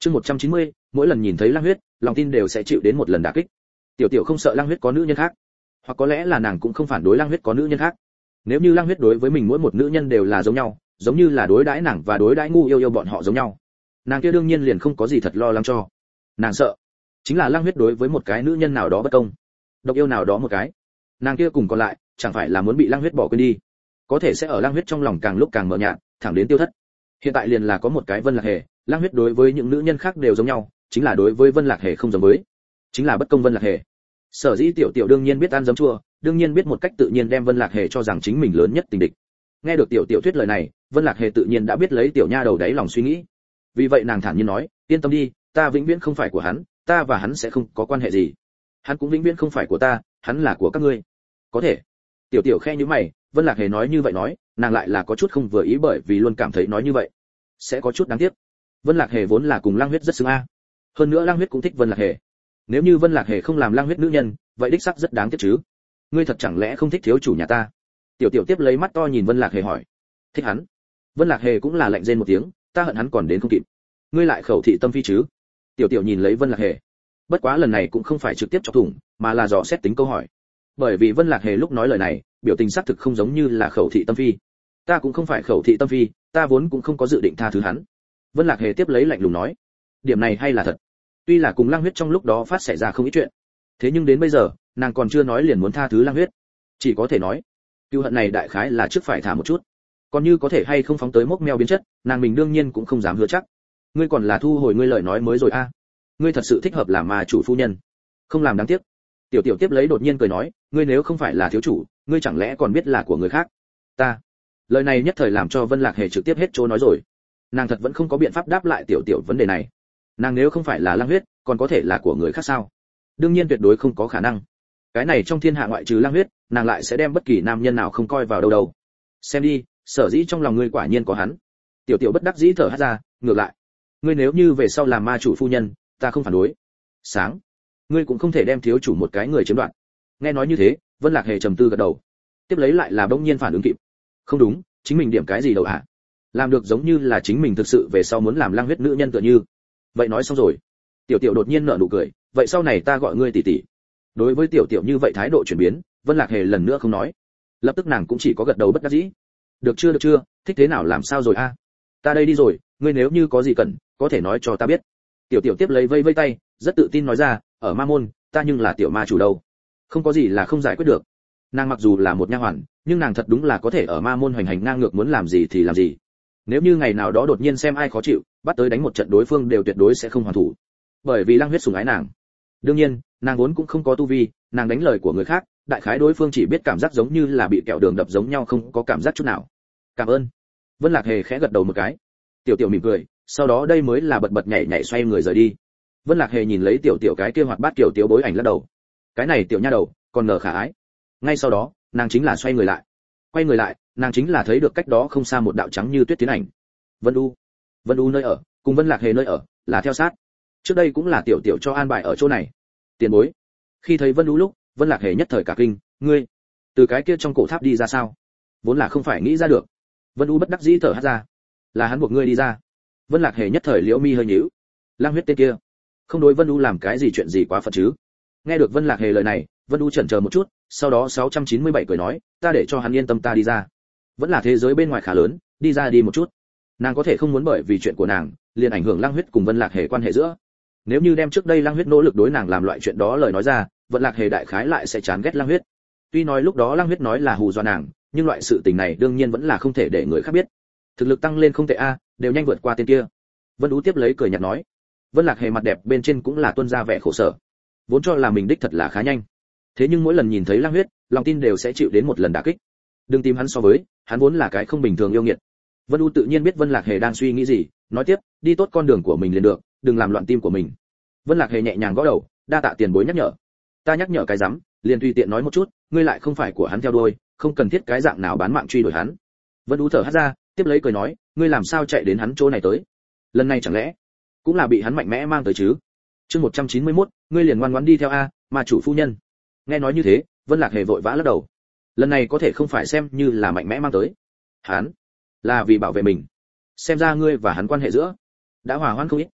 Chương 190, mỗi lần nhìn thấy Lăng Huyết, lòng tin đều sẽ chịu đến một lần đả kích. Tiểu Tiểu không sợ Lăng Huyết có nữ nhân khác, hoặc có lẽ là nàng cũng không phản đối Lăng Huyết có nữ nhân khác. Nếu như Lăng Huyết đối với mình mỗi một nữ nhân đều là giống nhau, giống như là đối đãi nàng và đối đãi ngu yêu yêu bọn họ giống nhau, nàng kia đương nhiên liền không có gì thật lo lắng cho. Nàng sợ chính là Lăng Huyết đối với một cái nữ nhân nào đó bất công, độc yêu nào đó một cái, nàng kia cùng còn lại chẳng phải là muốn bị Lăng Huyết bỏ quên đi, có thể sẽ ở Lăng Huyết trong lòng càng lúc càng mờ nhạt, thẳng đến tiêu thất. Hiện tại liền là có một cái Vân Lạc Hề, Lăng Huyết đối với những nữ nhân khác đều giống nhau, chính là đối với Vân Lạc Hề không giống với, chính là bất công Vân Lạc Hề. Sở dĩ Tiểu Tiểu đương nhiên biết ăn giấm chua, đương nhiên biết một cách tự nhiên đem Vân Lạc Hề cho rằng chính mình lớn nhất tình địch. Nghe được Tiểu Tiểu thuyết lời này, Vân Lạc Hề tự nhiên đã biết lấy tiểu nha đầu đáy lòng suy nghĩ. Vì vậy nàng thản nhiên nói, yên tâm đi, ta vĩnh viễn không phải của hắn, ta và hắn sẽ không có quan hệ gì. Hắn cũng vĩnh viễn không phải của ta, hắn là của các ngươi. Có thể. Tiểu Tiểu khe nhíu mày, Vân Lạc Hề nói như vậy nói, nàng lại là có chút không vừa ý bởi vì luôn cảm thấy nói như vậy sẽ có chút đáng tiếc. Vân Lạc Hề vốn là cùng Lăng Huyết rất xứng a. Hơn nữa Lăng Huyết cũng thích Vân Lạc Hề. Nếu như Vân Lạc Hề không làm Lăng Huyết nữ nhân, vậy đích xác rất đáng tiếc chứ. Ngươi thật chẳng lẽ không thích thiếu chủ nhà ta? Tiểu Tiểu tiếp lấy mắt to nhìn Vân Lạc Hề hỏi. Thích hắn? Vân Lạc Hề cũng là lạnh rên một tiếng, ta hận hắn còn đến không kịp. Ngươi lại khẩu thị tâm phi chứ? Tiểu Tiểu nhìn lấy Vân Lạc Hề. Bất quá lần này cũng không phải trực tiếp chọc thủng, mà là dò xét tính câu hỏi. Bởi vì Vân Lạc Hề lúc nói lời này, biểu tình xác thực không giống như là khẩu thị tâm phi. Ta cũng không phải khẩu thị tâm phi, ta vốn cũng không có dự định tha thứ hắn. Vân Lạc Hề tiếp lấy lạnh lùng nói, điểm này hay là thật. Tuy là cùng Lăng Huyết trong lúc đó phát xảy ra không ít chuyện, thế nhưng đến bây giờ nàng còn chưa nói liền muốn tha thứ Lăng Huyết, chỉ có thể nói cừu hận này đại khái là trước phải thả một chút, còn như có thể hay không phóng tới mốc meo biến chất, nàng mình đương nhiên cũng không dám hứa chắc. Ngươi còn là thu hồi ngươi lời nói mới rồi a. Ngươi thật sự thích hợp làm ma chủ phu nhân, không làm đáng tiếc. Tiểu Tiểu tiếp lấy đột nhiên cười nói, ngươi nếu không phải là thiếu chủ, ngươi chẳng lẽ còn biết là của người khác? Ta. Lời này nhất thời làm cho Vân Lạc Hề trực tiếp hết chỗ nói rồi. Nàng thật vẫn không có biện pháp đáp lại Tiểu Tiểu vấn đề này. Nàng nếu không phải là Lăng Huyết, còn có thể là của người khác sao? Đương nhiên tuyệt đối không có khả năng. Cái này trong thiên hạ ngoại trừ Lăng Huyết, nàng lại sẽ đem bất kỳ nam nhân nào không coi vào đâu đâu. Xem đi, sở dĩ trong lòng ngươi quả nhiên có hắn. Tiểu Tiểu bất đắc dĩ thở hắt ra, ngược lại, ngươi nếu như về sau làm ma chủ phu nhân, ta không phản đối. Sáng, ngươi cũng không thể đem thiếu chủ một cái người chiếm đoạt. Nghe nói như thế, Vân Lạc Hề trầm tư gật đầu. Tiếp lấy lại là bỗng nhiên phản ứng kịp. Không đúng, chính mình điểm cái gì đâu ạ? Làm được giống như là chính mình thực sự về sau muốn làm Lăng Huyết nữ nhân tựa như. Vậy nói xong rồi. Tiểu Tiểu đột nhiên nở nụ cười, vậy sau này ta gọi ngươi tỷ tỷ. Đối với Tiểu Tiểu như vậy thái độ chuyển biến, Vân Lạc Hề lần nữa không nói. Lập tức nàng cũng chỉ có gật đầu bất đắc dĩ. Được chưa, thích thế nào làm sao rồi a? Ta đây đi rồi, ngươi nếu như có gì cần, có thể nói cho ta biết. Tiểu Tiểu tiếp lấy vây vây tay, rất tự tin nói ra, ở ma môn, ta nhưng là tiểu ma chủ đâu. Không có gì là không giải quyết được. Nàng mặc dù là một nha hoàn, nhưng nàng thật đúng là có thể ở ma môn hoành hành ngang ngược, muốn làm gì thì làm gì. Nếu như ngày nào đó đột nhiên xem ai khó chịu, bắt tới đánh một trận đối phương đều tuyệt đối sẽ không hoàn thủ. Bởi vì Lăng Huyết sủng ái nàng. Đương nhiên, nàng vốn cũng không có tu vi, nàng đánh lời của người khác, đại khái đối phương chỉ biết cảm giác giống như là bị kẹo đường đập giống nhau, không có cảm giác chút nào. Cảm ơn. Vân Lạc Hề khẽ gật đầu một cái. Tiểu Tiểu mỉm cười, sau đó đây mới là bật bật nhảy nhảy xoay người rời đi. Vân Lạc Hề nhìn lấy Tiểu Tiểu cái kia hoạt bát kiểu tiểu bối ảnh lắc đầu. Cái này tiểu nha đầu, còn nở khả ái. Ngay sau đó, nàng chính là xoay người lại. Quay người lại, nàng chính là thấy được cách đó không xa một đạo trắng như tuyết tiến ảnh. Vân U nơi ở, cùng Vân Lạc Hề nơi ở, là theo sát. Trước đây cũng là Tiểu Tiểu cho an bài ở chỗ này. Tiền bối. Khi thấy Vân U lúc, Vân Lạc Hề nhất thời cả kinh, ngươi từ cái kia trong cổ tháp đi ra sao? Vốn là không phải nghĩ ra được. Vân U bất đắc dĩ thở hắt ra. Là hắn buộc ngươi đi ra. Vân Lạc Hề nhất thời liễu mi hơi nhíu. Lang Huyết tên kia, không đối Vân U làm cái gì chuyện gì quá phật chứ? Nghe được Vân Lạc Hề lời này, Vân U chần chờ một chút, sau đó 697 cười nói, ta để cho hắn yên tâm ta đi ra. Vẫn là thế giới bên ngoài khá lớn, đi ra đi một chút. Nàng có thể không muốn bởi vì chuyện của nàng, liền ảnh hưởng Lăng Huyết cùng Vân Lạc Hề quan hệ giữa. Nếu như đem trước đây Lăng Huyết nỗ lực đối nàng làm loại chuyện đó lời nói ra, Vân Lạc Hề đại khái lại sẽ chán ghét Lăng Huyết. Tuy nói lúc đó Lăng Huyết nói là hù dọa nàng, nhưng loại sự tình này đương nhiên vẫn là không thể để người khác biết. Thực lực tăng lên không tệ a, đều nhanh vượt qua tên kia. Vân Ú tiếp lấy cười nhạt nói. Vân Lạc Hề mặt đẹp bên trên cũng là tuôn ra vẻ khổ sở. Vốn cho là mình đích thật là khá nhanh, thế nhưng mỗi lần nhìn thấy Lăng Huyết, lòng tin đều sẽ chịu đến một lần đả kích. Đừng tìm hắn so với, hắn vốn là cái không bình thường yêu nghiệt. Vân U tự nhiên biết Vân Lạc Hề đang suy nghĩ gì, nói tiếp, đi tốt con đường của mình liền được, đừng làm loạn tim của mình. Vân Lạc Hề nhẹ nhàng gõ đầu, đa tạ tiền bối nhắc nhở. Ta nhắc nhở cái rắm, liền tùy tiện nói một chút, ngươi lại không phải của hắn theo đuôi, không cần thiết cái dạng nào bán mạng truy đuổi hắn. Vân U thở hắt ra, tiếp lấy cười nói, ngươi làm sao chạy đến hắn chỗ này tới? Lần này chẳng lẽ cũng là bị hắn mạnh mẽ mang tới chứ? Chương 191, ngươi liền ngoan ngoãn đi theo a, mà chủ phu nhân. Nghe nói như thế, Vân Lạc Hề vội vã lắc đầu. Lần này có thể không phải xem như là mạnh mẽ mang tới. Hắn là vì bảo vệ mình. Xem ra ngươi và hắn quan hệ giữa đã hòa hoãn không ít.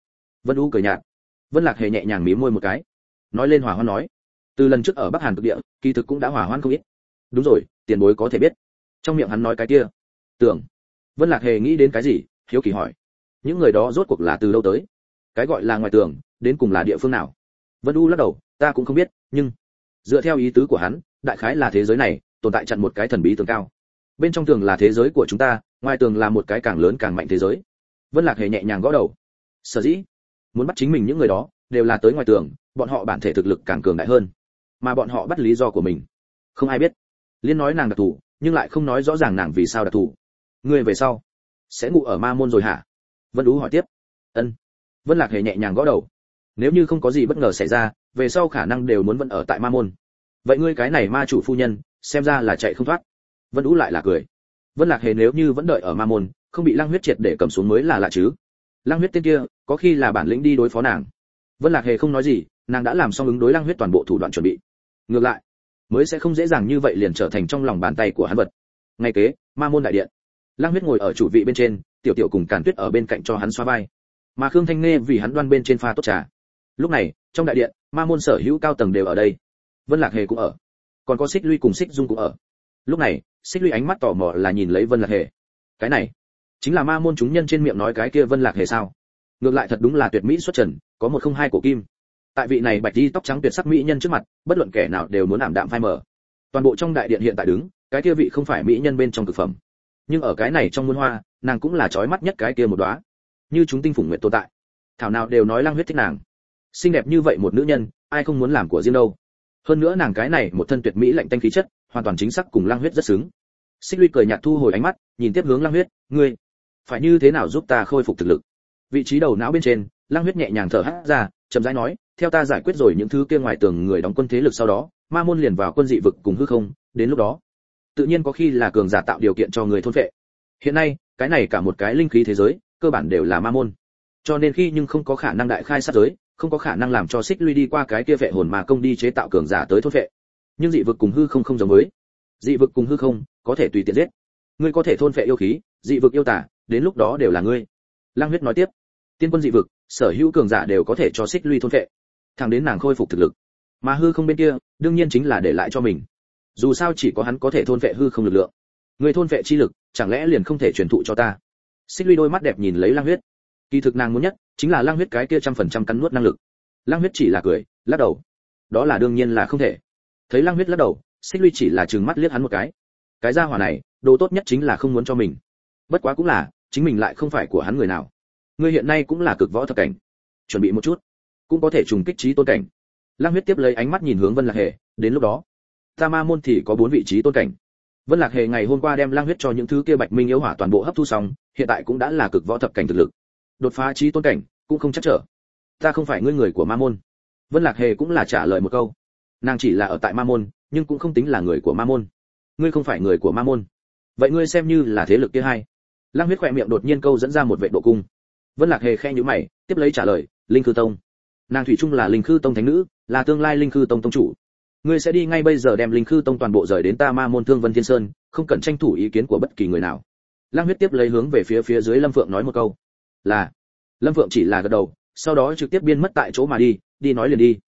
Vân U cười nhạt. Vân Lạc Hề nhẹ nhàng mím môi một cái, nói lên hòa hoan nói, từ lần trước ở Bắc Hàn cực địa, kỳ thực cũng đã hòa hoan không ít. Đúng rồi, tiền bối có thể biết. Trong miệng hắn nói cái kia, tưởng. Vân Lạc Hề nghĩ đến cái gì, hiếu kỳ hỏi, những người đó rốt cuộc là từ đâu tới? Cái gọi là ngoài tường, đến cùng là địa phương nào? Vân U lắc đầu, ta cũng không biết, nhưng dựa theo ý tứ của hắn, đại khái là thế giới này tồn tại chặn một cái thần bí tường cao. Bên trong tường là thế giới của chúng ta, ngoài tường là một cái càng lớn càng mạnh thế giới. Vân Lạc Hề nhẹ nhàng gõ đầu. Sở dĩ muốn bắt chính mình những người đó, đều là tới ngoài tường, bọn họ bản thể thực lực càng cường đại hơn, mà bọn họ bắt lý do của mình, không ai biết. Liên nói nàng đặc thù, nhưng lại không nói rõ ràng nàng vì sao đặc thù. Ngươi về sau sẽ ngủ ở ma môn rồi hả? Vân Ú hỏi tiếp. Ân. Vân Lạc Hề nhẹ nhàng gõ đầu. Nếu như không có gì bất ngờ xảy ra, về sau khả năng đều muốn vẫn ở tại ma môn. Vậy ngươi cái này ma chủ phu nhân, xem ra là chạy không thoát. Vân Ú lại là cười. Vân Lạc Hề nếu như vẫn đợi ở ma môn, không bị Lăng Huyết triệt để cầm xuống mới là lạ chứ. Lăng Huyết tên kia, có khi là bản lĩnh đi đối phó nàng. Vân Lạc Hề không nói gì, nàng đã làm xong ứng đối Lăng Huyết toàn bộ thủ đoạn chuẩn bị. Ngược lại, mới sẽ không dễ dàng như vậy liền trở thành trong lòng bàn tay của hắn vật. Ngay kế, ma môn đại điện. Lăng Huyết ngồi ở chủ vị bên trên, Tiểu Tiểu cùng Càn Tuyết ở bên cạnh cho hắn xoa vai, mà Khương Thanh Nghê vì hắn đoan bên trên pha tốt trà. Lúc này, trong đại điện, ma môn sở hữu cao tầng đều ở đây. Vân Lạc Hề cũng ở, còn có Xích Luy cùng Xích Dung cũng ở. Lúc này, Xích Luy ánh mắt tò mò là nhìn lấy Vân Lạc Hề. Cái này, chính là ma môn chúng nhân trên miệng nói cái kia Vân Lạc Hề sao? Ngược lại thật đúng là tuyệt mỹ xuất trần, có một không hai cổ kim. Tại vị này bạch y tóc trắng tuyệt sắc mỹ nhân trước mặt, bất luận kẻ nào đều muốn ảm đạm phai mờ. Toàn bộ trong đại điện hiện tại đứng, cái kia vị không phải mỹ nhân bên trong cực phẩm, nhưng ở cái này trong muôn hoa, nàng cũng là chói mắt nhất cái kia một đóa, như chúng tinh phủng nguyệt tồn tại. Thảo nào đều nói Lăng Huyết thích nàng. Xinh đẹp như vậy một nữ nhân, ai không muốn làm của riêng đâu. Hơn nữa nàng cái này một thân tuyệt mỹ lạnh tanh khí chất, hoàn toàn chính xác cùng Lăng Huyết rất xứng. Xích Luy cười nhạt thu hồi ánh mắt, nhìn tiếp hướng Lăng Huyết, ngươi phải như thế nào giúp ta khôi phục thực lực? Vị trí đầu não bên trên, Lăng Huyết nhẹ nhàng thở hắt ra, chậm rãi nói, theo ta giải quyết rồi những thứ kia ngoài tường người đóng quân thế lực sau đó, ma môn liền vào quân dị vực cùng hư không, đến lúc đó, tự nhiên có khi là cường giả tạo điều kiện cho người thôn phệ. Hiện nay, cái này cả một cái linh khí thế giới, cơ bản đều là ma môn. Cho nên khi nhưng không có khả năng đại khai sát giới, không có khả năng làm cho Xích Luy đi qua cái kia vệ hồn mà công đi chế tạo cường giả tới thôn phệ. Nhưng dị vực cùng hư không không giống với. Dị vực cùng hư không, có thể tùy tiện giết. Ngươi có thể thôn phệ yêu khí, dị vực yêu tà, đến lúc đó đều là ngươi. Lăng Huyết nói tiếp, tiên quân dị vực, sở hữu cường giả đều có thể cho Xích Luy thôn phệ, thẳng đến nàng khôi phục thực lực. Mà hư không bên kia, đương nhiên chính là để lại cho mình. Dù sao chỉ có hắn có thể thôn phệ hư không lực lượng. Người thôn phệ chi lực, chẳng lẽ liền không thể truyền thụ cho ta? Xích Luy đôi mắt đẹp nhìn lấy Lăng Huyết. Kỳ thực nàng muốn nhất, chính là Lăng Huyết cái kia 100% cắn nuốt năng lực. Lăng Huyết chỉ là cười, lắc đầu. Đó là đương nhiên là không thể. Thấy Lăng Huyết lắc đầu, Xích Luy chỉ là trừng mắt liếc hắn một cái. Cái gia hỏa này, đồ tốt nhất chính là không muốn cho mình. Bất quá cũng là, chính mình lại không phải của hắn người nào. Ngươi hiện nay cũng là cực võ thập cảnh, chuẩn bị một chút, cũng có thể trùng kích trí tôn cảnh. Lăng Huyết tiếp lấy ánh mắt nhìn hướng Vân Lạc Hề, đến lúc đó, ta ma môn thì có 4 vị trí tôn cảnh. Vân Lạc Hề ngày hôm qua đem Lăng Huyết cho những thứ kia bạch minh yếu hỏa toàn bộ hấp thu xong, hiện tại cũng đã là cực võ thập cảnh thực lực. Đột phá trí tôn cảnh, cũng không chắc trở. Ta không phải ngươi người của ma môn. Vân Lạc Hề cũng là trả lời một câu. Nàng chỉ là ở tại ma môn, nhưng cũng không tính là người của ma môn. Ngươi không phải người của ma môn, vậy ngươi xem như là thế lực kia hai. Lăng Huyết khỏe miệng đột nhiên câu dẫn ra một vệ độ cung. Vân Lạc Hề khẽ nhíu mày, tiếp lấy trả lời, Linh Khư Tông. Nàng thủy chung là Linh Khư Tông thánh nữ, là tương lai Linh Khư Tông tông chủ. Ngươi sẽ đi ngay bây giờ đem Linh Khư Tông toàn bộ rời đến ta ma môn Thương Vân Thiên Sơn, không cần tranh thủ ý kiến của bất kỳ người nào. Lăng Huyết tiếp lấy hướng về phía dưới Lâm Phượng nói một câu. Là. Lâm Phượng chỉ là gật đầu, sau đó trực tiếp biến mất tại chỗ mà đi nói liền đi.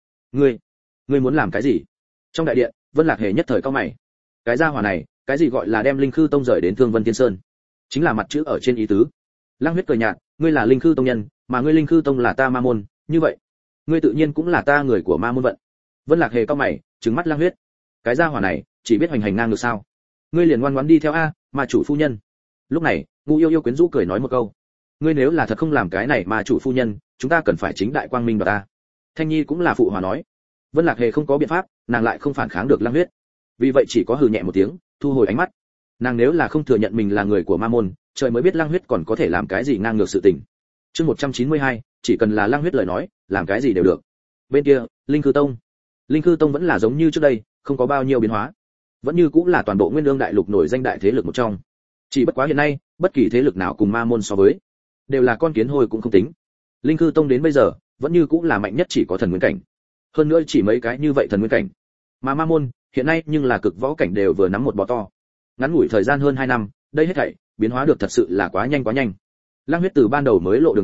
Ngươi muốn làm cái gì? Trong đại điện, Vân Lạc Hề nhất thời cau mày. Cái gia hỏa này, cái gì gọi là đem Linh Khư Tông rời đến Thương Vân Thiên Sơn? Chính là mặt chữ ở trên ý tứ. Lăng Huyết cười nhạt, ngươi là Linh Khư Tông nhân, mà ngươi Linh Khư Tông là ta ma môn, như vậy, ngươi tự nhiên cũng là ta người của ma môn vận. Vân Lạc Hề cau mày, trừng mắt Lăng Huyết. Cái gia hỏa này, chỉ biết hoành hành ngang ngược sao? Ngươi liền ngoan ngoãn đi theo a, mà chủ phu nhân. Lúc này, Ngũ Yêu Yêu quyến rũ cười nói một câu. Ngươi nếu là thật không làm cái này mà chủ phu nhân, chúng ta cần phải chính đại quang minh đoạt ta. Thanh Nhi cũng là phụ hòa nói. Vân Lạc Hề không có biện pháp, nàng lại không phản kháng được Lăng Huyết. Vì vậy chỉ có hừ nhẹ một tiếng, thu hồi ánh mắt. Nàng nếu là không thừa nhận mình là người của ma môn, trời mới biết Lăng Huyết còn có thể làm cái gì ngang ngược sự tình. Chương 192, chỉ cần là Lăng Huyết lời nói, làm cái gì đều được. Bên kia, Linh Khư Tông. Linh Khư Tông vẫn là giống như trước đây, không có bao nhiêu biến hóa. Vẫn như cũng là toàn bộ Nguyên Lương đại lục nổi danh đại thế lực một trong. Chỉ bất quá hiện nay, bất kỳ thế lực nào cùng ma môn so với, đều là con kiến hôi cũng không tính. Linh Khư Tông đến bây giờ, vẫn như cũng là mạnh nhất chỉ có thần nguyên cảnh. Hơn nữa chỉ mấy cái như vậy thần nguyên cảnh. Mà ma môn, hiện nay nhưng là cực võ cảnh đều vừa nắm một bò to. Ngắn ngủi thời gian hơn 2 năm, đây hết thảy biến hóa được thật sự là quá nhanh quá nhanh. Lăng Huyết từ ban đầu mới lộ đường kiếm,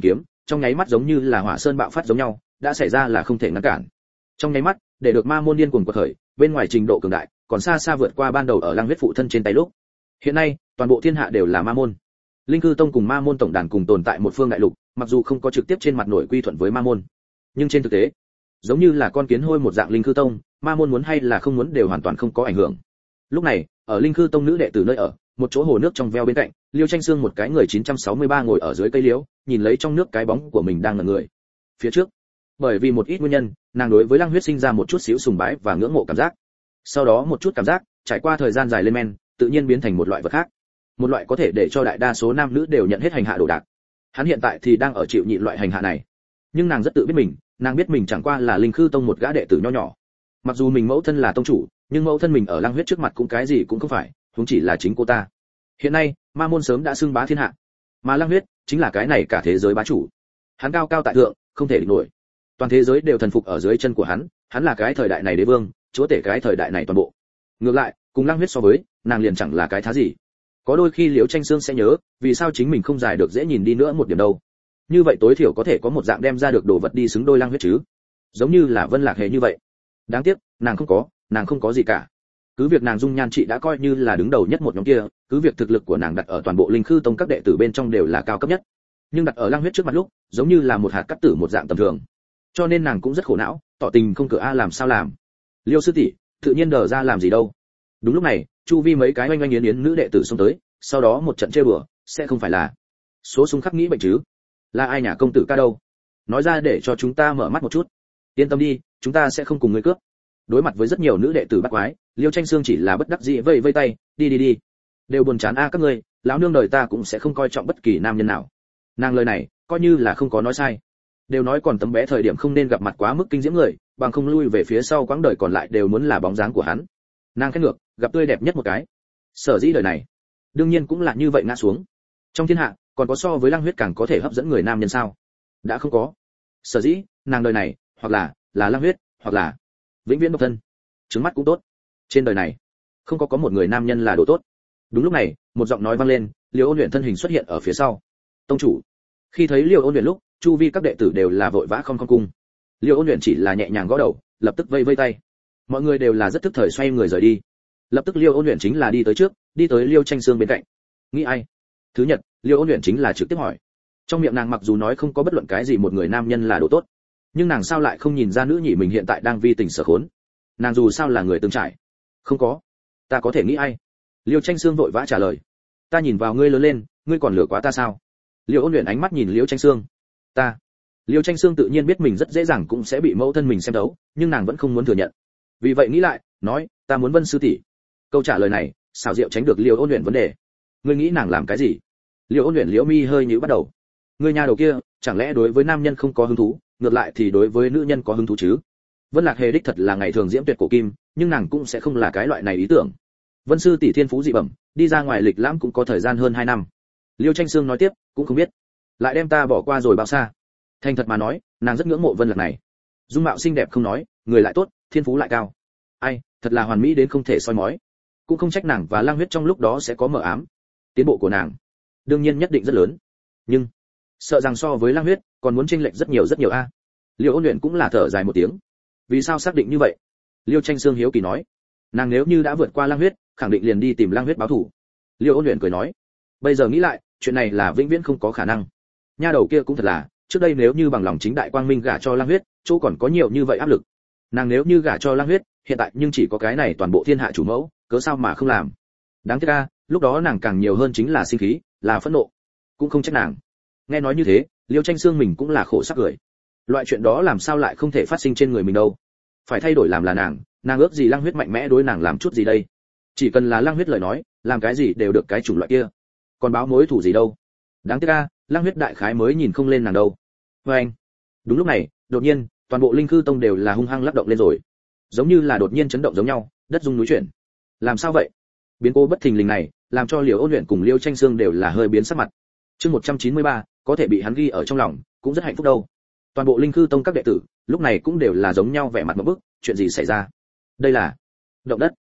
trong nháy mắt giống như là hỏa sơn bạo phát giống nhau, đã xảy ra là không thể ngăn cản. Trong nháy mắt, để được ma môn điên cuồng quật khởi, bên ngoài trình độ cường đại, còn xa xa vượt qua ban đầu ở Lăng Huyết phụ thân trên tay lúc. Hiện nay, toàn bộ thiên hạ đều là ma môn. Linh Cư Tông cùng ma môn tổng đàn cùng tồn tại một phương đại lục, mặc dù không có trực tiếp trên mặt nổi quy thuận với ma môn, nhưng trên thực tế, giống như là con kiến hôi một dạng Linh Cư Tông, ma môn muốn hay là không muốn đều hoàn toàn không có ảnh hưởng. Lúc này, ở Linh Cư Tông nữ đệ tử nơi ở, một chỗ hồ nước trong veo bên cạnh, Liêu Tranh Xương một cái người 963 ngồi ở dưới cây liễu, nhìn lấy trong nước cái bóng của mình đang ngẩn người. Phía trước, bởi vì một ít nguyên nhân, nàng đối với Lăng Huyết sinh ra một chút xíu sùng bái và ngưỡng mộ cảm giác. Sau đó một chút cảm giác, trải qua thời gian dài lên men, tự nhiên biến thành một loại vật khác, một loại có thể để cho đại đa số nam nữ đều nhận hết hành hạ đồ đạc. Hắn hiện tại thì đang ở chịu nhịn loại hành hạ này, nhưng nàng rất tự biết mình, nàng biết mình chẳng qua là Linh Khư Tông một gã đệ tử nho nhỏ. Mặc dù mình mẫu thân là tông chủ, nhưng mẫu thân mình ở Lăng Huyết trước mặt cũng cái gì cũng không phải, huống chỉ là chính cô ta. Hiện nay, ma môn sớm đã xưng bá thiên hạ, mà Lăng Huyết chính là cái này cả thế giới bá chủ. Hắn cao cao tại thượng, không thể địch nổi. Toàn thế giới đều thần phục ở dưới chân của hắn, hắn là cái thời đại này đế vương, chúa tể cái thời đại này toàn bộ. Ngược lại, cùng Lăng Huyết so với, nàng liền chẳng là cái thá gì. Có đôi khi Liễu Tranh Xương sẽ nhớ, vì sao chính mình không dài được dễ nhìn đi nữa một điểm đâu. Như vậy tối thiểu có thể có một dạng đem ra được đồ vật đi xứng đôi Lăng Huyết chứ. Giống như là Vân Lạc Hề như vậy. Đáng tiếc, nàng không có gì cả. Cứ việc nàng dung nhan trị đã coi như là đứng đầu nhất một nhóm kia, cứ việc thực lực của nàng đặt ở toàn bộ Linh Khư Tông các đệ tử bên trong đều là cao cấp nhất, nhưng đặt ở Lăng Huyết trước mặt lúc, giống như là một hạt cát tử một dạng tầm thường. Cho nên nàng cũng rất khổ não, tỏ tình không cửa a làm sao làm. Liêu sư tỷ, tự nhiên đờ ra làm gì đâu. Đúng lúc này, chu vi mấy cái oanh oanh yến yến nữ đệ tử xông tới, sau đó một trận chơi bừa, sẽ không phải là số súng khắc nghĩ bệnh chứ? Là ai nhà công tử ca đâu? Nói ra để cho chúng ta mở mắt một chút. Yên tâm đi, chúng ta sẽ không cùng ngươi cướp. Đối mặt với rất nhiều nữ đệ tử bắt quái, Liêu Tranh Xương chỉ là bất đắc dĩ vây vây tay, đi, đều buồn chán a các ngươi, lão nương đời ta cũng sẽ không coi trọng bất kỳ nam nhân nào. Nàng lời này coi như là không có nói sai, đều nói còn tấm bé thời điểm không nên gặp mặt quá mức kinh diễm người, bằng không lui về phía sau quãng đời còn lại đều muốn là bóng dáng của hắn. Nàng khét ngược, gặp tươi đẹp nhất một cái. Sở dĩ đời này, đương nhiên cũng là như vậy ngã xuống. Trong thiên hạ, còn có so với Lăng Huyết càng có thể hấp dẫn người nam nhân sao? Đã không có. Sở dĩ, nàng đời này, hoặc là Lăng Huyết, hoặc là vĩnh viễn độc thân. Trứng mắt cũng tốt. Trên đời này, không có một người nam nhân là đồ tốt. Đúng lúc này, một giọng nói vang lên, Liêu Ôn Luyện thân hình xuất hiện ở phía sau. Tông chủ. Khi thấy Liêu Ôn Luyện lúc, chu vi các đệ tử đều là vội vã không cung. Liêu Ôn Luyện chỉ là nhẹ nhàng gõ đầu, lập tức vây vây tay. Mọi người đều là rất thức thời xoay người rời đi. Lập tức Liêu Ôn Luyện chính là đi tới trước, đi tới Liêu Tranh Xương bên cạnh. Nghĩ ai? Thứ nhất, Liêu Ôn Luyện chính là trực tiếp hỏi. Trong miệng nàng mặc dù nói không có bất luận cái gì một người nam nhân là đồ tốt, nhưng nàng sao lại không nhìn ra nữ nhị mình hiện tại đang vi tình sở khốn? Nàng dù sao là người từng trải. Không có. Ta có thể nghĩ ai? Liêu Tranh Xương vội vã trả lời. Ta nhìn vào ngươi lớn lên, ngươi còn lừa quá ta sao? Liêu Ôn Luyện ánh mắt nhìn Liêu Tranh Xương. Ta. Liêu Tranh Xương tự nhiên biết mình rất dễ dàng cũng sẽ bị mẫu thân mình xem đấu, nhưng nàng vẫn không muốn thừa nhận. Vì vậy nghĩ lại, nói, ta muốn Vân sư tỷ. Câu trả lời này, xảo diệu tránh được Liêu Ôn Luyện vấn đề. Ngươi nghĩ nàng làm cái gì? Liêu Ôn Luyện liễu mi hơi nhíu bắt đầu. Ngươi nha đầu kia, chẳng lẽ đối với nam nhân không có hứng thú, ngược lại thì đối với nữ nhân có hứng thú chứ? Vân Lạc Hề đích thật là ngày thường diễm tuyệt cổ kim, nhưng nàng cũng sẽ không là cái loại này ý tưởng. Vân sư tỷ thiên phú dị bẩm, đi ra ngoài lịch lãm cũng có thời gian hơn 2 năm. Liêu Tranh Xương nói tiếp, cũng không biết, lại đem ta bỏ qua rồi bao xa. Thành thật mà nói, nàng rất ngưỡng mộ Vân Lạc này. Dung mạo xinh đẹp không nói, người lại tốt, thiên phú lại cao. Ai, thật là hoàn mỹ đến không thể soi mói. Cũng không trách nàng và Lăng Huyết trong lúc đó sẽ có mờ ám. Tiến bộ của nàng, đương nhiên nhất định rất lớn. Nhưng, sợ rằng so với Lăng Huyết, còn muốn chênh lệch rất nhiều a. Liêu Ôn Luyện cũng là thở dài một tiếng. Vì sao xác định như vậy? Liêu Tranh Xương hiếu kỳ nói. Nàng nếu như đã vượt qua Lăng Huyết, khẳng định liền đi tìm Lăng Huyết báo thù. Liêu Ôn Luyện cười nói. Bây giờ nghĩ lại, chuyện này là vĩnh viễn không có khả năng. Nha đầu kia cũng thật là, trước đây nếu như bằng lòng chính đại quang minh gả cho Lăng Huyết, chỗ còn có nhiều như vậy áp lực. Nàng nếu như gả cho Lăng Huyết, hiện tại nhưng chỉ có cái này toàn bộ thiên hạ chủ mẫu, cớ sao mà không làm? Đáng tiếc a, lúc đó nàng càng nhiều hơn chính là sinh khí, là phẫn nộ. Cũng không trách nàng. Nghe nói như thế, Liêu Tranh Xương mình cũng là khổ sắc cười. Loại chuyện đó làm sao lại không thể phát sinh trên người mình đâu? Phải thay đổi làm là nàng ước gì Lăng Huyết mạnh mẽ đối nàng làm chút gì đây? Chỉ cần là Lăng Huyết lời nói, làm cái gì đều được cái chủng loại kia. Còn báo mối thủ gì đâu? Đáng tiếc a, Lăng Huyết đại khái mới nhìn không lên nàng đâu. Anh. Đúng lúc này, đột nhiên, toàn bộ Linh Khư Tông đều là hung hăng lắc động lên rồi. Giống như là đột nhiên chấn động giống nhau, đất rung núi chuyển. Làm sao vậy? Biến cố bất thình lình này, làm cho Liêu Ôn Luyện cùng Liêu Tranh Xương đều là hơi biến sắc mặt. Chương 193, có thể bị hắn ghi ở trong lòng, cũng rất hạnh phúc đâu. Toàn bộ Linh Khư Tông các đệ tử, lúc này cũng đều là giống nhau vẻ mặt ngộp bức, chuyện gì xảy ra? Đây là động đất?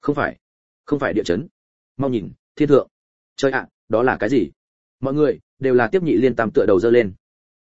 Không phải địa chấn. Mau nhìn, thiên thượng. Trời ạ, đó là cái gì? Mọi người đều là tiếp nhị liên tam tựa đầu giơ lên.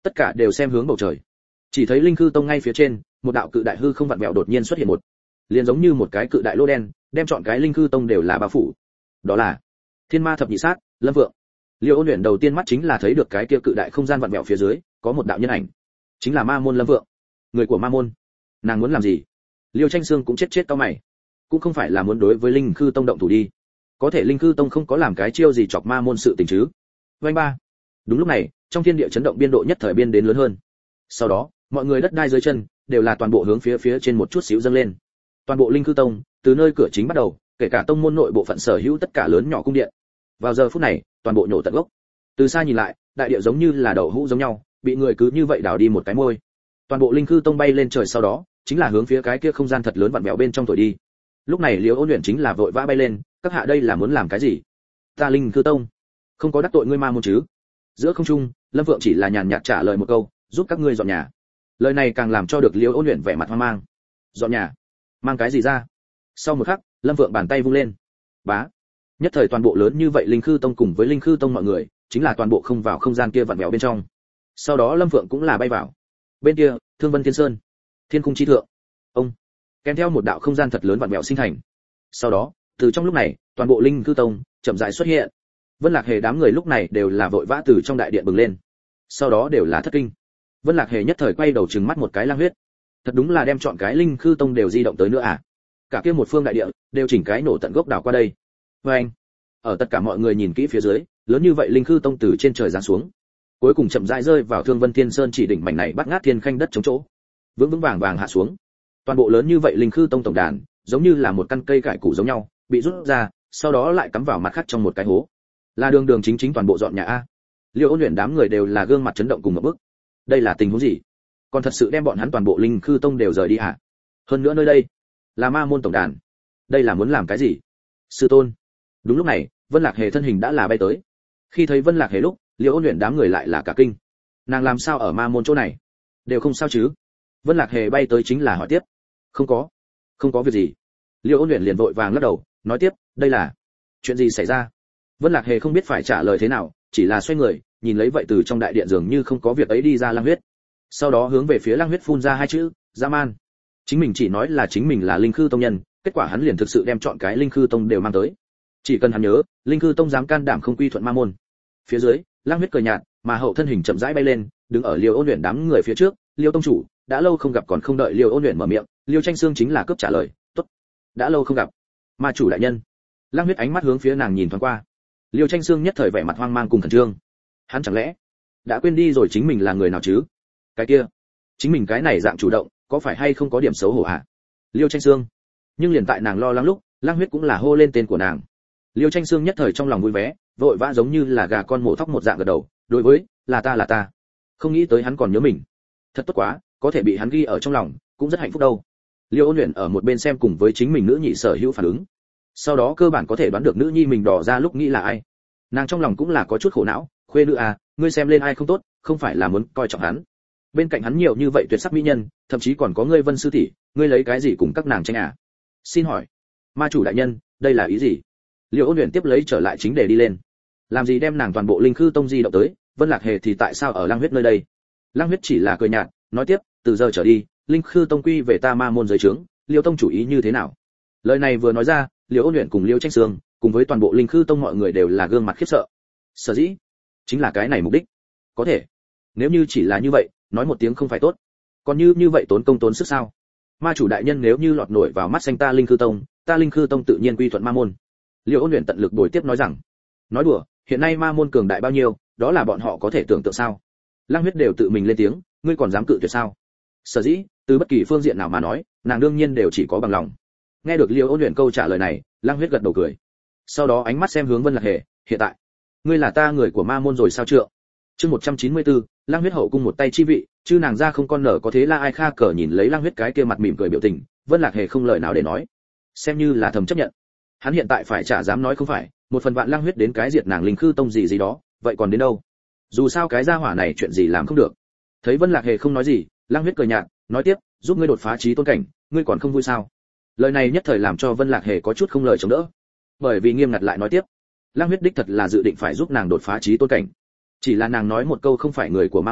tất cả đều xem hướng bầu trời. Chỉ thấy linh khư tông ngay phía trên, một đạo cự đại hư không vặn vẹo đột nhiên xuất hiện một, liền giống như một cái cự đại lô đen, đem trọn cái linh khư tông đều là bao phủ. Đó là Thiên Ma thập nhị sát, Lâm Vượng. Liêu Ôn Uyển đầu tiên mắt chính là thấy được cái kia cự đại không gian vặn vẹo phía dưới, có một đạo nhân ảnh, chính là Ma môn Lâm Vượng, người của Ma môn. Nàng muốn làm gì? Liêu Tranh Xương cũng chết cau mày, cũng không phải là muốn đối với linh khư tông động thủ đi, có thể linh khư tông không có làm cái chiêu gì chọc Ma môn sự tình chứ? Vành ba. Đúng lúc này, trong thiên địa chấn động biên độ nhất thời biên đến lớn hơn. Sau đó, mọi người đất đai dưới chân đều là toàn bộ hướng phía trên một chút xíu dâng lên. Toàn bộ linh khư tông, từ nơi cửa chính bắt đầu, kể cả tông môn nội bộ phận sở hữu tất cả lớn nhỏ cung điện. Vào giờ phút này, toàn bộ nhổ tận gốc. Từ xa nhìn lại, đại địa giống như là đậu hũ giống nhau, bị người cứ như vậy đào đi một cái môi. Toàn bộ linh khư tông bay lên trời, sau đó chính là hướng phía cái kia không gian thật lớn vặn vẹo bên trong thổi đi. Lúc này Liễu Ôn Uyển chính là vội vã bay lên, các hạ đây là muốn làm cái gì? Ta linh khư tông không có đắc tội ngươi Ma môn chứ? Giữa không trung, Lâm Vượng chỉ là nhàn nhạt trả lời một câu, giúp các ngươi dọn nhà. Lời này càng làm cho được Liễu Ôn Uyển vẻ mặt hoang mang. Dọn nhà? Mang cái gì ra? Sau một khắc, Lâm Vượng bàn tay vung lên. Bá. Nhất thời toàn bộ lớn như vậy linh khư tông cùng với linh khư tông mọi người, chính là toàn bộ không vào không gian kia vặn vẹo bên trong. Sau đó Lâm Vượng cũng là bay vào. Bên kia, Thương Vân Thiên Sơn, Thiên Cung chi thượng. Ông kèm theo một đạo không gian thật lớn vặn vẹo sinh thành. Sau đó, từ trong lúc này, toàn bộ linh khư tông chậm rãi xuất hiện. Vân Lạc Hề đám người lúc này đều là vội vã từ trong đại điện bừng lên. Sau đó đều là thất kinh. Vân Lạc Hề nhất thời quay đầu trừng mắt một cái lang huyết. Thật đúng là đem chọn cái linh khư tông đều di động tới nữa à? Cả kia một phương đại địa đều chỉnh cái nổ tận gốc đảo qua đây. Anh, ở tất cả mọi người nhìn kỹ phía dưới, lớn như vậy linh khư tông từ trên trời giáng xuống, cuối cùng chậm rãi rơi vào Thương Vân Thiên Sơn chỉ đỉnh mảnh này bắt ngát thiên khanh đất chống chỗ, vững vững vàng vàng hạ xuống. Toàn bộ lớn như vậy linh khư tông tổng đàn, giống như là một căn cây cải củ giống nhau, bị rút ra, sau đó lại cắm vào mặt khác trong một cái hố. Là đường đường chính chính toàn bộ dọn nhà a. Liêu Ôn Uyển đám người đều là gương mặt chấn động cùng một bức. Đây là tình huống gì? Còn thật sự đem bọn hắn toàn bộ linh khư tông đều rời đi à? Hơn nữa nơi đây là Ma môn tổng đàn, đây là muốn làm cái gì? Sư tôn. Đúng lúc này, Vân Lạc Hề thân hình đã là bay tới. Khi thấy Vân Lạc Hề lúc, Liêu Ôn Uyển đám người lại là cả kinh. Nàng làm sao ở Ma môn chỗ này? Đều không sao chứ? Vân Lạc Hề bay tới chính là hỏi tiếp. Không có việc gì. Liêu Ôn Uyển liền vội vàng lắc đầu, nói tiếp, đây là chuyện gì xảy ra? Vân Lạc Hề không biết phải trả lời thế nào, chỉ là xoay người, nhìn lấy vậy từ trong đại điện dường như không có việc ấy đi ra Lăng Huyết. Sau đó hướng về phía Lăng Huyết phun ra hai chữ, dã man. Chính mình chỉ nói là chính mình là linh khư tông nhân, kết quả hắn liền thực sự đem chọn cái linh khư tông đều mang tới. Chỉ cần hắn nhớ, linh khư tông dám can đảm không quy thuận Ma môn. Phía dưới, Lăng Huyết cười nhạt, mà hậu thân hình chậm rãi bay lên, đứng ở Liêu Ôn Uyển đám người phía trước. Liêu tông chủ, đã lâu không gặp. Còn không đợi Liêu Ôn Uyển mở miệng, Liêu Tranh Xương chính là cướp trả lời, tốt, đã lâu không gặp. Ma chủ đại nhân. Lăng Huyết ánh mắt hướng phía nàng nhìn thoáng qua. Liêu Tranh Xương nhất thời vẻ mặt hoang mang cùng khẩn trương. Hắn chẳng lẽ đã quên đi rồi chính mình là người nào chứ? Cái kia, chính mình cái này dạng chủ động, có phải hay không có điểm xấu hổ hả? Liêu Tranh Xương. Nhưng liền tại nàng lo lắng lúc, Lăng Huyết cũng là hô lên tên của nàng. Liêu Tranh Xương nhất thời trong lòng vui vẻ, vội vã giống như là gà con mổ thóc một dạng gật đầu, đối với, là ta. Không nghĩ tới hắn còn nhớ mình. Thật tốt quá, có thể bị hắn ghi ở trong lòng, cũng rất hạnh phúc đâu. Liêu Ôn Uyển ở một bên xem cùng với chính mình nữ nhị sở hữu phản ứng. Sau đó cơ bản có thể đoán được nữ nhi mình đỏ ra lúc nghĩ là ai. Nàng trong lòng cũng là có chút khổ não, khuê nữ à, ngươi xem lên ai không tốt, không phải là muốn coi trọng hắn. Bên cạnh hắn nhiều như vậy tuyệt sắc mỹ nhân, thậm chí còn có ngươi Vân sư tỷ, ngươi lấy cái gì cùng các nàng tranh à? Xin hỏi, ma chủ đại nhân, đây là ý gì? Liêu Ôn Uyển tiếp lấy trở lại chính đề đi lên. Làm gì đem nàng toàn bộ linh khư tông di động tới, Vân Lạc Hề thì tại sao ở Lăng Huyết nơi đây? Lăng Huyết chỉ là cười nhạt, nói tiếp, từ giờ trở đi, linh khư tông quy về ta Ma môn dưới trướng, Liêu tông chủ ý như thế nào? Lời này vừa nói ra, Liêu Ôn Uyển cùng Liêu Tranh Xương, cùng với toàn bộ linh khư tông mọi người đều là gương mặt khiếp sợ. Sở dĩ, chính là cái này mục đích. Có thể, nếu như chỉ là như vậy, nói một tiếng không phải tốt. Còn như vậy tốn công tốn sức sao? Ma chủ đại nhân nếu như lọt nổi vào mắt xanh ta linh khư tông tự nhiên quy thuận Ma môn. Liêu Ôn Uyển tận lực bồi tiếp nói rằng, nói đùa, hiện nay Ma môn cường đại bao nhiêu, đó là bọn họ có thể tưởng tượng sao? Lăng Huyết đều tự mình lên tiếng, ngươi còn dám cự tuyệt sao? Sở dĩ, từ bất kỳ phương diện nào mà nói, nàng đương nhiên đều chỉ có bằng lòng. Nghe được Liêu Ôn Uyển câu trả lời này, Lăng Huyết gật đầu cười. Sau đó ánh mắt xem hướng Vân Lạc Hề, hiện tại, ngươi là ta người của Ma môn rồi sao trượng? Chương 194, Lăng Huyết hậu cung một tay chi vị, chứ nàng ra không con nở có thế la ai kha cờ nhìn lấy Lăng Huyết cái kia mặt mỉm cười biểu tình, Vân Lạc Hề không lời nào để nói, xem như là thầm chấp nhận. Hắn hiện tại phải chả dám nói không phải, một phần vạn Lăng Huyết đến cái diệt nàng linh khư tông gì đó, vậy còn đến đâu? Dù sao cái gia hỏa này chuyện gì làm không được. Thấy Vân Lạc Hề không nói gì, Lăng Huyết cười nhạt, nói tiếp, giúp ngươi đột phá chí tôn cảnh, ngươi còn không vui sao? Lời này nhất thời làm cho Vân Lạc Hề có chút không lời chống đỡ, bởi vì nghiêm ngặt lại nói tiếp, Lăng Huyết đích thật là dự định phải giúp nàng đột phá chí tôn cảnh. Chỉ là nàng nói một câu không phải người của Ma môn,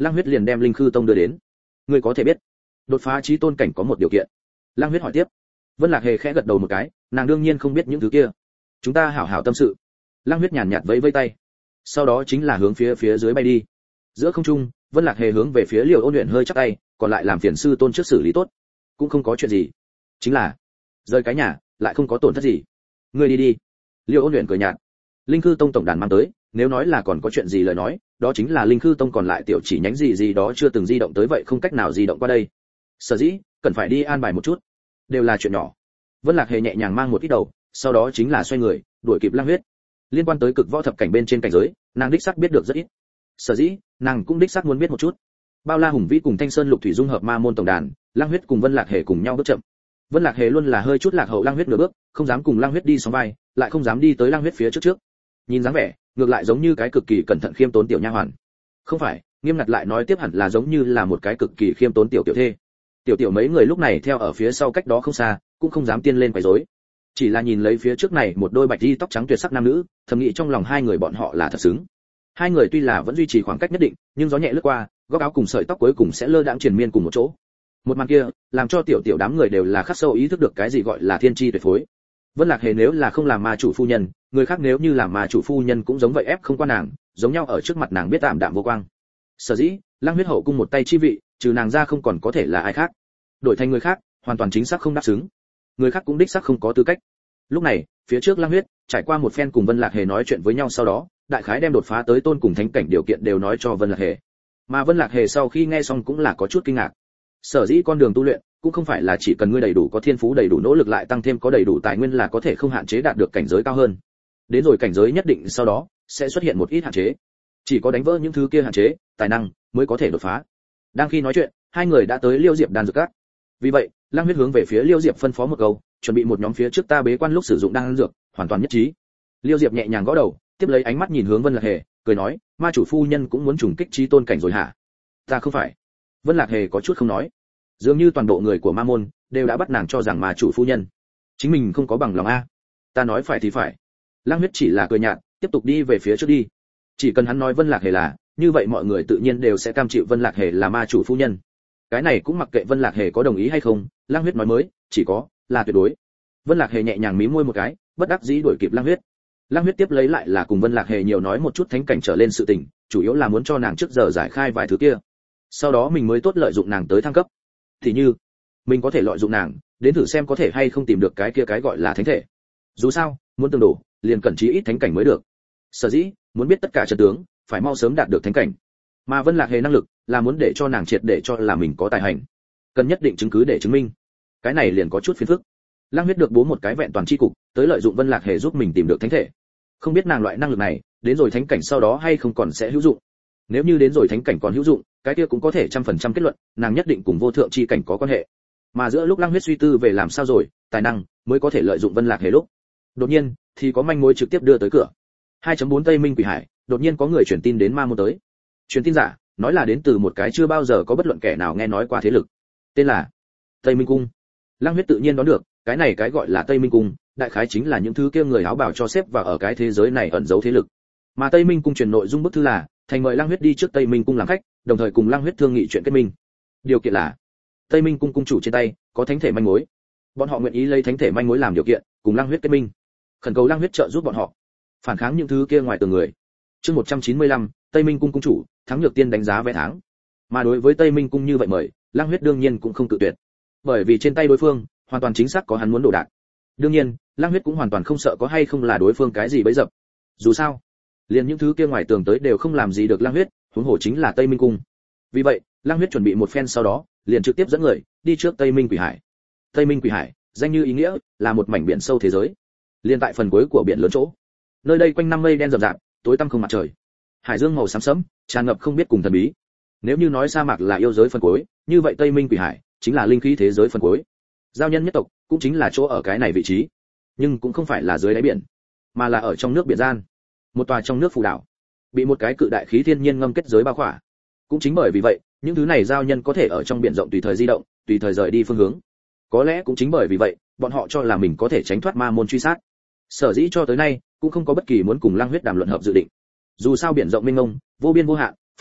Lăng Huyết liền đem Linh Khư Tông đưa đến. Ngươi có thể biết, đột phá chí tôn cảnh có một điều kiện. Lăng Huyết hỏi tiếp. Vân Lạc Hề khẽ gật đầu một cái, nàng đương nhiên không biết những thứ kia. Chúng ta hảo hảo tâm sự. Lăng Huyết nhàn nhạt vẫy vẫy tay. Sau đó chính là hướng phía dưới bay đi. Giữa không trung, Vân Lạc Hề hướng về phía Liêu Ôn Luyện hơi chắp tay, còn lại làm phiền sư tôn trước xử lý tốt. Cũng không có chuyện gì. Chính là rời cái nhà, lại không có tổn thất gì. Ngươi đi đi. Liêu Ôn Luyện cười nhạt. Linh Khư Tông tổng đàn mang tới, nếu nói là còn có chuyện gì lời nói, đó chính là Linh Khư Tông còn lại tiểu chỉ nhánh gì đó chưa từng di động tới vậy không cách nào di động qua đây. Sở dĩ, cần phải đi an bài một chút. Đều là chuyện nhỏ. Vân Lạc Hề nhẹ nhàng mang một ít đầu, sau đó chính là xoay người, đuổi kịp Lăng Huyết. Liên quan tới cực võ thập cảnh bên trên cảnh giới, nàng đích xác biết được rất ít. Sở dĩ, nàng cũng đích xác muốn biết một chút. Bao La Hùng Vĩ cùng Thanh Sơn Lục Thủy dung hợp ma môn tổng đàn, Lăng Huyết cùng Vân Lạc Hề cùng nhau bước chậm. Vân Lạc Hề luôn là hơi chút lạc hậu Lăng Huyết nửa bước, không dám cùng Lăng Huyết đi sóng vai, lại không dám đi tới Lăng Huyết phía trước. Nhìn dáng vẻ, ngược lại giống như cái cực kỳ cẩn thận khiêm tốn tiểu nha hoàn. Không phải, nghiêm ngặt lại nói tiếp hẳn là giống như là một cái cực kỳ khiêm tốn tiểu thê. Tiểu mấy người lúc này theo ở phía sau cách đó không xa, cũng không dám tiên lên quấy rối. Chỉ là nhìn lấy phía trước này một đôi bạch y tóc trắng tuyệt sắc nam nữ, thầm nghĩ trong lòng hai người bọn họ là thật xứng. Hai người tuy là vẫn duy trì khoảng cách nhất định, nhưng gió nhẹ lướt qua, góc áo cùng sợi tóc cuối cùng sẽ lơ đãng triền miên cùng một chỗ. Một màn kia, làm cho tiểu đám người đều là khắc sâu ý thức được cái gì gọi là thiên chi tuyệt phối. Vân Lạc Hề nếu là không làm ma chủ phu nhân, người khác nếu như làm ma chủ phu nhân cũng giống vậy ép không qua nàng, giống nhau ở trước mặt nàng biết tạm đạm vô quang. Sở dĩ, Lăng Huyết hậu cung một tay chi vị, trừ nàng ra không còn có thể là ai khác. Đổi thành người khác, hoàn toàn chính xác không đáp xứng. Người khác cũng đích xác không có tư cách. Lúc này, phía trước Lăng Huyết trải qua một phen cùng Vân Lạc Hề nói chuyện với nhau sau đó, đại khái đem đột phá tới tôn cùng thánh cảnh điều kiện đều nói cho Vân Lạc Hề. Mà Vân Lạc Hề sau khi nghe xong cũng là có chút kinh ngạc. Sở dĩ con đường tu luyện cũng không phải là chỉ cần ngươi đầy đủ có thiên phú đầy đủ nỗ lực lại tăng thêm có đầy đủ tài nguyên là có thể không hạn chế đạt được cảnh giới cao hơn. Đến rồi cảnh giới nhất định sau đó sẽ xuất hiện một ít hạn chế. Chỉ có đánh vỡ những thứ kia hạn chế, tài năng mới có thể đột phá. Đang khi nói chuyện, hai người đã tới Liêu Diệp đan dược các. Vì vậy, Lăng Huyết hướng về phía Liêu Diệp phân phó một câu, chuẩn bị một nhóm phía trước ta bế quan lúc sử dụng đan dược, hoàn toàn nhất trí. Liêu Diệp nhẹ nhàng gõ đầu, tiếp lấy ánh mắt nhìn hướng Vân Lạc Hề, cười nói, ma chủ phu nhân cũng muốn trùng kích chí tôn cảnh rồi hả? Ta không phải. Vân Lạc Hề có chút không nói. Dường như toàn bộ người của ma môn đều đã bắt nàng cho rằng ma chủ phu nhân chính mình không có bằng lòng a. Ta nói phải thì phải. Lăng Huyết chỉ là cười nhạt, tiếp tục đi về phía trước đi. Chỉ cần hắn nói Vân Lạc Hề là, như vậy mọi người tự nhiên đều sẽ cam chịu Vân Lạc Hề là ma chủ phu nhân. Cái này cũng mặc kệ Vân Lạc Hề có đồng ý hay không, Lăng Huyết nói mới, chỉ có là tuyệt đối. Vân Lạc Hề nhẹ nhàng mím môi một cái, bất đắc dĩ đuổi kịp Lăng Huyết. Lăng Huyết tiếp lấy lại là cùng Vân Lạc Hề nhiều nói một chút thánh cảnh trở lên sự tình, chủ yếu là muốn cho nàng trước giờ giải khai vài thứ kia. Sau đó mình mới tốt lợi dụng nàng tới thăng cấp. Thì như, mình có thể lợi dụng nàng, đến thử xem có thể hay không tìm được cái kia cái gọi là thánh thể. Dù sao, muốn tương đổ, liền cần chí ít thánh cảnh mới được. Sở dĩ, muốn biết tất cả trận tướng, phải mau sớm đạt được thánh cảnh. Mà Vân Lạc Hề năng lực, là muốn để cho nàng triệt để cho là mình có tài hành. Cần nhất định chứng cứ để chứng minh. Cái này liền có chút phiền phức. Lăng Huyết được bố một cái vẹn toàn chi cục, tới lợi dụng Vân Lạc Hề giúp mình tìm được thánh thể. Không biết nàng loại năng lực này, đến rồi thánh cảnh sau đó hay không còn sẽ hữu dụng. Nếu như đến rồi thánh cảnh còn hữu dụng, cái kia cũng có thể 100% kết luận, nàng nhất định cùng vô thượng chi cảnh có quan hệ. Mà giữa lúc Lăng Huyết suy tư về làm sao rồi, tài năng mới có thể lợi dụng Vân Lạc Hề lúc. Đột nhiên, thì có manh mối trực tiếp đưa tới cửa. 2.4 Tây Minh Quỷ Hải, đột nhiên có người truyền tin đến ma môn tới. Truyền tin giả, nói là đến từ một cái chưa bao giờ có bất luận kẻ nào nghe nói qua thế lực. Tên là Tây Minh Cung. Lăng Huyết tự nhiên đoán được, cái này cái gọi là Tây Minh Cung, đại khái chính là những thứ kia người áo bào cho xếp vào ở cái thế giới này ẩn giấu thế lực. Mà Tây Minh Cung truyền nội dung bức thư là, thành mời Lăng Huyết đi trước Tây Minh Cung làm khách, đồng thời cùng Lăng Huyết thương nghị chuyện kết minh. Điều kiện là, Tây Minh Cung cung chủ trên tay có thánh thể manh mối. Bọn họ nguyện ý lấy thánh thể manh mối làm điều kiện, cùng Lăng Huyết kết minh. Khẩn cầu Lăng Huyết trợ giúp bọn họ phản kháng những thứ kia ngoài tường người. Chương 195, Tây Minh Cung cung chủ, Thắng Nhược Tiên đánh giá vé tháng. Mà đối với Tây Minh Cung như vậy mời, Lăng Huyết đương nhiên cũng không cự tuyệt. Bởi vì trên tay đối phương, hoàn toàn chính xác có hắn muốn đồ đạc. Đương nhiên, Lăng Huyết cũng hoàn toàn không sợ có hay không là đối phương cái gì bấy dập. Dù sao, liền những thứ kia ngoài tường tới đều không làm gì được Lăng Huyết, huống hồ chính là Tây Minh Cung. Vì vậy, Lăng Huyết chuẩn bị một phen sau đó, liền trực tiếp dẫn người đi trước Tây Minh Quỷ Hải. Tây Minh Quỷ Hải, danh như ý nghĩa, là một mảnh biển sâu thế giới. Liên tại phần cuối của biển lớn chỗ. Nơi đây quanh năm mây đen rậm rạp, tối tăm không mặt trời. Hải dương màu xám sẫm, tràn ngập không biết cùng thần bí. Nếu như nói sa mạc là yêu giới phần cuối, như vậy Tây Minh Quỷ Hải chính là linh khí thế giới phần cuối. Giao nhân nhất tộc cũng chính là chỗ ở cái này vị trí, nhưng cũng không phải là dưới đáy biển, mà là ở trong nước biển gian. Một tòa trong nước phù đảo, bị một cái cự đại khí thiên nhiên ngâm kết giới bao khỏa. Cũng chính bởi vì vậy, những thứ này giao nhân có thể ở trong biển rộng tùy thời di động, tùy thời rời đi phương hướng. Có lẽ cũng chính bởi vì vậy, bọn họ cho là mình có thể tránh thoát ma môn truy sát. Sở dĩ cho tới nay, cũng không có bất kỳ muốn cùng Lăng Huyết đàm luận hợp dự định. Dù sao biển rộng mênh mông, vô biên vô hạn,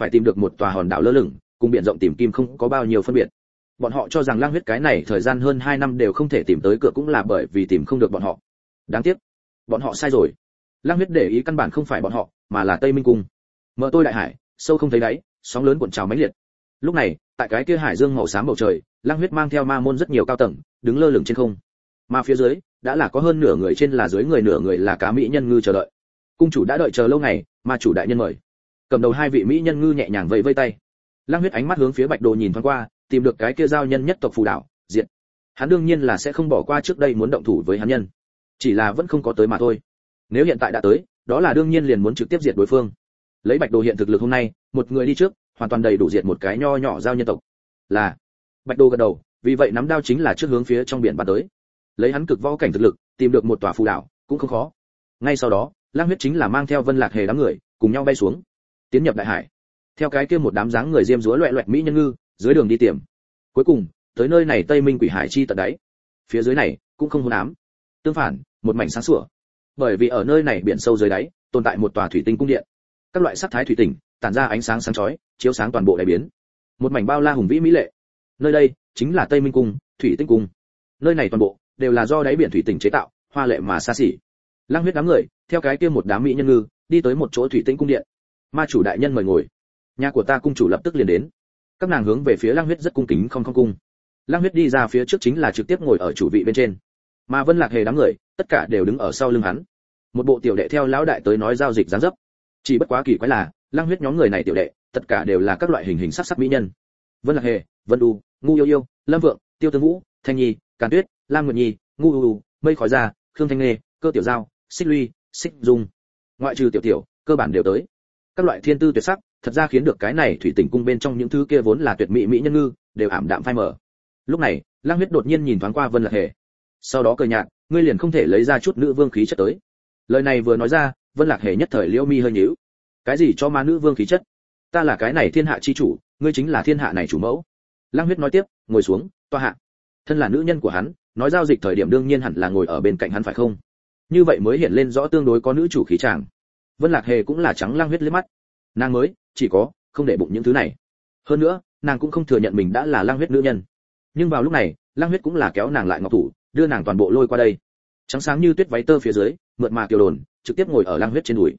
phải tìm được một tòa hòn đảo lơ lửng, cùng biển rộng tìm kim không có bao nhiêu phân biệt. Bọn họ cho rằng Lang Huyết cái này thời gian hơn 2 năm đều không thể tìm tới cửa cũng là bởi vì tìm không được bọn họ. Đáng tiếc, bọn họ sai rồi. Lang Huyết để ý căn bản không phải bọn họ, mà là Tây Minh cung. Mở tôi đại hải, sâu không thấy đáy, sóng lớn cuộn trào mãnh liệt. Lúc này, tại cái kia hải dương màu xám bầu trời, Lang Huyết mang theo ma môn rất nhiều cao tầng, đứng lơ lửng trên không. Mà phía dưới, đã là có hơn nửa người trên là dưới người nửa người là cá mỹ nhân ngư chờ đợi. Cung chủ đã đợi chờ lâu ngày, ma chủ đại nhân mời. Cầm đầu hai vị mỹ nhân ngư nhẹ nhàng vẫy vẫy tay. Lang Huyết ánh mắt hướng phía Bạch Đồ nhìn thoáng qua, tìm được cái kia giao nhân nhất tộc phù đảo, diệt. Hắn đương nhiên là sẽ không bỏ qua trước đây muốn động thủ với hắn nhân, chỉ là vẫn không có tới mà thôi. Nếu hiện tại đã tới, đó là đương nhiên liền muốn trực tiếp diệt đối phương. Lấy Bạch Đồ hiện thực lực hôm nay, một người đi trước, hoàn toàn đầy đủ diệt một cái nho nhỏ giao nhân tộc. Là. Bạch Đồ gật đầu, vì vậy nắm đao chính là trước hướng phía trong biển bắn tới. Lấy hắn cực võ cảnh thực lực, tìm được một tòa phù đảo, cũng không khó. Ngay sau đó, Lang Huyết chính là mang theo Vân Lạc Hề đám người, cùng nhau bay xuống, tiến nhập đại hải. Theo cái kia một đám dáng người diêm dúa loẹt loẹt mỹ nhân ngư, dưới đường đi tiềm. Cuối cùng, tới nơi này Tây Minh Quỷ Hải chi tận đáy. Phía dưới này cũng không hôn ám, tương phản, một mảnh sáng sủa. Bởi vì ở nơi này biển sâu dưới đáy, tồn tại một tòa thủy tinh cung điện. Các loại sắc thái thủy tinh tản ra ánh sáng sáng chói, chiếu sáng toàn bộ đại biến. Một mảnh bao la hùng vĩ mỹ lệ. Nơi đây chính là Tây Minh cung, Thủy Tinh cung. Nơi này toàn bộ đều là do đáy biển thủy tinh chế tạo, hoa lệ mà xa xỉ. Lang Huyết đám người, theo cái kia một đám mỹ nhân ngư, đi tới một chỗ thủy tinh cung điện. Ma chủ đại nhân mời ngồi. Nhà của ta cung chủ lập tức liền đến. Các nàng hướng về phía Lang Huyết rất cung kính không cung. Lang Huyết đi ra phía trước chính là trực tiếp ngồi ở chủ vị bên trên, mà Vân Lạc Hề đám người, tất cả đều đứng ở sau lưng hắn. Một bộ tiểu đệ theo lão đại tới nói giao dịch dáng dấp. Chỉ bất quá kỳ quái là, Lang Huyết nhóm người này tiểu đệ, tất cả đều là các loại hình hình sắc sắc mỹ nhân. Vân Lạc Hề, Vân Du, Ngu Yêu Yêu, Lâm Vượng, Tiêu Tương Vũ, Thanh Nhi, Càn Tuyết, Lam Nguyệt Nhi, Ngu U, Mây Khói Ra, Khương Thanh Nghê, Cơ Tiểu Giao, Xích Luy, Xích Dung. Ngoại trừ tiểu tiểu, cơ bản đều tới. Các loại thiên tư tuyệt sắc, thật ra khiến được cái này thủy tinh cung bên trong những thứ kia vốn là tuyệt mỹ mỹ nhân ngư, đều ảm đạm phai mờ. Lúc này, Lang Huyết đột nhiên nhìn thoáng qua Vân Lạc Hề. Sau đó cười nhạt, ngươi liền không thể lấy ra chút nữ vương khí chất tới. Lời này vừa nói ra, Vân Lạc Hề nhất thời liễu mi hơi nhíu. Cái gì cho ma nữ vương khí chất? Ta là cái này thiên hạ chi chủ, ngươi chính là thiên hạ này chủ mẫu. Lang Huyết nói tiếp, ngồi xuống, tọa hạ. Thân là nữ nhân của hắn, nói giao dịch thời điểm đương nhiên hẳn là ngồi ở bên cạnh hắn phải không? Như vậy mới hiện lên rõ tương đối có nữ chủ khí chàng. Vân Lạc Hề cũng là trắng Lang Huyết liếc mắt. Nàng mới, chỉ có, không để bụng những thứ này. Hơn nữa, nàng cũng không thừa nhận mình đã là Lang Huyết nữ nhân. Nhưng vào lúc này, Lang Huyết cũng là kéo nàng lại ngọc thủ, đưa nàng toàn bộ lôi qua đây. Trắng sáng như tuyết váy tơ phía dưới, mượt mà kiều đồn, trực tiếp ngồi ở Lang Huyết trên đùi.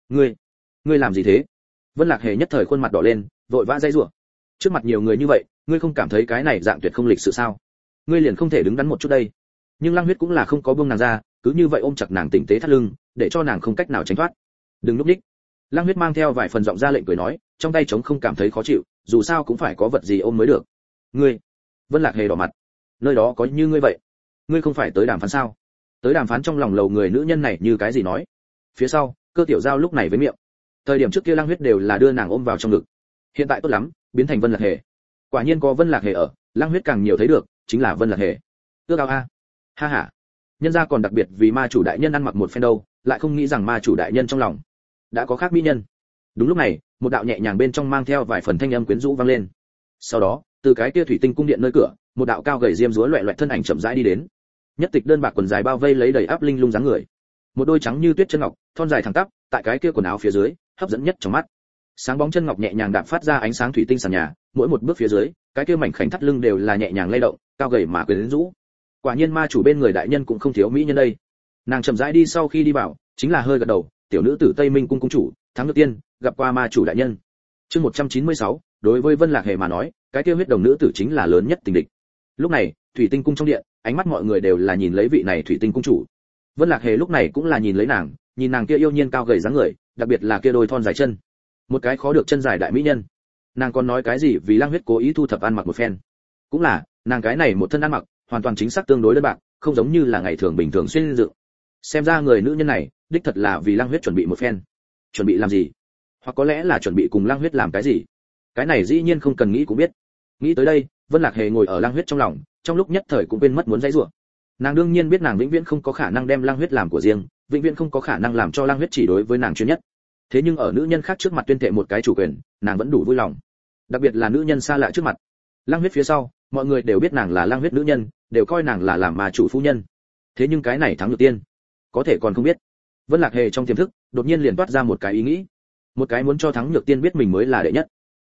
Ngươi làm gì thế? Vân Lạc Hề nhất thời khuôn mặt đỏ lên, vội vã dây rủa. Trước mặt nhiều người như vậy, ngươi không cảm thấy cái này dạng tuyệt không lịch sự sao? Ngươi liền không thể đứng đắn một chút đây? Nhưng Lang Huyết cũng là không có buông nàng ra, cứ như vậy ôm chặt nàng tinh tế thắt lưng, để cho nàng không cách nào tránh thoát. Đừng lúc đích. Lang Huyết mang theo vài phần giọng ra lệnh cười nói, trong tay trống không cảm thấy khó chịu, dù sao cũng phải có vật gì ôm mới được. Ngươi. Vân Lạc Hề đỏ mặt. Nơi đó có như ngươi vậy, ngươi không phải tới đàm phán sao? Tới đàm phán trong lòng lầu người nữ nhân này như cái gì nói? Phía sau, Cơ Tiểu Giao lúc này với miệng. Thời điểm trước kia Lang Huyết đều là đưa nàng ôm vào trong ngực. Hiện tại tốt lắm, biến thành Vân Lạc Hề. Quả nhiên có Vân Lạc Hề ở, Lang Huyết càng nhiều thấy được, chính là Vân Lạc Hề. Ước ao a. Ha ha. Nhân gia còn đặc biệt vì ma chủ đại nhân ăn mặc một phen đâu, lại không nghĩ rằng ma chủ đại nhân trong lòng đã có khác mỹ nhân. Đúng lúc này, một đạo nhẹ nhàng bên trong mang theo vài phần thanh âm quyến rũ vang lên. Sau đó, từ cái kia thủy tinh cung điện nơi cửa, một đạo cao gầy diêm dúa loẹt loẹt thân ảnh chậm rãi đi đến. Nhất tịch đơn bạc quần dài bao vây lấy đầy áp linh lung dáng người. Một đôi trắng như tuyết chân ngọc, thon dài thẳng tắp, tại cái kia quần áo phía dưới, hấp dẫn nhất trong mắt. Sáng bóng chân ngọc nhẹ nhàng đạp phát ra ánh sáng thủy tinh sàn nhà, mỗi một bước phía dưới, cái kia mảnh khảnh thắt lưng đều là nhẹ nhàng lay động, cao gầy mà quyến rũ. Quả nhiên ma chủ bên người đại nhân cũng không thiếu mỹ nhân đây. Nàng chậm rãi đi sau khi đi vào, chính là hơi gật đầu, tiểu nữ tử Tây Minh cung cung chủ, Thắng Nhược Tiên, gặp qua ma chủ đại nhân. Chương 196, đối với Vân Lạc Hề mà nói, cái kia huyết đồng nữ tử chính là lớn nhất tình địch. Lúc này, thủy tinh cung trong điện, ánh mắt mọi người đều là nhìn lấy vị này thủy tinh cung chủ. Vân Lạc Hề lúc này cũng là nhìn lấy nàng, nhìn nàng kia yêu nhiên cao gầy dáng người, đặc biệt là kia đôi thon dài chân, một cái khó được chân dài đại mỹ nhân. Nàng còn nói cái gì vì Lang Huyết cố ý thu thập ăn mặc một phen. Cũng là, nàng cái này một thân ăn mặc, hoàn toàn chính xác tương đối đơn bạc, không giống như là ngày thường bình thường xuyên dựng. Xem ra người nữ nhân này, đích thật là vì Lang Huyết chuẩn bị một phen. Chuẩn bị làm gì? Hoặc có lẽ là chuẩn bị cùng Lang Huyết làm cái gì? Cái này dĩ nhiên không cần nghĩ cũng biết. Nghĩ tới đây, Vân Lạc Hề ngồi ở Lang Huyết trong lòng, trong lúc nhất thời cũng quên mất muốn dãy rủa. Nàng đương nhiên biết nàng vĩnh viễn không có khả năng đem Lang Huyết làm của riêng, vĩnh viễn không có khả năng làm cho Lang Huyết chỉ đối với nàng chuyên nhất. Thế nhưng ở nữ nhân khác trước mặt tuyên thệ một cái chủ quyền, nàng vẫn đủ vui lòng. Đặc biệt là nữ nhân xa lạ trước mặt. Lang Huyết phía sau, mọi người đều biết nàng là Lang Huyết nữ nhân, đều coi nàng là làm mà chủ phu nhân. Thế nhưng cái này Thắng Nhược Tiên, có thể còn không biết. Vân Lạc Hề trong tiềm thức, đột nhiên liền toát ra một cái ý nghĩ. Một cái muốn cho Thắng Nhược Tiên biết mình mới là đệ nhất.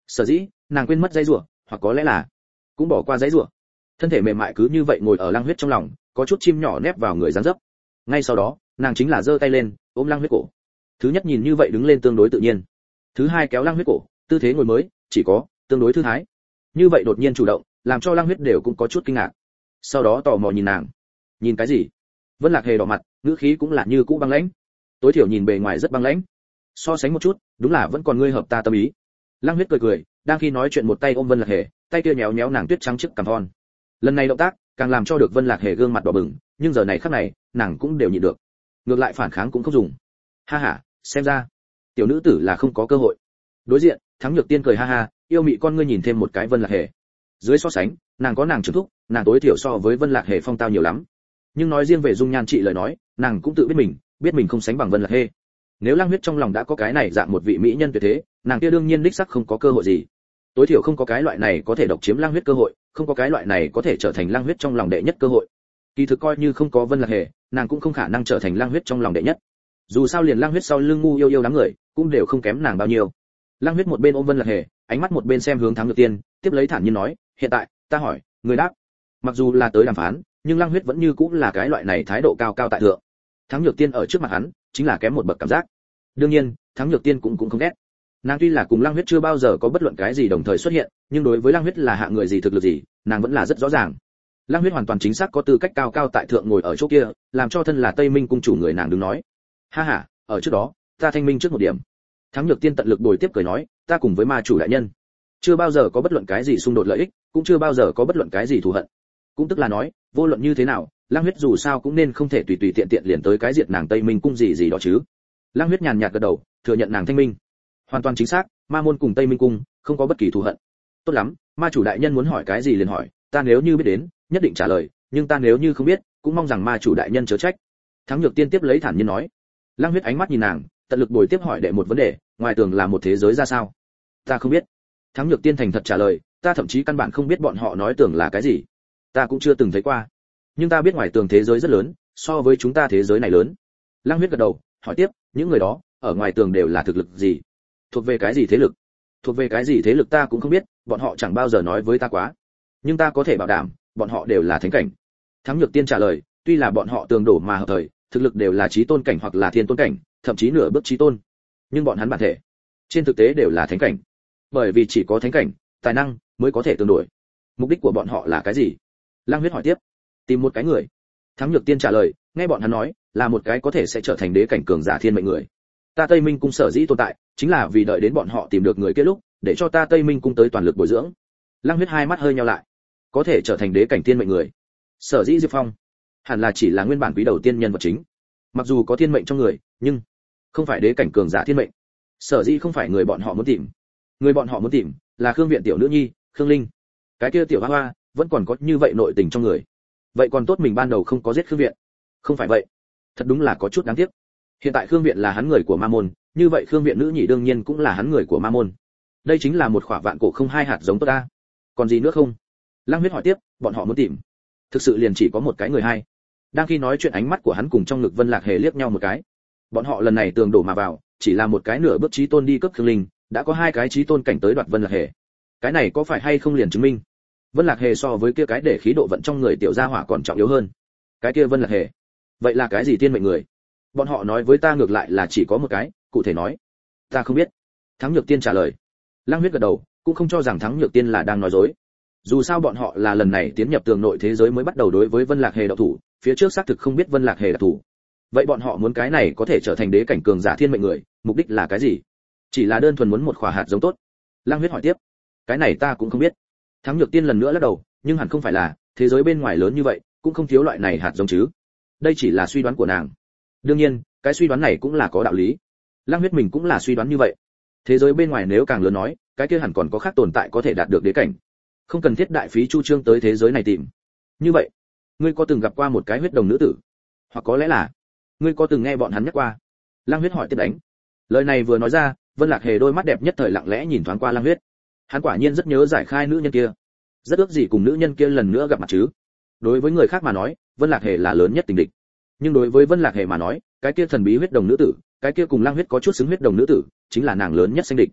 Sở dĩ nàng quên mất dãy rủa, hoặc có lẽ là cũng bỏ qua dãy rủa. Thân thể mềm mại cứ như vậy ngồi ở Lăng Huyết trong lòng, có chút chim nhỏ nép vào người dáng dấp. Ngay sau đó, nàng chính là giơ tay lên, ôm Lăng Huyết cổ. Thứ nhất nhìn như vậy đứng lên tương đối tự nhiên. Thứ hai kéo Lăng Huyết cổ, tư thế ngồi mới, chỉ có tương đối thư thái. Như vậy đột nhiên chủ động, làm cho Lăng Huyết đều cũng có chút kinh ngạc. Sau đó tò mò nhìn nàng. Nhìn cái gì? Vân Lạc Hề đỏ mặt, ngữ khí cũng là như cũ băng lãnh. Tối thiểu nhìn bề ngoài rất băng lãnh. So sánh một chút, đúng là vẫn còn ngươi hợp ta tâm ý. Lăng Huyết cười cười, đang khi nói chuyện một tay ôm Vân Lạc Hề, tay kia nhéo nhéo nàng tuyết trắng trước cằm thon. Lần này động tác càng làm cho được Vân Lạc Hề gương mặt đỏ bừng, nhưng giờ này khắc này, nàng cũng đều nhịn được. Ngược lại phản kháng cũng không dùng. Ha ha, xem ra tiểu nữ tử là không có cơ hội. Đối diện, Thắng Nhược Tiên cười ha ha, yêu mị con ngươi nhìn thêm một cái Vân Lạc Hề. Dưới so sánh, nàng có nàng trưởng thúc, nàng tối thiểu so với Vân Lạc Hề phong tao nhiều lắm. Nhưng nói riêng về dung nhan trị lời nói, nàng cũng tự biết mình không sánh bằng Vân Lạc Hề. Nếu Lăng Huyết trong lòng đã có cái này dạng một vị mỹ nhân tuyệt thế, nàng kia đương nhiên đích xác không có cơ hội gì. Tối thiểu không có cái loại này có thể độc chiếm Lăng Huyết cơ hội, không có cái loại này có thể trở thành Lăng Huyết trong lòng đệ nhất cơ hội. Kỳ thực coi như không có Vân Lạc Hề, nàng cũng không khả năng trở thành Lăng Huyết trong lòng đệ nhất. Dù sao liền Lăng Huyết sau lưng ngu yêu đám người, cũng đều không kém nàng bao nhiêu. Lăng Huyết một bên ôm Vân Lạc Hề, ánh mắt một bên xem hướng Thắng Nhược Tiên, tiếp lấy thản nhiên nói, hiện tại, ta hỏi, người đáp. Mặc dù là tới đàm phán, nhưng Lăng Huyết vẫn như cũng là cái loại này thái độ cao cao tại thượng. Thắng Nhược Tiên ở trước mặt hắn, chính là kém một bậc cảm giác. Đương nhiên, Thắng Nhược Tiên cũng không ghét. Nàng tuy là cùng Lăng Huyết chưa bao giờ có bất luận cái gì đồng thời xuất hiện, nhưng đối với Lăng Huyết là hạ người gì thực lực gì, nàng vẫn là rất rõ ràng. Lăng Huyết hoàn toàn chính xác có tư cách cao cao tại thượng ngồi ở chỗ kia, làm cho thân là Tây Minh cung chủ người nàng đứng nói. Ha ha, ở trước đó, ta thanh minh trước một điểm. Thắng Nhược Tiên tận lực bồi tiếp cười nói, ta cùng với ma chủ đại nhân, chưa bao giờ có bất luận cái gì xung đột lợi ích, cũng chưa bao giờ có bất luận cái gì thù hận. Cũng tức là nói, vô luận như thế nào, Lăng Huyết dù sao cũng nên không thể tùy tùy tiện tiện liền tới cái diệt nàng Tây Minh cung gì đó chứ. Lăng Huyết nhàn nhạt gật đầu, thừa nhận nàng thanh minh. Hoàn toàn chính xác, ma môn cùng Tây Minh cung không có bất kỳ thù hận. Tốt lắm, ma chủ đại nhân muốn hỏi cái gì liền hỏi, ta nếu như biết đến, nhất định trả lời, nhưng ta nếu như không biết, cũng mong rằng ma chủ đại nhân chớ trách. Thắng Nhược Tiên tiếp lấy thản nhiên nói. Lăng Huyết ánh mắt nhìn nàng, tận lực bồi tiếp hỏi đệ một vấn đề, ngoài tường là một thế giới ra sao? Ta không biết. Thắng Nhược Tiên thành thật trả lời, ta thậm chí căn bản không biết bọn họ nói tường là cái gì. Ta cũng chưa từng thấy qua. Nhưng ta biết ngoài tường thế giới rất lớn, so với chúng ta thế giới này lớn. Lăng Huyết gật đầu, hỏi tiếp, những người đó, ở ngoài tường đều là thực lực gì? Thuộc về cái gì thế lực? Thuộc về cái gì thế lực ta cũng không biết, bọn họ chẳng bao giờ nói với ta quá. Nhưng ta có thể bảo đảm, bọn họ đều là thánh cảnh. Thắng Nhược Tiên trả lời, tuy là bọn họ tường đổ mà hợp thời, thực lực đều là chí tôn cảnh hoặc là thiên tôn cảnh, thậm chí nửa bước chí tôn. Nhưng bọn hắn bản thể, trên thực tế đều là thánh cảnh. Bởi vì chỉ có thánh cảnh, tài năng mới có thể tương đổi. Mục đích của bọn họ là cái gì? Lăng Huyết hỏi tiếp. Tìm một cái người. Thắng Nhược Tiên trả lời, nghe bọn hắn nói, là một cái có thể sẽ trở thành đế cảnh cường giả thiên mệnh người. Ta Tây Minh cung sở dĩ tồn tại, chính là vì đợi đến bọn họ tìm được người kia lúc, để cho ta Tây Minh cung tới toàn lực bồi dưỡng. Lăng Huyết hai mắt hơi nheo lại. Có thể trở thành đế cảnh thiên mệnh người. Sở dĩ Diệp Phong, hẳn là chỉ là nguyên bản quý đầu tiên nhân vật chính. Mặc dù có thiên mệnh trong người, nhưng không phải đế cảnh cường giả thiên mệnh. Sở dĩ không phải người bọn họ muốn tìm. Người bọn họ muốn tìm là Khương Viện tiểu nữ nhi, Khương Linh. Cái kia tiểu hoa hoa vẫn còn có như vậy nội tình trong người. Vậy còn tốt mình ban đầu không có giết Khương Viện. Không phải vậy, thật đúng là có chút đáng tiếc. Hiện tại Khương Viện là hắn người của Ma môn, như vậy Khương Viện nữ nhị đương nhiên cũng là hắn người của Ma môn. Đây chính là một khỏa vạn cổ không hai hạt giống tốt ta. Còn gì nữa không? Lăng Huyết hỏi tiếp, bọn họ muốn tìm, thực sự liền chỉ có một cái người hay. Đang khi nói chuyện ánh mắt của hắn cùng trong ngực Vân Lạc Hề liếc nhau một cái. Bọn họ lần này tường đổ mà vào, chỉ là một cái nửa bước chí tôn đi cấp Khương Linh, đã có hai cái chí tôn cảnh tới đoạt Vân Lạc Hề. Cái này có phải hay không liền chứng minh Vân Lạc Hề so với kia cái để khí độ vận trong người tiểu gia hỏa còn trọng yếu hơn? Cái kia Vân Lạc Hề, vậy là cái gì tiên mệnh người? Bọn họ nói với ta ngược lại là chỉ có một cái, cụ thể nói, ta không biết. Thắng Nhược Tiên trả lời. Lăng Huyết gật đầu, cũng không cho rằng Thắng Nhược Tiên là đang nói dối. Dù sao bọn họ là lần này tiến nhập tường nội thế giới mới bắt đầu đối với Vân Lạc Hề động thủ, phía trước xác thực không biết Vân Lạc Hề là thủ. Vậy bọn họ muốn cái này có thể trở thành đế cảnh cường giả thiên mệnh người, mục đích là cái gì? Chỉ là đơn thuần muốn một khỏa hạt giống tốt. Lăng Huyết hỏi tiếp. Cái này ta cũng không biết. Thắng Nhược Tiên lần nữa lắc đầu, nhưng hẳn không phải là, thế giới bên ngoài lớn như vậy, cũng không thiếu loại này hạt giống chứ. Đây chỉ là suy đoán của nàng. Đương nhiên, cái suy đoán này cũng là có đạo lý. Lăng Huyết mình cũng là suy đoán như vậy. Thế giới bên ngoài nếu càng lớn nói, cái kia hẳn còn có khác tồn tại có thể đạt được đế cảnh. Không cần thiết đại phí chu trương tới thế giới này tìm. Như vậy, ngươi có từng gặp qua một cái huyết đồng nữ tử? Hoặc có lẽ là, ngươi có từng nghe bọn hắn nhắc qua? Lăng Huyết hỏi tiếp đánh. Lời này vừa nói ra, Vân Lạc Hề đôi mắt đẹp nhất thời lặng lẽ nhìn thoáng qua Lăng Huyết. Hắn quả nhiên rất nhớ giải khai nữ nhân kia, rất ước gì cùng nữ nhân kia lần nữa gặp mặt chứ. Đối với người khác mà nói, Vân Lạc Hề là lớn nhất tình địch, nhưng đối với Vân Lạc Hề mà nói, cái kia thần bí huyết đồng nữ tử, cái kia cùng Lăng Huyết có chút xứng huyết đồng nữ tử, chính là nàng lớn nhất sinh địch.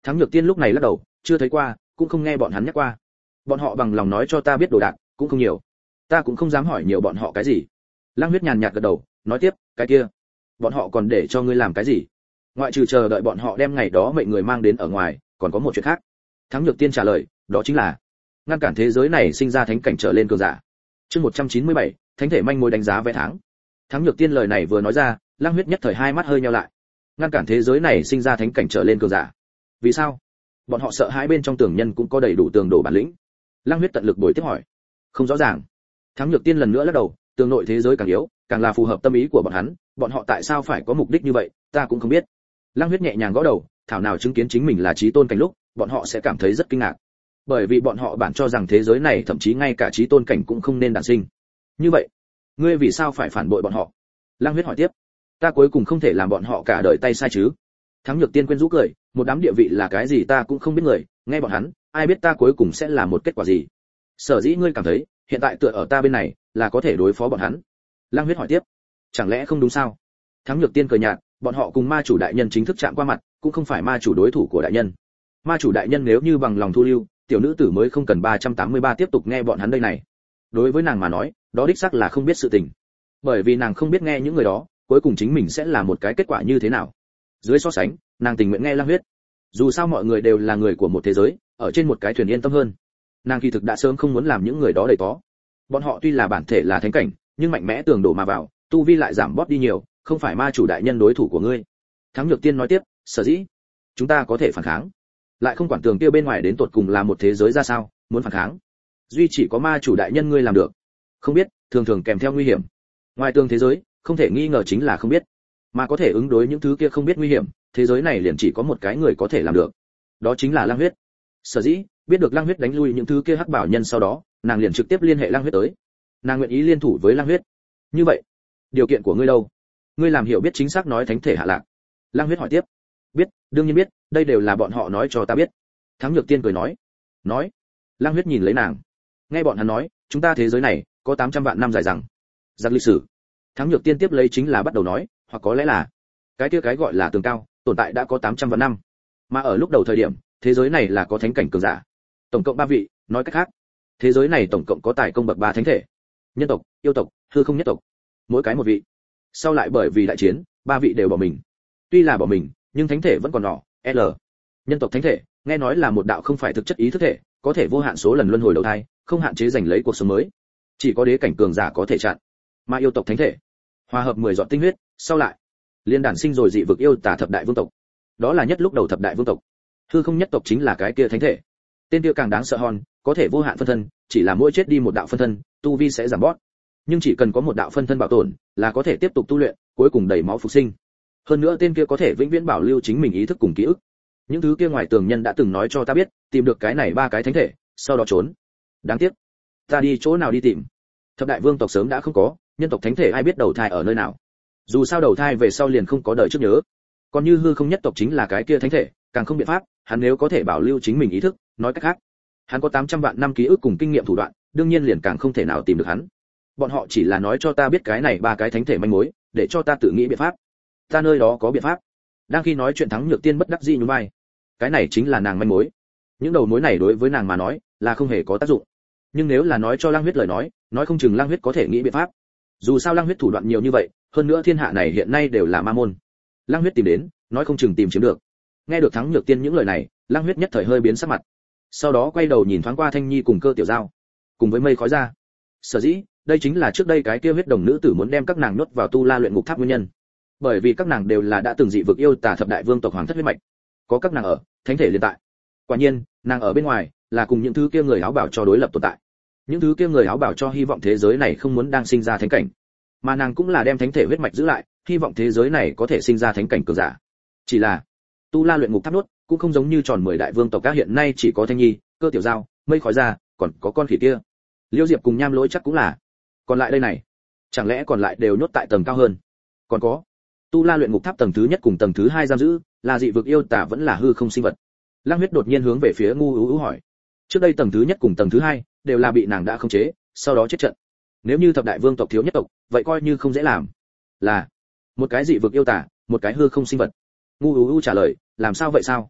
Thắng Nhược Tiên lúc này lắc đầu, chưa thấy qua, cũng không nghe bọn hắn nhắc qua. Bọn họ bằng lòng nói cho ta biết đồ đạc, cũng không nhiều. Ta cũng không dám hỏi nhiều bọn họ cái gì. Lăng Huyết nhàn nhạt gật đầu, nói tiếp, cái kia, bọn họ còn để cho ngươi làm cái gì? Ngoại trừ chờ đợi bọn họ đem ngày đó mệnh người mang đến ở ngoài, còn có một chuyện khác. Thắng Nhược Tiên trả lời, đó chính là ngăn cản thế giới này sinh ra thánh cảnh trở lên cường giả. Chương 197, thánh thể manh mối đánh giá vé tháng. Thắng Nhược Tiên lời này vừa nói ra, Lăng Huyết nhất thời hai mắt hơi nheo lại. Ngăn cản thế giới này sinh ra thánh cảnh trở lên cường giả. Vì sao? Bọn họ sợ hãi bên trong tường nhân cũng có đầy đủ tường đổ bản lĩnh. Lăng Huyết tận lực bồi tiếp hỏi. Không rõ ràng. Thắng Nhược Tiên lần nữa lắc đầu, tường nội thế giới càng yếu, càng là phù hợp tâm ý của bọn họ tại sao phải có mục đích như vậy, ta cũng không biết. Lăng Huyết nhẹ nhàng gõ đầu, thảo nào chứng kiến chính mình là chí tôn cảnh lúc, bọn họ sẽ cảm thấy rất kinh ngạc. Bởi vì bọn họ bản cho rằng thế giới này thậm chí ngay cả chí tôn cảnh cũng không nên đản sinh. Như vậy, ngươi vì sao phải phản bội bọn họ? Lăng Huyết hỏi tiếp. Ta cuối cùng không thể làm bọn họ cả đời tay sai chứ? Thắng Nhược Tiên quên rũ cười, một đám địa vị là cái gì ta cũng không biết người, nghe bọn hắn, ai biết ta cuối cùng sẽ là một kết quả gì? Sở dĩ ngươi cảm thấy, hiện tại tựa ở ta bên này, là có thể đối phó bọn hắn. Lăng Huyết hỏi tiếp. Chẳng lẽ không đúng sao? Thắng Nhược Tiên cười nhạt, bọn họ cùng ma chủ đại nhân chính thức chạm qua mặt, cũng không phải ma chủ đối thủ của đại nhân. Ma chủ đại nhân nếu như bằng lòng thu lưu, tiểu nữ tử mới không cần 383 tiếp tục nghe bọn hắn đây này. Đối với nàng mà nói, đó đích xác là không biết sự tình. Bởi vì nàng không biết nghe những người đó, cuối cùng chính mình sẽ là một cái kết quả như thế nào. Dưới so sánh, nàng tình nguyện nghe Lăng Huyết. Dù sao mọi người đều là người của một thế giới, ở trên một cái thuyền yên tâm hơn. Nàng kỳ thực đã sớm không muốn làm những người đó đầy tó. Bọn họ tuy là bản thể là thánh cảnh, nhưng mạnh mẽ tường đổ mà vào, tu vi lại giảm bóp đi nhiều, không phải ma chủ đại nhân đối thủ của ngươi. Thắng Nhược Tiên nói tiếp, sở dĩ chúng ta có thể phản kháng, lại không quản tường kia bên ngoài đến tột cùng là một thế giới ra sao, muốn phản kháng, duy chỉ có ma chủ đại nhân ngươi làm được. Không biết, thường thường kèm theo nguy hiểm. Ngoài tường thế giới, không thể nghi ngờ chính là không biết, mà có thể ứng đối những thứ kia không biết nguy hiểm, thế giới này liền chỉ có một cái người có thể làm được, đó chính là Lăng Huyết. Sở dĩ biết được Lăng Huyết đánh lui những thứ kia hắc bảo nhân sau đó, nàng liền trực tiếp liên hệ Lăng Huyết tới. Nàng nguyện ý liên thủ với Lăng Huyết. Như vậy, điều kiện của ngươi đâu? Ngươi làm hiểu biết chính xác nói thánh thể hạ lạc. Lăng Huyết hỏi tiếp. Biết, đương nhiên biết, đây đều là bọn họ nói cho ta biết. Thắng Nhược Tiên cười nói. Lăng Huyết nhìn lấy nàng. Nghe bọn hắn nói, chúng ta thế giới này có 800 vạn năm dài rằng. Giặc lịch sử. Thắng Nhược Tiên tiếp lấy chính là bắt đầu nói, hoặc có lẽ là cái kia cái gọi là tường cao, tồn tại đã có 800 vạn năm. Mà ở lúc đầu thời điểm, thế giới này là có thánh cảnh cường giả. Tổng cộng 3 vị, nói cách khác, thế giới này tổng cộng có tài công bậc 3 thánh thể. Nhân tộc, yêu tộc, hư không nhất tộc. Mỗi cái một vị. Sau lại bởi vì đại chiến, 3 vị đều bỏ mình. Tuy là bỏ mình, nhưng thánh thể vẫn còn nhỏ, L. Nhân tộc thánh thể, nghe nói là một đạo không phải thực chất ý thức thể, có thể vô hạn số lần luân hồi đầu thai, không hạn chế giành lấy cuộc sống mới. Chỉ có đế cảnh cường giả có thể chặn. Mà yêu tộc thánh thể, hòa hợp 10 giọt tinh huyết, sau lại liên đản sinh rồi dị vực yêu tà thập đại vương tộc. Đó là nhất lúc đầu thập đại vương tộc. Hư không nhất tộc chính là cái kia thánh thể. Tên kia càng đáng sợ hơn, có thể vô hạn phân thân, chỉ là mỗi chết đi một đạo phân thân, tu vi sẽ giảm bớt. Nhưng chỉ cần có một đạo phân thân bảo tồn, là có thể tiếp tục tu luyện, cuối cùng đầy máu phục sinh. Hơn nữa tên kia có thể vĩnh viễn bảo lưu chính mình ý thức cùng ký ức. Những thứ kia ngoài tường nhân đã từng nói cho ta biết, tìm được cái này 3 cái thánh thể, sau đó trốn. Đáng tiếc, ta đi chỗ nào đi tìm? Thập đại vương tộc sớm đã không có, nhân tộc thánh thể ai biết đầu thai ở nơi nào? Dù sao đầu thai về sau liền không có đời trước nhớ. Còn như hư không nhất tộc chính là cái kia thánh thể, càng không biện pháp, hắn nếu có thể bảo lưu chính mình ý thức, nói cách khác, hắn có 800 vạn năm ký ức cùng kinh nghiệm thủ đoạn, đương nhiên liền càng không thể nào tìm được hắn. Bọn họ chỉ là nói cho ta biết cái này 3 cái thánh thể manh mối, để cho ta tự nghĩ biện pháp. Ta nơi đó có biện pháp. Đang khi nói chuyện Thắng Nhược Tiên bất đắc dĩ nhún vai. Cái này chính là nàng manh mối. Những đầu mối này đối với nàng mà nói là không hề có tác dụng. Nhưng nếu là nói cho Lăng Huyết lời nói không chừng Lăng Huyết có thể nghĩ biện pháp. Dù sao Lăng Huyết thủ đoạn nhiều như vậy, hơn nữa thiên hạ này hiện nay đều là ma môn. Lăng Huyết tìm đến, nói không chừng tìm chiếm được. Nghe được Thắng Nhược Tiên những lời này, Lăng Huyết nhất thời hơi biến sắc mặt. Sau đó quay đầu nhìn thoáng qua Thanh Nhi cùng Cơ Tiểu Giao, cùng với Mây Khói ra. Sở dĩ, đây chính là trước đây cái kia huyết đồng nữ tử muốn đem các nàng nuốt vào tu la luyện ngục tháp nguyên nhân. Bởi vì các nàng đều là đã từng dị vực yêu tà thập đại vương tộc hoàng thất huyết mạch, có các nàng ở, thánh thể liên tại. Quả nhiên, nàng ở bên ngoài là cùng những thứ kia người áo bảo cho đối lập tồn tại. Những thứ kia người áo bảo cho hy vọng thế giới này không muốn đang sinh ra thánh cảnh, mà nàng cũng là đem thánh thể huyết mạch giữ lại, hy vọng thế giới này có thể sinh ra thánh cảnh cường giả. Chỉ là tu la luyện ngục tháp nuốt cũng không giống như tròn 10 đại vương tộc các hiện nay chỉ có Thanh Nhi, Cơ Tiểu Giao, Mây Khói ra, còn có con khỉ kia. Liêu Diệp cùng Nham Lỗi chắc cũng là. Còn lại đây này, chẳng lẽ còn lại đều nhốt tại tầng cao hơn? Còn có tu la luyện ngục tháp tầng thứ nhất cùng tầng thứ 2 giam giữ, là dị vực yêu tà vẫn là hư không sinh vật? Lăng Huyết đột nhiên hướng về phía Ngu Ú Ú hỏi. Trước đây tầng thứ nhất cùng tầng thứ 2 đều là bị nàng đã khống chế, sau đó chết trận. Nếu như thập đại vương tộc thiếu nhất tộc, vậy coi như không dễ làm. Là một cái dị vực yêu tà, một cái hư không sinh vật. Ngu Ú Ú trả lời, làm sao vậy sao?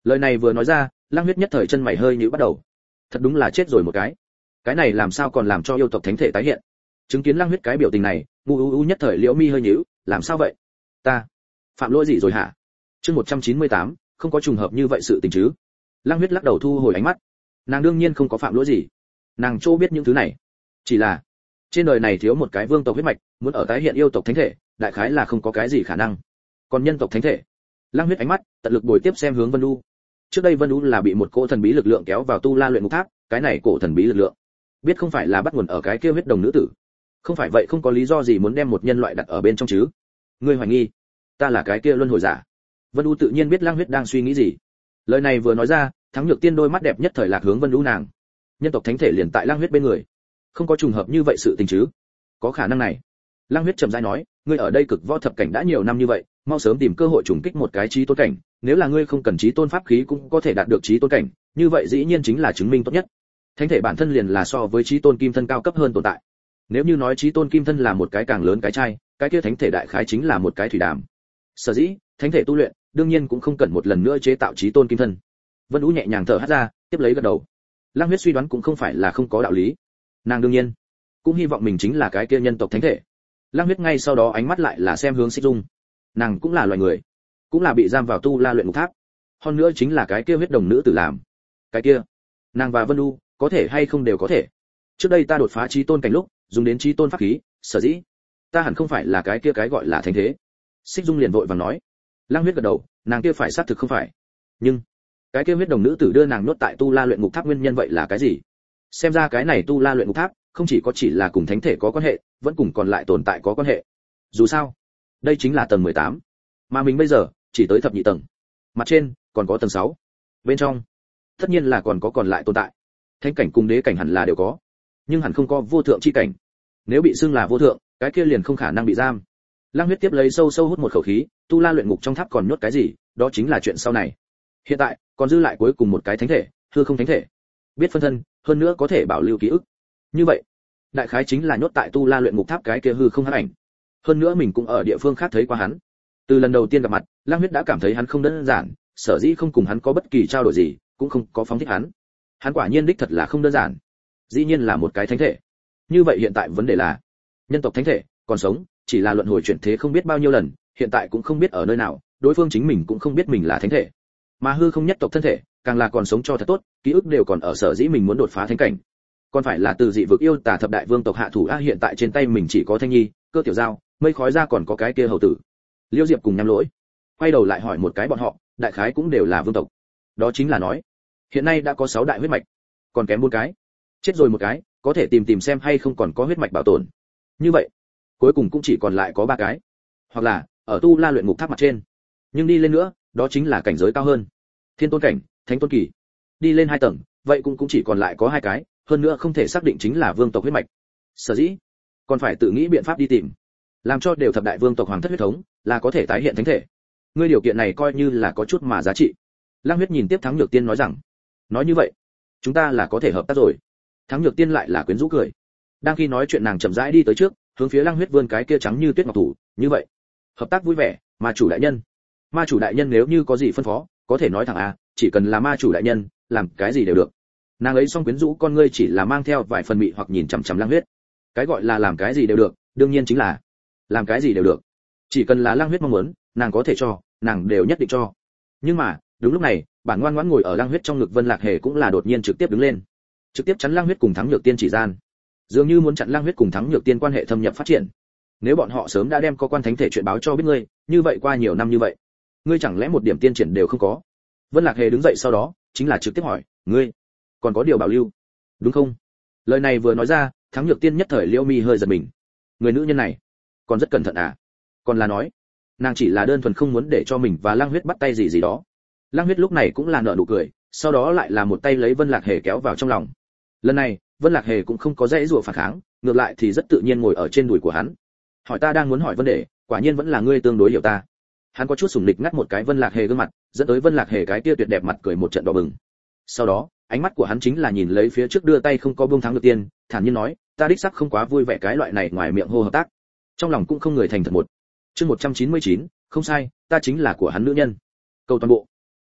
Lời này vừa nói ra, Lăng Huyết nhất thời chân mày hơi nhíu bắt đầu. Thật đúng là chết rồi một cái này làm sao còn làm cho yêu tộc thánh thể tái hiện. Chứng kiến Lăng Huyết cái biểu tình này, ngu u nhất thời liễu mi hơi nhíu, làm sao vậy? Ta phạm lỗi gì rồi hả? Chương 198, không có trùng hợp như vậy sự tình chứ? Lăng Huyết lắc đầu thu hồi ánh mắt. Nàng đương nhiên không có phạm lỗi gì. Nàng chỗ biết những thứ này, chỉ là trên đời này thiếu một cái vương tộc huyết mạch, muốn ở tái hiện yêu tộc thánh thể, đại khái là không có cái gì khả năng. Còn nhân tộc thánh thể, Lăng Huyết ánh mắt tận lực bồi tiếp xem hướng Vân Du. Trước đây Vân Du là bị một cỗ thần bí lực lượng kéo vào tu la luyện ngục tháp, cái này cổ thần bí lực lượng, biết không phải là bắt nguồn ở cái kia huyết đồng nữ tử. Không phải vậy không có lý do gì muốn đem một nhân loại đặt ở bên trong chứ. Ngươi hoài nghi ta là cái kia luân hồi giả? Vân Du tự nhiên biết Lăng Huyết đang suy nghĩ gì. Lời này vừa nói ra, Thắng Nhược Tiên đôi mắt đẹp nhất thời lạc hướng Vân Du nàng. Nhân tộc thánh thể liền tại Lăng Huyết bên người, không có trùng hợp như vậy sự tình chứ? Có khả năng này. Lăng Huyết trầm rãi nói, ngươi ở đây cực võ thập cảnh đã nhiều năm như vậy, mau sớm tìm cơ hội trùng kích một cái chí tôn cảnh, nếu là ngươi không cần chí tôn pháp khí cũng có thể đạt được chí tôn cảnh, như vậy dĩ nhiên chính là chứng minh tốt nhất. Thánh thể bản thân liền là so với chí tôn kim thân cao cấp hơn tồn tại. Nếu như nói chí tôn kim thân là một cái càng lớn cái chai, cái kia thánh thể đại khái chính là một cái thủy đàm. Sở dĩ, thánh thể tu luyện, đương nhiên cũng không cần một lần nữa chế tạo chí tôn kim thân. Vân Vũ nhẹ nhàng thở hắt ra, tiếp lấy gật đầu. Lăng Huyết suy đoán cũng không phải là không có đạo lý. Nàng đương nhiên cũng hy vọng mình chính là cái kia nhân tộc thánh thể. Lăng Huyết ngay sau đó ánh mắt lại là xem hướng Xích Dung. Nàng cũng là loài người, cũng là bị giam vào tu la luyện ngục tháp. Hơn nữa chính là cái kia huyết đồng nữ tử làm. Cái kia, nàng và Vân Du, có thể hay không đều có thể. Trước đây ta đột phá chí tôn cảnh lúc, dùng đến chí tôn pháp khí, sở dĩ ta hẳn không phải là cái kia cái gọi là thánh thế. Xích Dung liền vội vàng nói. Lăng Huyết gật đầu, nàng kia phải xác thực không phải. Nhưng cái kia huyết đồng nữ tử đưa nàng nhốt tại tu la luyện ngục tháp nguyên nhân vậy là cái gì? Xem ra cái này tu la luyện ngục tháp không chỉ có chỉ là cùng thánh thể có quan hệ, vẫn cùng còn lại tồn tại có quan hệ. Dù sao, đây chính là tầng 18, mà mình bây giờ chỉ tới thập nhị tầng. Mặt trên còn có tầng 6. Bên trong, tất nhiên là còn có còn lại tồn tại. Thánh cảnh cùng đế cảnh hẳn là đều có, nhưng hẳn không có vô thượng chi cảnh. Nếu bị xưng là vô thượng, cái kia liền không khả năng bị giam. Lăng Huyết tiếp lấy sâu sâu hút một khẩu khí, tu la luyện ngục trong tháp còn nhốt cái gì, đó chính là chuyện sau này. Hiện tại, còn dư lại cuối cùng một cái thánh thể, hư không thánh thể. Biết phân thân, hơn nữa có thể bảo lưu ký ức. Như vậy, đại khái chính là nhốt tại tu la luyện ngục tháp cái kia hư không hắc ảnh. Hơn nữa mình cũng ở địa phương khác thấy qua hắn. Từ lần đầu tiên gặp mặt, Lăng Huyết đã cảm thấy hắn không đơn giản, sở dĩ không cùng hắn có bất kỳ trao đổi gì, cũng không có phóng thích hắn. Hắn quả nhiên đích thật là không đơn giản. Dĩ nhiên là một cái thánh thể. Như vậy hiện tại vấn đề là, nhân tộc thánh thể còn sống, chỉ là luân hồi chuyển thế không biết bao nhiêu lần, hiện tại cũng không biết ở nơi nào, đối phương chính mình cũng không biết mình là thánh thể. Mà hư không nhất tộc thân thể, càng là còn sống cho thật tốt, ký ức đều còn ở, sở dĩ mình muốn đột phá thánh cảnh. Còn phải là từ dị vực yêu tà thập đại vương tộc hạ thủ a, hiện tại trên tay mình chỉ có Thanh Nhi, Cơ Tiểu Giao, Mây Khói ra, còn có cái kia hầu tử Liêu Diệp cùng Nham Lỗi. Quay đầu lại hỏi một cái bọn họ, đại khái cũng đều là vương tộc. Đó chính là nói, hiện nay đã có 6 đại huyết mạch, còn kém 4 cái. Chết rồi một cái, có thể tìm xem hay không còn có huyết mạch bảo tồn. Như vậy, cuối cùng cũng chỉ còn lại có 3 cái. Hoặc là ở tu la luyện ngục tháp mặt trên, nhưng đi lên nữa, đó chính là cảnh giới cao hơn. Thiên tôn cảnh, thánh tôn kỳ. Đi lên 2 tầng, vậy cũng chỉ còn lại có 2 cái, hơn nữa không thể xác định chính là vương tộc huyết mạch. Sở dĩ, còn phải tự nghĩ biện pháp đi tìm, làm cho đều thập đại vương tộc hoàng thất huyết thống, là có thể tái hiện thánh thể. Ngươi điều kiện này coi như là có chút mà giá trị. Lăng Huyết nhìn tiếp Thắng Nhược Tiên nói rằng, nói như vậy, chúng ta là có thể hợp tác rồi. Thắng Nhược Tiên lại là quyến rũ cười. Đang khi nói chuyện nàng chậm rãi đi tới trước, hướng phía Lăng Huyết vươn cái kia trắng như tuyết ngọc thủ, như vậy, hợp tác vui vẻ. Ma chủ đại nhân, ma chủ đại nhân nếu như có gì phân phó, có thể nói thẳng à, chỉ cần là ma chủ đại nhân, làm cái gì đều được. Nàng ấy xong quyến rũ con ngươi chỉ là mang theo vài phần mị hoặc nhìn chằm chằm Lăng Huyết. Cái gọi là làm cái gì đều được, đương nhiên chính là làm cái gì đều được. Chỉ cần là Lăng Huyết mong muốn, nàng có thể cho, nàng đều nhất định cho. Nhưng mà, đúng lúc này, bản ngoan ngoãn ngồi ở Lăng Huyết trong ngực Vân Lạc Hề cũng là đột nhiên trực tiếp đứng lên, trực tiếp chắn Lăng Huyết cùng Thắng Nhược Tiên chỉ gian, dường như muốn chặn Lăng Huyết cùng Thắng Nhược Tiên quan hệ thâm nhập phát triển. Nếu bọn họ sớm đã đem có quan thánh thể chuyện báo cho biết ngươi, như vậy qua nhiều năm như vậy, ngươi chẳng lẽ một điểm tiên triển đều không có? Vân Lạc Hề đứng dậy sau đó, chính là trực tiếp hỏi, ngươi còn có điều bảo lưu, đúng không? Lời này vừa nói ra, Thắng Nhược Tiên nhất thời liễu mi hơi giật mình. Người nữ nhân này, còn rất cẩn thận à? Còn là nói, nàng chỉ là đơn thuần không muốn để cho mình và Lăng Huyết bắt tay gì đó. Lăng Huyết lúc này cũng là nở nụ cười, sau đó lại là một tay lấy Vân Lạc Hề kéo vào trong lòng. Lần này, Vân Lạc Hề cũng không có dãy dụa phản kháng, ngược lại thì rất tự nhiên ngồi ở trên đùi của hắn. Hỏi ta đang muốn hỏi vấn đề, quả nhiên vẫn là ngươi tương đối hiểu ta. Hắn có chút sủng nịch ngắt một cái Vân Lạc Hề gương mặt, dẫn tới Vân Lạc Hề cái kia tuyệt đẹp mặt cười một trận đỏ bừng. Sau đó, ánh mắt của hắn chính là nhìn lấy phía trước đưa tay không có buông Thắng Nhược Tiên, thản nhiên nói, ta đích xác không quá vui vẻ cái loại này ngoài miệng hô hợp tác, trong lòng cũng không người thành thật một. Chương 199, không sai, ta chính là của hắn nữ nhân. Câu toàn bộ.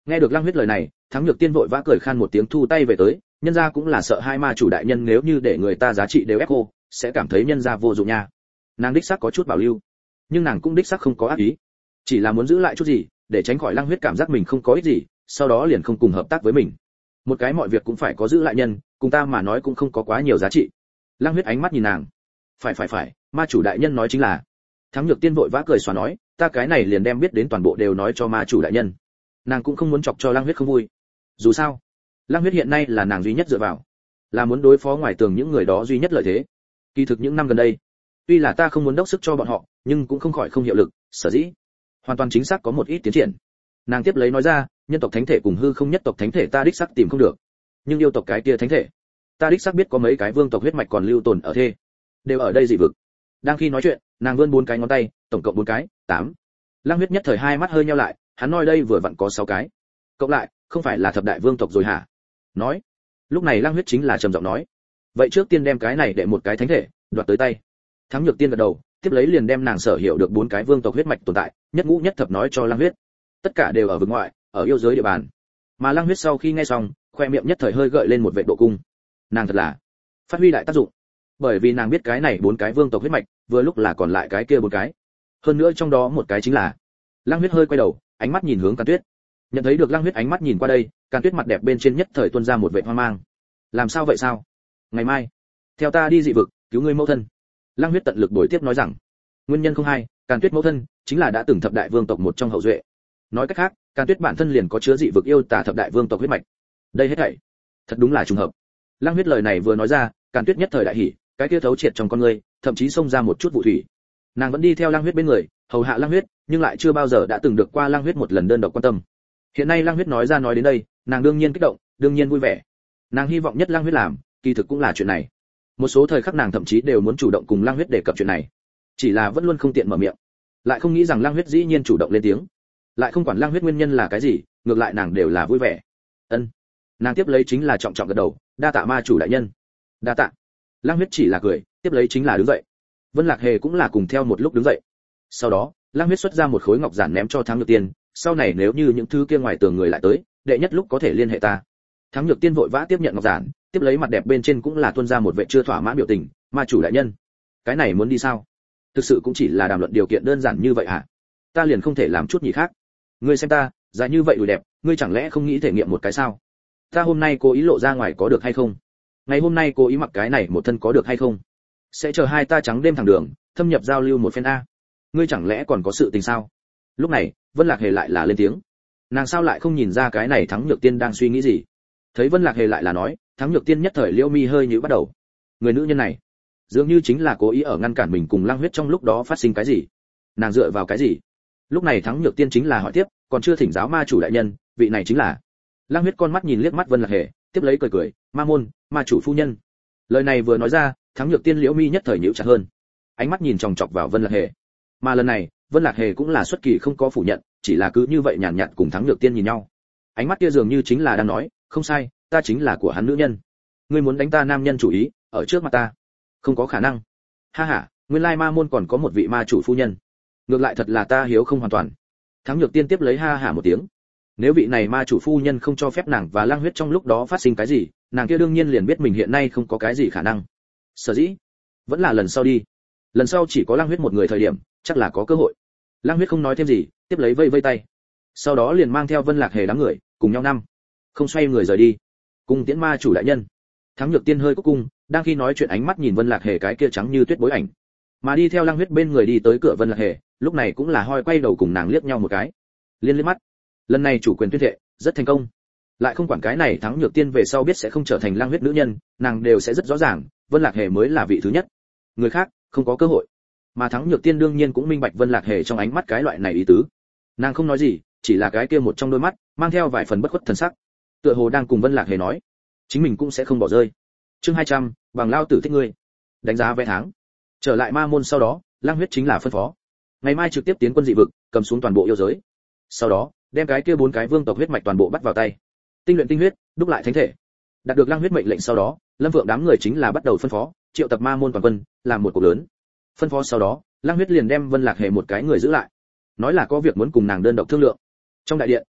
Nghe được Lăng Huyết lời này, Thắng Nhược Tiên vội vã cười khan một tiếng thu tay về tới, nhân gia cũng là sợ hai ma chủ đại nhân nếu như để người ta giá trị đều ép cô, sẽ cảm thấy nhân gia vô dụng nha. Nàng đích xác có chút bảo lưu, nhưng nàng cũng đích xác không có ác ý, chỉ là muốn giữ lại chút gì, để tránh khỏi Lăng Huyết cảm giác mình không có ích gì, sau đó liền không cùng hợp tác với mình. Một cái mọi việc cũng phải có giữ lại nhân, cùng ta mà nói cũng không có quá nhiều giá trị. Lăng Huyết ánh mắt nhìn nàng. Phải, ma chủ đại nhân nói chính là. Thắng Nhược Tiên vội vã cười xòa nói, ta cái này liền đem biết đến toàn bộ đều nói cho ma chủ đại nhân. Nàng cũng không muốn chọc cho Lăng Huyết không vui. Dù sao, Lăng Huyết hiện nay là nàng duy nhất dựa vào, là muốn đối phó ngoài tường những người đó duy nhất lợi thế. Kỳ thực những năm gần đây, tuy là ta không muốn đốc sức cho bọn họ, nhưng cũng không khỏi không hiệu lực, sở dĩ hoàn toàn chính xác có một ít tiến triển. Nàng tiếp lấy nói ra, nhân tộc thánh thể cùng hư không nhất tộc thánh thể ta đích xác tìm không được, nhưng yêu tộc cái kia thánh thể, ta đích xác biết có mấy cái vương tộc huyết mạch còn lưu tồn ở thê, đều ở đây dị vực. Đang khi nói chuyện, nàng vươn 4 cái ngón tay, tổng cộng 4 cái, 8. Lăng Huyết nhất thời hai mắt hơi nheo lại, hắn nói đây vừa vặn có 6 cái, cộng lại, không phải là thập đại vương tộc rồi hả? Nói. Lúc này Lăng Huyết chính là trầm giọng nói, vậy trước tiên đem cái này để một cái thánh thể đoạt tới tay. Thắng Nhược Tiên gật đầu, tiếp lấy liền đem nàng sở hiểu được 4 cái vương tộc huyết mạch tồn tại, nhất ngũ nhất thập nói cho Lăng Huyết. Tất cả đều ở vực ngoại, ở yêu giới địa bàn. Mà Lăng Huyết sau khi nghe xong, khoe miệng nhất thời hơi gợi lên một vệt độ cung. Nàng thật là phát huy đại tác dụng, bởi vì nàng biết cái này 4 cái vương tộc huyết mạch, vừa lúc là còn lại cái kia 4 cái. Hơn nữa trong đó một cái chính là. Lăng Huyết hơi quay đầu, ánh mắt nhìn hướng Càn Tuyết. Nhận thấy được Lăng Huyết ánh mắt nhìn qua đây, Càn Tuyết mặt đẹp bên trên nhất thời tuôn ra một vẻ hoang mang. Làm sao vậy sao? Ngày mai, theo ta đi dị vực, cứu ngươi mẫu thân. Lăng Huyết tận lực bồi tiếp nói rằng, nguyên nhân không hay, Càn Tuyết mẫu thân chính là đã từng thập đại vương tộc một trong hậu duệ. Nói cách khác, Càn Tuyết bản thân liền có chứa dị vực yêu tà thập đại vương tộc huyết mạch. Đây hết thảy, thật đúng là trùng hợp. Lăng Huyết lời này vừa nói ra, Càn Tuyết nhất thời đại hỉ, cái kia thấu triệt trong con ngươi, thậm chí xông ra một chút vụ thủy. Nàng vẫn đi theo Lăng Huyết bên người, hầu hạ Lăng Huyết, nhưng lại chưa bao giờ đã từng được qua Lăng Huyết một lần đơn độc quan tâm. Hiện nay Lăng Huyết nói ra nói đến đây, nàng đương nhiên kích động, đương nhiên vui vẻ. Nàng hy vọng nhất Lăng Huyết làm, kỳ thực cũng là chuyện này. Một số thời khắc nàng thậm chí đều muốn chủ động cùng Lăng Huyết đề cập chuyện này, chỉ là vẫn luôn không tiện mở miệng. Lại không nghĩ rằng Lăng Huyết dĩ nhiên chủ động lên tiếng, lại không quản Lăng Huyết nguyên nhân là cái gì, ngược lại nàng đều là vui vẻ. Ân. Nàng tiếp lấy chính là trọng trọng gật đầu, đa tạ ma chủ đại nhân. Đa tạ. Lăng Huyết chỉ là cười, tiếp lấy chính là đứng dậy. Vân Lạc Hề cũng là cùng theo một lúc đứng dậy. Sau đó, Lăng Huyết xuất ra một khối ngọc giản ném cho Thắng Nhược Tiên, sau này nếu như những thứ kia ngoài tường người lại tới, đệ nhất lúc có thể liên hệ ta. Thắng Nhược Tiên vội vã tiếp nhận ngọc giản, tiếp lấy mặt đẹp bên trên cũng là tuôn ra một vẻ chưa thỏa mãn biểu tình, ma chủ đại nhân, cái này muốn đi sao? Thực sự cũng chỉ là đàm luận điều kiện đơn giản như vậy hả? Ta liền không thể làm chút gì khác? Ngươi xem ta, dài như vậy đùi đẹp, ngươi chẳng lẽ không nghĩ thể nghiệm một cái sao? Ta hôm nay cố ý lộ ra ngoài có được hay không? Ngày hôm nay cố ý mặc cái này một thân có được hay không? Sẽ chờ hai ta trắng đêm thẳng đường, thâm nhập giao lưu một phen a. Ngươi chẳng lẽ còn có sự tình sao? Lúc này, Vân Lạc Hề lại là lên tiếng. Nàng sao lại không nhìn ra cái này Thắng Nhược Tiên đang suy nghĩ gì? Thấy Vân Lạc Hề lại là nói, Thắng Nhược Tiên nhất thời liễu mi hơi nhíu bắt đầu. Người nữ nhân này, dường như chính là cố ý ở ngăn cản mình cùng Lăng Huyết trong lúc đó phát sinh cái gì. Nàng dựa vào cái gì? Lúc này Thắng Nhược Tiên chính là hỏi tiếp, còn chưa thỉnh giáo ma chủ đại nhân, vị này chính là. Lăng Huyết con mắt nhìn liếc mắt Vân Lạc Hề, tiếp lấy cười cười, ma môn, ma chủ phu nhân. Lời này vừa nói ra, Thắng Nhược Tiên liễu mi nhất thời nhíu chặt hơn, ánh mắt nhìn chòng chọc vào Vân Lạc Hề. Mà lần này, Vân Lạc Hề cũng là xuất kỳ không có phủ nhận, chỉ là cứ như vậy nhàn nhạt cùng Thắng Nhược Tiên nhìn nhau. Ánh mắt kia dường như chính là đang nói, không sai, ta chính là của hắn nữ nhân. Ngươi muốn đánh ta nam nhân chủ ý, ở trước mặt ta, không có khả năng. Ha ha, nguyên lai ma môn còn có một vị ma chủ phu nhân. Ngược lại thật là ta hiếu không hoàn toàn. Thắng Nhược Tiên tiếp lấy ha hả một tiếng. Nếu vị này ma chủ phu nhân không cho phép nàng và Lăng Huyết trong lúc đó phát sinh cái gì, nàng kia đương nhiên liền biết mình hiện nay không có cái gì khả năng. Sở dĩ, vẫn là lần sau đi. Lần sau chỉ có Lăng Huyết một người thời điểm, chắc là có cơ hội. Lăng Huyết không nói thêm gì, tiếp lấy vây vây tay. Sau đó liền mang theo Vân Lạc Hề đám người, cùng nhau không xoay người rời đi. Cung tiễn ma chủ đại nhân. Thắng Nhược Tiên hơi cúc cung, đang khi nói chuyện ánh mắt nhìn Vân Lạc Hề cái kia trắng như tuyết bối ảnh, mà đi theo Lăng Huyết bên người đi tới cửa Vân Lạc Hề, lúc này cũng là hoi quay đầu cùng nàng liếc nhau một cái, liên liếc mắt. Lần này chủ quyền tuyên thệ rất thành công, lại không quản cái này Thắng Nhược Tiên về sau biết sẽ không trở thành Lăng Huyết nữ nhân, nàng đều sẽ rất rõ ràng, Vân Lạc Hề mới là vị thứ nhất, người khác không có cơ hội. Mà Thắng Nhược Tiên đương nhiên cũng minh bạch Vân Lạc Hề trong ánh mắt cái loại này ý tứ, nàng không nói gì, chỉ là cái kia một trong đôi mắt mang theo vài phần bất khuất thần sắc, tựa hồ đang cùng Vân Lạc Hề nói, chính mình cũng sẽ không bỏ rơi. Chương 200, bằng lao tử thích ngươi. Đánh giá vé tháng. Trở lại ma môn sau đó, Lăng Huyết chính là phân phó, ngày mai trực tiếp tiến quân dị vực, cầm xuống toàn bộ yêu giới. Sau đó, đem cái kia 4 cái vương tộc huyết mạch toàn bộ bắt vào tay, tinh luyện tinh huyết, đúc lại thánh thể. Đạt được Lăng Huyết mệnh lệnh sau đó, Lâm Vượng đám người chính là bắt đầu phân phó, triệu tập ma môn toàn quân, làm một cuộc lớn. Phân phó sau đó, Lăng Huyết liền đem Vân Lạc Hề một cái người giữ lại, nói là có việc muốn cùng nàng đơn độc thương lượng. Trong đại điện,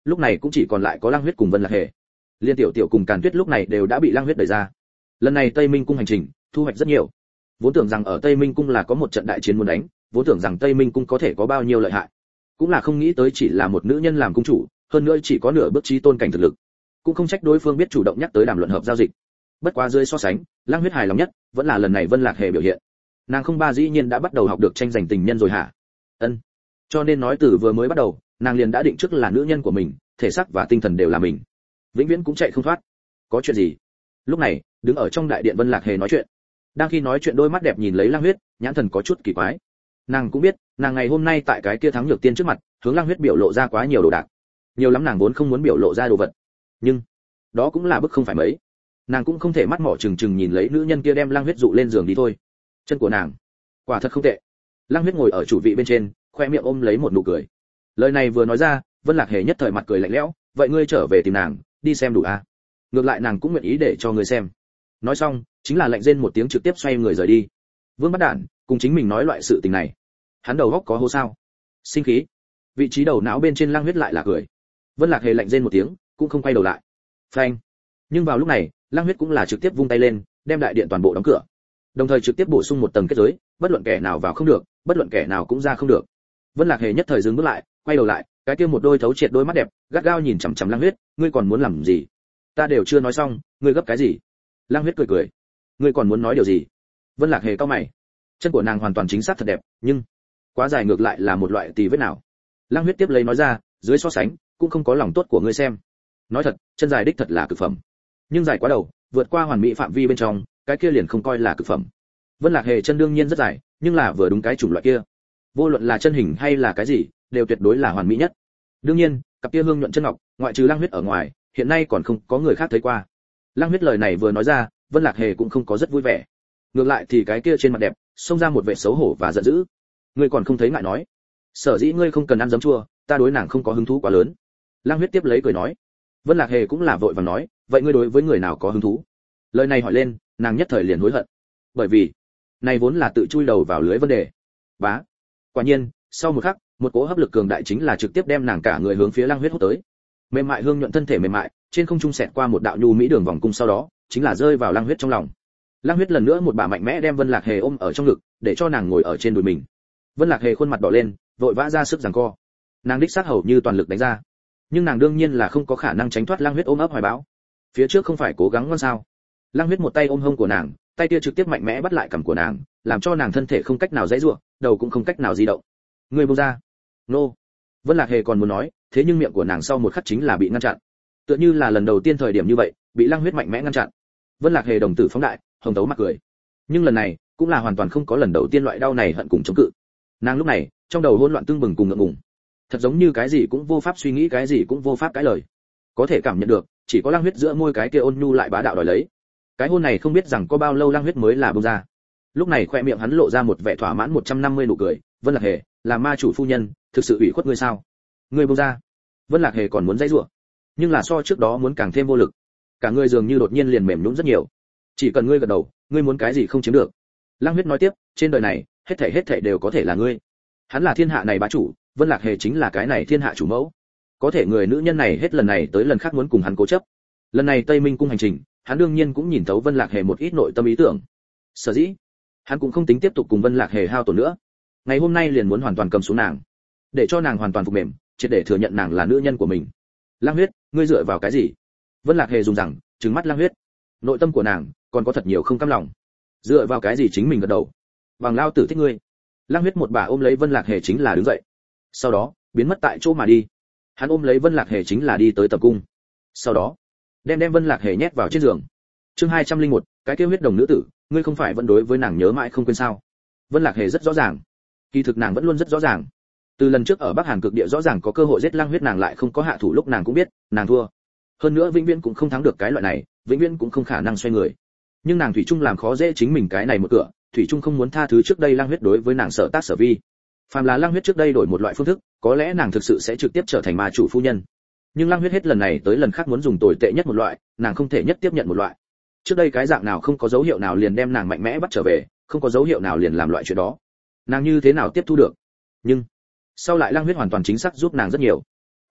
lúc này cũng chỉ còn lại có Lăng Huyết cùng Vân Lạc Hề. Liên Tiểu Tiểu cùng Càn Tuyết lúc này đều đã bị Lăng Huyết đẩy ra. Lần này Tây Minh cung hành trình thu hoạch rất nhiều. Vốn tưởng rằng ở Tây Minh cung là có một trận đại chiến muốn đánh, vốn tưởng rằng Tây Minh cung có thể có bao nhiêu lợi hại, cũng là không nghĩ tới chỉ là một nữ nhân làm cung chủ, hơn nữa chỉ có nửa bước chí tôn cảnh thực lực, cũng không trách đối phương biết chủ động nhắc tới đàm luận hợp giao dịch. Bất quá dưới so sánh, Lăng Huyết hài lòng nhất vẫn là lần này Vân Lạc Hề biểu hiện. Nàng không ba dĩ nhiên đã bắt đầu học được tranh giành tình nhân rồi hả? Ân. Cho nên nói từ vừa mới bắt đầu, nàng liền đã định trước là nữ nhân của mình, thể xác và tinh thần đều là mình, vĩnh viễn cũng chạy không thoát. Có chuyện gì? Lúc này, đứng ở trong đại điện Vân Lạc Hề nói chuyện. Đang khi nói chuyện đôi mắt đẹp nhìn lấy Lăng Huyết, nhãn thần có chút kỳ quái. Nàng cũng biết, nàng ngày hôm nay tại cái kia thắng nhược tiên trước mặt, hướng Lăng Huyết biểu lộ ra quá nhiều đồ đạc. Nhiều lắm nàng vốn không muốn biểu lộ ra đồ vật. Nhưng, đó cũng là bức không phải mấy. Nàng cũng không thể mắt mỏ chừng chừng nhìn lấy nữ nhân kia đem Lăng Huyết dụ lên giường đi thôi. Chân của nàng, quả thật không tệ. Lăng Huyết ngồi ở chủ vị bên trên, khoe miệng ôm lấy một nụ cười. Lời này vừa nói ra, Vân Lạc Hề nhất thời mặt cười lạnh lẽo, vậy ngươi trở về tìm nàng, đi xem đủ à? Ngược lại nàng cũng nguyện ý để cho ngươi xem. Nói xong, chính là lạnh rên một tiếng trực tiếp xoay người rời đi. Vương Bất Đản, cùng chính mình nói loại sự tình này, hắn đầu óc có hố sao? Sinh khí. Vị trí đầu não bên trên Lăng Huyết lại là cười. Vân Lạc Hề lạnh rên một tiếng, cũng không quay đầu lại. Phanh. Nhưng vào lúc này, Lăng Huyết cũng là trực tiếp vung tay lên, đem đại điện toàn bộ đóng cửa. Đồng thời trực tiếp bổ sung một tầng kết giới, bất luận kẻ nào vào không được, bất luận kẻ nào cũng ra không được. Vân Lạc Hề nhất thời dừng bước lại, quay đầu lại, cái kia một đôi thấu triệt đôi mắt đẹp, gắt gao nhìn chằm chằm Lăng Huyết, ngươi còn muốn làm gì? Ta đều chưa nói xong, ngươi gấp cái gì? Lăng Huyết cười cười, ngươi còn muốn nói điều gì? Vân Lạc Hề cau mày. Chân của nàng hoàn toàn chính xác thật đẹp, nhưng quá dài ngược lại là một loại tì vết nào. Lăng Huyết tiếp lấy nói ra, dưới so sánh, cũng không có lòng tốt của ngươi xem. Nói thật, chân dài đích thật là cực phẩm, nhưng dài quá đầu, vượt qua hoàn mỹ phạm vi bên trong, cái kia liền không coi là cực phẩm. Vân Lạc Hề chân đương nhiên rất dài, nhưng là vừa đúng cái chủng loại kia. Vô luận là chân hình hay là cái gì, đều tuyệt đối là hoàn mỹ nhất. Đương nhiên, cặp kia hương nhuận chân ngọc, ngoại trừ Lăng Huyết ở ngoài, hiện nay còn không có người khác thấy qua. Lăng Huyết lời này vừa nói ra, Vân Lạc Hề cũng không có rất vui vẻ. Ngược lại thì cái kia trên mặt đẹp, xông ra một vẻ xấu hổ và giận dữ. Ngươi còn không thấy ngại nói? Sở dĩ ngươi không cần ăn giấm chua, ta đối nàng không có hứng thú quá lớn. Lăng Huyết tiếp lấy cười nói. Vân Lạc Hề cũng là vội vàng nói, vậy ngươi đối với người nào có hứng thú? Lời này hỏi lên, nàng nhất thời liền hối hận. Bởi vì, này vốn là tự chui đầu vào lưới vấn đề. Bá. Quả nhiên, sau một khắc, một cỗ hấp lực cường đại chính là trực tiếp đem nàng cả người hướng phía Lăng Huyết hút tới. Mềm mại hương nhuận thân thể mềm mại, trên không trung xẹt qua một đạo nhu mỹ đường vòng cung sau đó, chính là rơi vào Lăng Huyết trong lòng. Lăng Huyết lần nữa một bà mạnh mẽ đem Vân Lạc Hề ôm ở trong ngực, để cho nàng ngồi ở trên đùi mình. Vân Lạc Hề khuôn mặt đỏ lên, vội vã ra sức giằng co. Nàng đích sát hầu như toàn lực đánh ra, nhưng nàng đương nhiên là không có khả năng tránh thoát Lăng Huyết ôm ấp hoài bão. Phía trước không phải cố gắng ngon sao? Lăng Huyết một tay ôm hông của nàng, tay kia trực tiếp mạnh mẽ bắt lại cằm của nàng, làm cho nàng thân thể không cách nào giãy giụa, đầu cũng không cách nào di động. Người buông ra. Nô. Vân Lạc Hề còn muốn nói, thế nhưng miệng của nàng sau một khắc chính là bị ngăn chặn. Tựa như là lần đầu tiên thời điểm như vậy, bị Lăng Huyết mạnh mẽ ngăn chặn. Vân Lạc Hề đồng tử phóng đại, hồng tấu mặt cười. Nhưng lần này, cũng là hoàn toàn không có lần đầu tiên loại đau này hận cùng chống cự. Nàng lúc này, trong đầu hỗn loạn tương bừng cùng ngượng ngùng. Thật giống như cái gì cũng vô pháp suy nghĩ, cái gì cũng vô pháp cãi lời. Có thể cảm nhận được, chỉ có Lăng Huyết giữa môi cái kia ôn nhu lại bá đạo đòi lấy. Cái hôn này không biết rằng có bao lâu Lăng Huyết mới là buông ra. Lúc này khoe miệng hắn lộ ra một vẻ thỏa mãn 150 nụ cười, Vân Lạc Hề, là ma chủ phu nhân, thực sự ủy khuất ngươi sao? Ngươi buông ra. Vân Lạc Hề còn muốn dãy rủa, nhưng là so trước đó muốn càng thêm vô lực. Cả người dường như đột nhiên liền mềm nhũn rất nhiều. Chỉ cần ngươi gật đầu, ngươi muốn cái gì không chiếm được. Lăng Huyết nói tiếp, trên đời này, hết thảy đều có thể là ngươi. Hắn là thiên hạ này bá chủ, Vân Lạc Hề chính là cái này thiên hạ chủ mẫu. Có thể người nữ nhân này hết lần này tới lần khác muốn cùng hắn cố chấp. Lần này Tây Minh cung hành trình, hắn đương nhiên cũng nhìn thấu Vân Lạc Hề một ít nội tâm ý tưởng. Sở dĩ, hắn cũng không tính tiếp tục cùng Vân Lạc Hề hao tổn nữa. Ngày hôm nay liền muốn hoàn toàn cầm xuống nàng, để cho nàng hoàn toàn phục mềm, triệt để thừa nhận nàng là nữ nhân của mình. Lăng Huyết, ngươi dựa vào cái gì? Vân Lạc Hề dùng rằng, trừng mắt Lăng Huyết. Nội tâm của nàng còn có thật nhiều không cam lòng. Dựa vào cái gì chính mình gật đầu? Bằng lao tử thích ngươi. Lăng Huyết một bà ôm lấy Vân Lạc Hề chính là đứng dậy. Sau đó, biến mất tại chỗ mà đi. Hắn ôm lấy Vân Lạc Hề chính là đi tới tập cung. Sau đó, đem Vân Lạc Hề nhét vào trên giường. Chương 201, cái kia huyết đồng nữ tử, ngươi không phải vẫn đối với nàng nhớ mãi không quên sao? Vân Lạc Hề rất rõ ràng. Kỳ thực nàng vẫn luôn rất rõ ràng. Từ lần trước ở Bắc Hàn cực địa rõ ràng có cơ hội giết Lăng Huyết, nàng lại không có hạ thủ, lúc nàng cũng biết, nàng thua. Hơn nữa vĩnh viễn cũng không thắng được cái loại này, vĩnh viễn cũng không khả năng xoay người. Nhưng nàng thủy chung làm khó dễ chính mình cái này một cửa, thủy chung không muốn tha thứ trước đây Lăng Huyết đối với nàng sở tác sở vi. Phàm là Lăng Huyết trước đây đổi một loại phương thức, có lẽ nàng thực sự sẽ trực tiếp trở thành ma chủ phu nhân. Nhưng Lăng Huyết hết lần này tới lần khác muốn dùng tồi tệ nhất một loại, nàng không thể nhất tiếp nhận một loại. Trước đây cái dạng nào không có dấu hiệu nào liền đem nàng mạnh mẽ bắt trở về, không có dấu hiệu nào liền làm loại chuyện đó. Nàng như thế nào tiếp thu được? Nhưng sau lại Lăng Huyết hoàn toàn chính xác giúp nàng rất nhiều.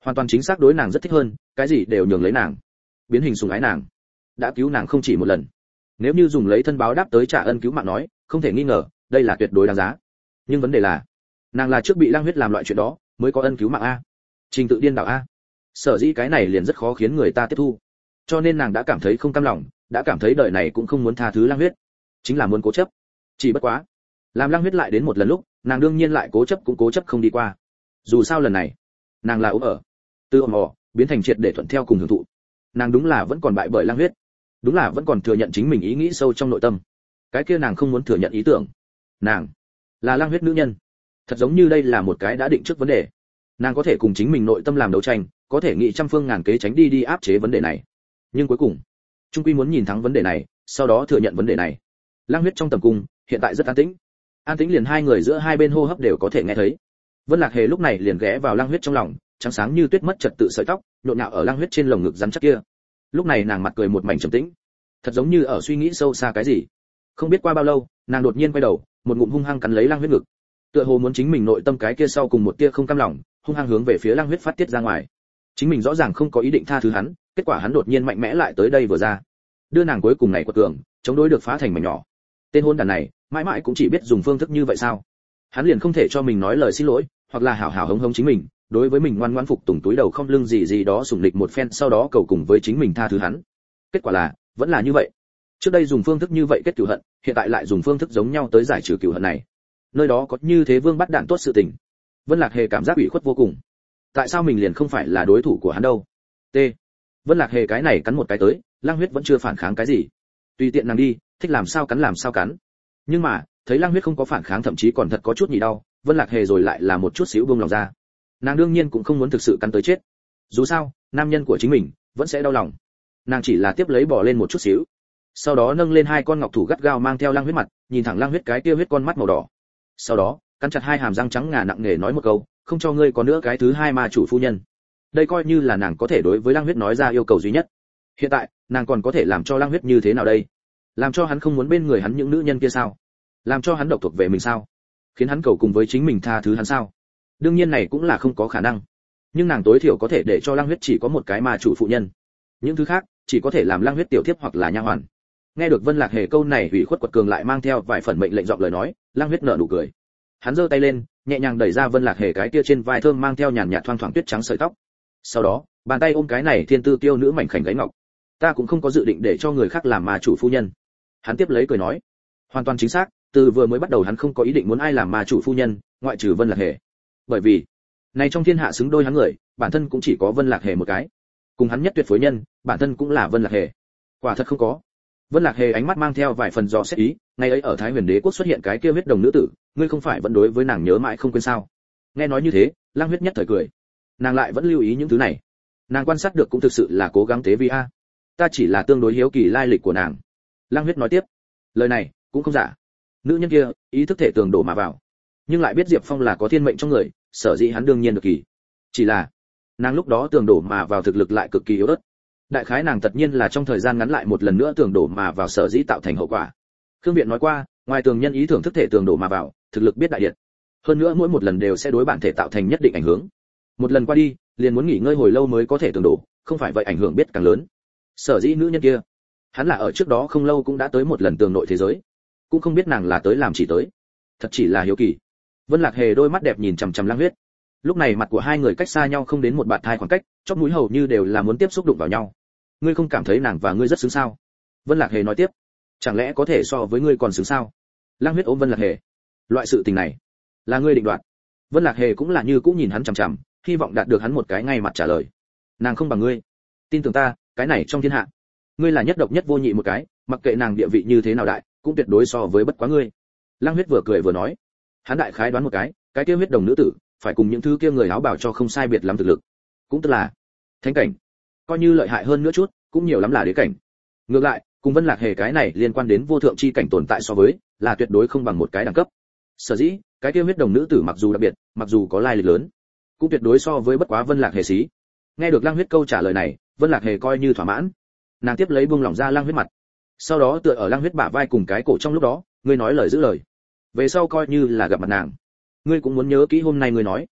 hoàn toàn chính xác đối nàng rất thích hơn, cái gì đều nhường lấy nàng, biến hình sủng ái nàng, đã cứu nàng không chỉ một lần. Nếu như dùng lấy thân báo đáp tới trả ân cứu mạng nói, không thể nghi ngờ, đây là tuyệt đối đáng giá. Nhưng vấn đề là, nàng là trước bị Lang Huyết làm loại chuyện đó, mới có ân cứu mạng a. Trình tự điên đảo a. Sở dĩ cái này liền rất khó khiến người ta tiếp thu. Cho nên nàng đã cảm thấy không cam lòng, đã cảm thấy đời này cũng không muốn tha thứ Lang Huyết, chính là muốn cố chấp. Chỉ bất quá, làm Lang Huyết lại đến một lần lúc, nàng đương nhiên lại cố chấp cũng cố chấp không đi qua. Dù sao lần này, nàng là ốm ở, từ ồm ò biến thành triệt để thuận theo cùng hưởng thụ. Nàng đúng là vẫn còn bại bởi Lang Huyết, đúng là vẫn còn thừa nhận chính mình ý nghĩ sâu trong nội tâm. Cái kia nàng không muốn thừa nhận ý tưởng, nàng là Lang Huyết nữ nhân. Thật giống như đây là một cái đã định trước vấn đề. Nàng có thể cùng chính mình nội tâm làm đấu tranh, có thể nghĩ trăm phương ngàn kế tránh đi áp chế vấn đề này. Nhưng cuối cùng, trung quy muốn nhìn thắng vấn đề này, sau đó thừa nhận vấn đề này. Lang Huyết trong tầm cung, hiện tại rất an tĩnh. An tĩnh liền hai người giữa hai bên hô hấp đều có thể nghe thấy. Vân Lạc Hề lúc này liền ghé vào Lang Huyết trong lòng, trắng sáng như tuyết mất trật tự sợi tóc, nhộn nhạo ở Lang Huyết trên lồng ngực rắn chắc kia. Lúc này nàng mặt cười một mảnh trầm tĩnh, thật giống như ở suy nghĩ sâu xa cái gì. Không biết qua bao lâu, nàng đột nhiên quay đầu, một ngụm hung hăng cắn lấy Lang Huyết ngực. Tựa hồ muốn chính mình nội tâm cái kia sau cùng một tia không cam lòng, hung hăng hướng về phía Lang Huyết phát tiết ra ngoài. Chính mình rõ ràng không có ý định tha thứ hắn, kết quả hắn đột nhiên mạnh mẽ lại tới đây vừa ra, đưa nàng cuối cùng này quật cường, chống đối được phá thành mảnh nhỏ. Tên hôn đàn này, mãi mãi cũng chỉ biết dùng phương thức như vậy sao? Hắn liền không thể cho mình nói lời xin lỗi, hoặc là hảo hảo hống hống chính mình, đối với mình ngoan ngoãn phục tùng túi đầu không lưng gì gì đó sủng địch một phen, sau đó cầu cùng với chính mình tha thứ hắn. Kết quả là, vẫn là như vậy. Trước đây dùng phương thức như vậy kết cửu hận, hiện tại lại dùng phương thức giống nhau tới giải trừ cửu hận này. Nơi đó có như thế vương bắt đạn tốt sự tình. Vân Lạc Hề cảm giác ủy khuất vô cùng. Tại sao mình liền không phải là đối thủ của hắn đâu? T. Vân Lạc Hề cái này cắn một cái tới, Lang Huyết vẫn chưa phản kháng cái gì. Tùy tiện nàng đi, thích làm sao cắn. Nhưng mà, thấy Lang Huyết không có phản kháng, thậm chí còn thật có chút nhị đau, Vân Lạc Hề rồi lại là một chút xíu buông lòng ra. Nàng đương nhiên cũng không muốn thực sự cắn tới chết. Dù sao, nam nhân của chính mình vẫn sẽ đau lòng. Nàng chỉ là tiếp lấy bỏ lên một chút xíu. Sau đó nâng lên hai con ngọc thủ gắt gao mang theo Lang Huyết mặt, nhìn thẳng Lang Huyết cái kia huyết con mắt màu đỏ. Sau đó, cắn chặt hai hàm răng trắng ngà nặng nề nói một câu, không cho ngươi có nữa cái thứ hai ma chủ phu nhân. Đây coi như là nàng có thể đối với Lang Huyết nói ra yêu cầu duy nhất. Hiện tại, nàng còn có thể làm cho Lang Huyết như thế nào đây? Làm cho hắn không muốn bên người hắn những nữ nhân kia sao? Làm cho hắn độc thuộc về mình sao? Khiến hắn cầu cùng với chính mình tha thứ hắn sao? Đương nhiên này cũng là không có khả năng. Nhưng nàng tối thiểu có thể để cho Lang Huyết chỉ có một cái ma chủ phụ nhân. Những thứ khác, chỉ có thể làm Lang Huyết tiểu thiếp hoặc là nha hoàn. Nghe được Vân Lạc Hề câu này ủy khuất quật cường lại mang theo vài phần mệnh lệnh giọng lời nói, Lang Huyết nở nụ cười. Hắn giơ tay lên, nhẹ nhàng đẩy ra Vân Lạc Hề cái kia trên vai thơm mang theo nhàn nhạt thoang thoảng tuyết trắng sợi tóc. Sau đó, bàn tay ôm cái này thiên tư tiêu nữ mảnh khảnh gáy ngọc. Ta cũng không có dự định để cho người khác làm ma chủ phu nhân. Hắn tiếp lấy cười nói, hoàn toàn chính xác, từ vừa mới bắt đầu hắn không có ý định muốn ai làm ma chủ phu nhân, ngoại trừ Vân Lạc Hề. Bởi vì, này trong thiên hạ xứng đôi hắn người, bản thân cũng chỉ có Vân Lạc Hề một cái. Cùng hắn nhất tuyệt phối nhân, bản thân cũng là Vân Lạc Hề. Quả thật không có. Vân Lạc Hề ánh mắt mang theo vài phần dò xét ý, ngày ấy ở Thái Huyền Đế quốc xuất hiện cái kia huyết đồng nữ tử, ngươi không phải vẫn đối với nàng nhớ mãi không quên sao? Nghe nói như thế, Lang Huyết nhất thời cười. Nàng lại vẫn lưu ý những thứ này. Nàng quan sát được cũng thực sự là cố gắng tế vi a. Ta chỉ là tương đối hiếu kỳ lai lịch của nàng. Lang Huyết nói tiếp. Lời này cũng không giả. Nữ nhân kia, ý thức thể tường đổ mà vào, nhưng lại biết Diệp Phong là có thiên mệnh trong người, sở dĩ hắn đương nhiên được kỳ. Chỉ là, nàng lúc đó tường đổ mà vào thực lực lại cực kỳ yếu ớt. Đại khái nàng tất nhiên là trong thời gian ngắn lại một lần nữa tường đổ mà vào sở dĩ tạo thành hậu quả. Khương Viện nói qua, ngoài tường nhân ý thưởng thức thể tường đổ mà vào, thực lực biết đại điện. Hơn nữa mỗi một lần đều sẽ đối bản thể tạo thành nhất định ảnh hưởng. Một lần qua đi, liền muốn nghỉ ngơi hồi lâu mới có thể tường đổ, không phải vậy ảnh hưởng biết càng lớn. Sở dĩ nữ nhân kia, hắn là ở trước đó không lâu cũng đã tới một lần tường nội thế giới, cũng không biết nàng là tới làm chỉ tới. Thật chỉ là hiếu kỳ. Vân Lạc Hề đôi mắt đẹp nhìn chằm chằm Lang Huyết. Lúc này mặt của hai người cách xa nhau không đến một bạt thai khoảng cách, chóp mũi hầu như đều là muốn tiếp xúc đụng vào nhau. Ngươi không cảm thấy nàng và ngươi rất xứng sao? Vân Lạc Hề nói tiếp. Chẳng lẽ có thể so với ngươi còn xứng sao? Lang Huyết ôm Vân Lạc Hề. Loại sự tình này, là ngươi định đoạt. Vân Lạc Hề cũng là như cũ nhìn hắn chằm chằm, hy vọng đạt được hắn một cái ngay mặt trả lời. Nàng không bằng ngươi. Tin tưởng ta, cái này trong thiên hạ, ngươi là nhất độc nhất vô nhị một cái, mặc kệ nàng địa vị như thế nào đại, cũng tuyệt đối so với bất quá ngươi. Lang Huyết vừa cười vừa nói. Hắn đại khái đoán một cái kia huyết đồng nữ tử, phải cùng những thứ kia người áo bào cho không sai biệt lắm thực lực. Cũng tức là thánh cảnh. Coi như lợi hại hơn nữa chút, cũng nhiều lắm là đế cảnh. Ngược lại, cùng Vân Lạc Hề cái này liên quan đến vô thượng chi cảnh tồn tại so với, là tuyệt đối không bằng một cái đẳng cấp. Sở dĩ, cái kia huyết đồng nữ tử mặc dù đặc biệt, mặc dù có lai lịch lớn, cũng tuyệt đối so với bất quá Vân Lạc Hề xí. Nghe được Lang Huyết câu trả lời này, Vân Lạc Hề coi như thỏa mãn. Nàng tiếp lấy buông lỏng ra Lang Huyết mặt. Sau đó tựa ở Lang Huyết bả vai cùng cái cổ trong lúc đó, ngươi nói lời giữ lời. Về sau coi như là gặp mặt nàng, ngươi cũng muốn nhớ kỹ hôm nay ngươi nói,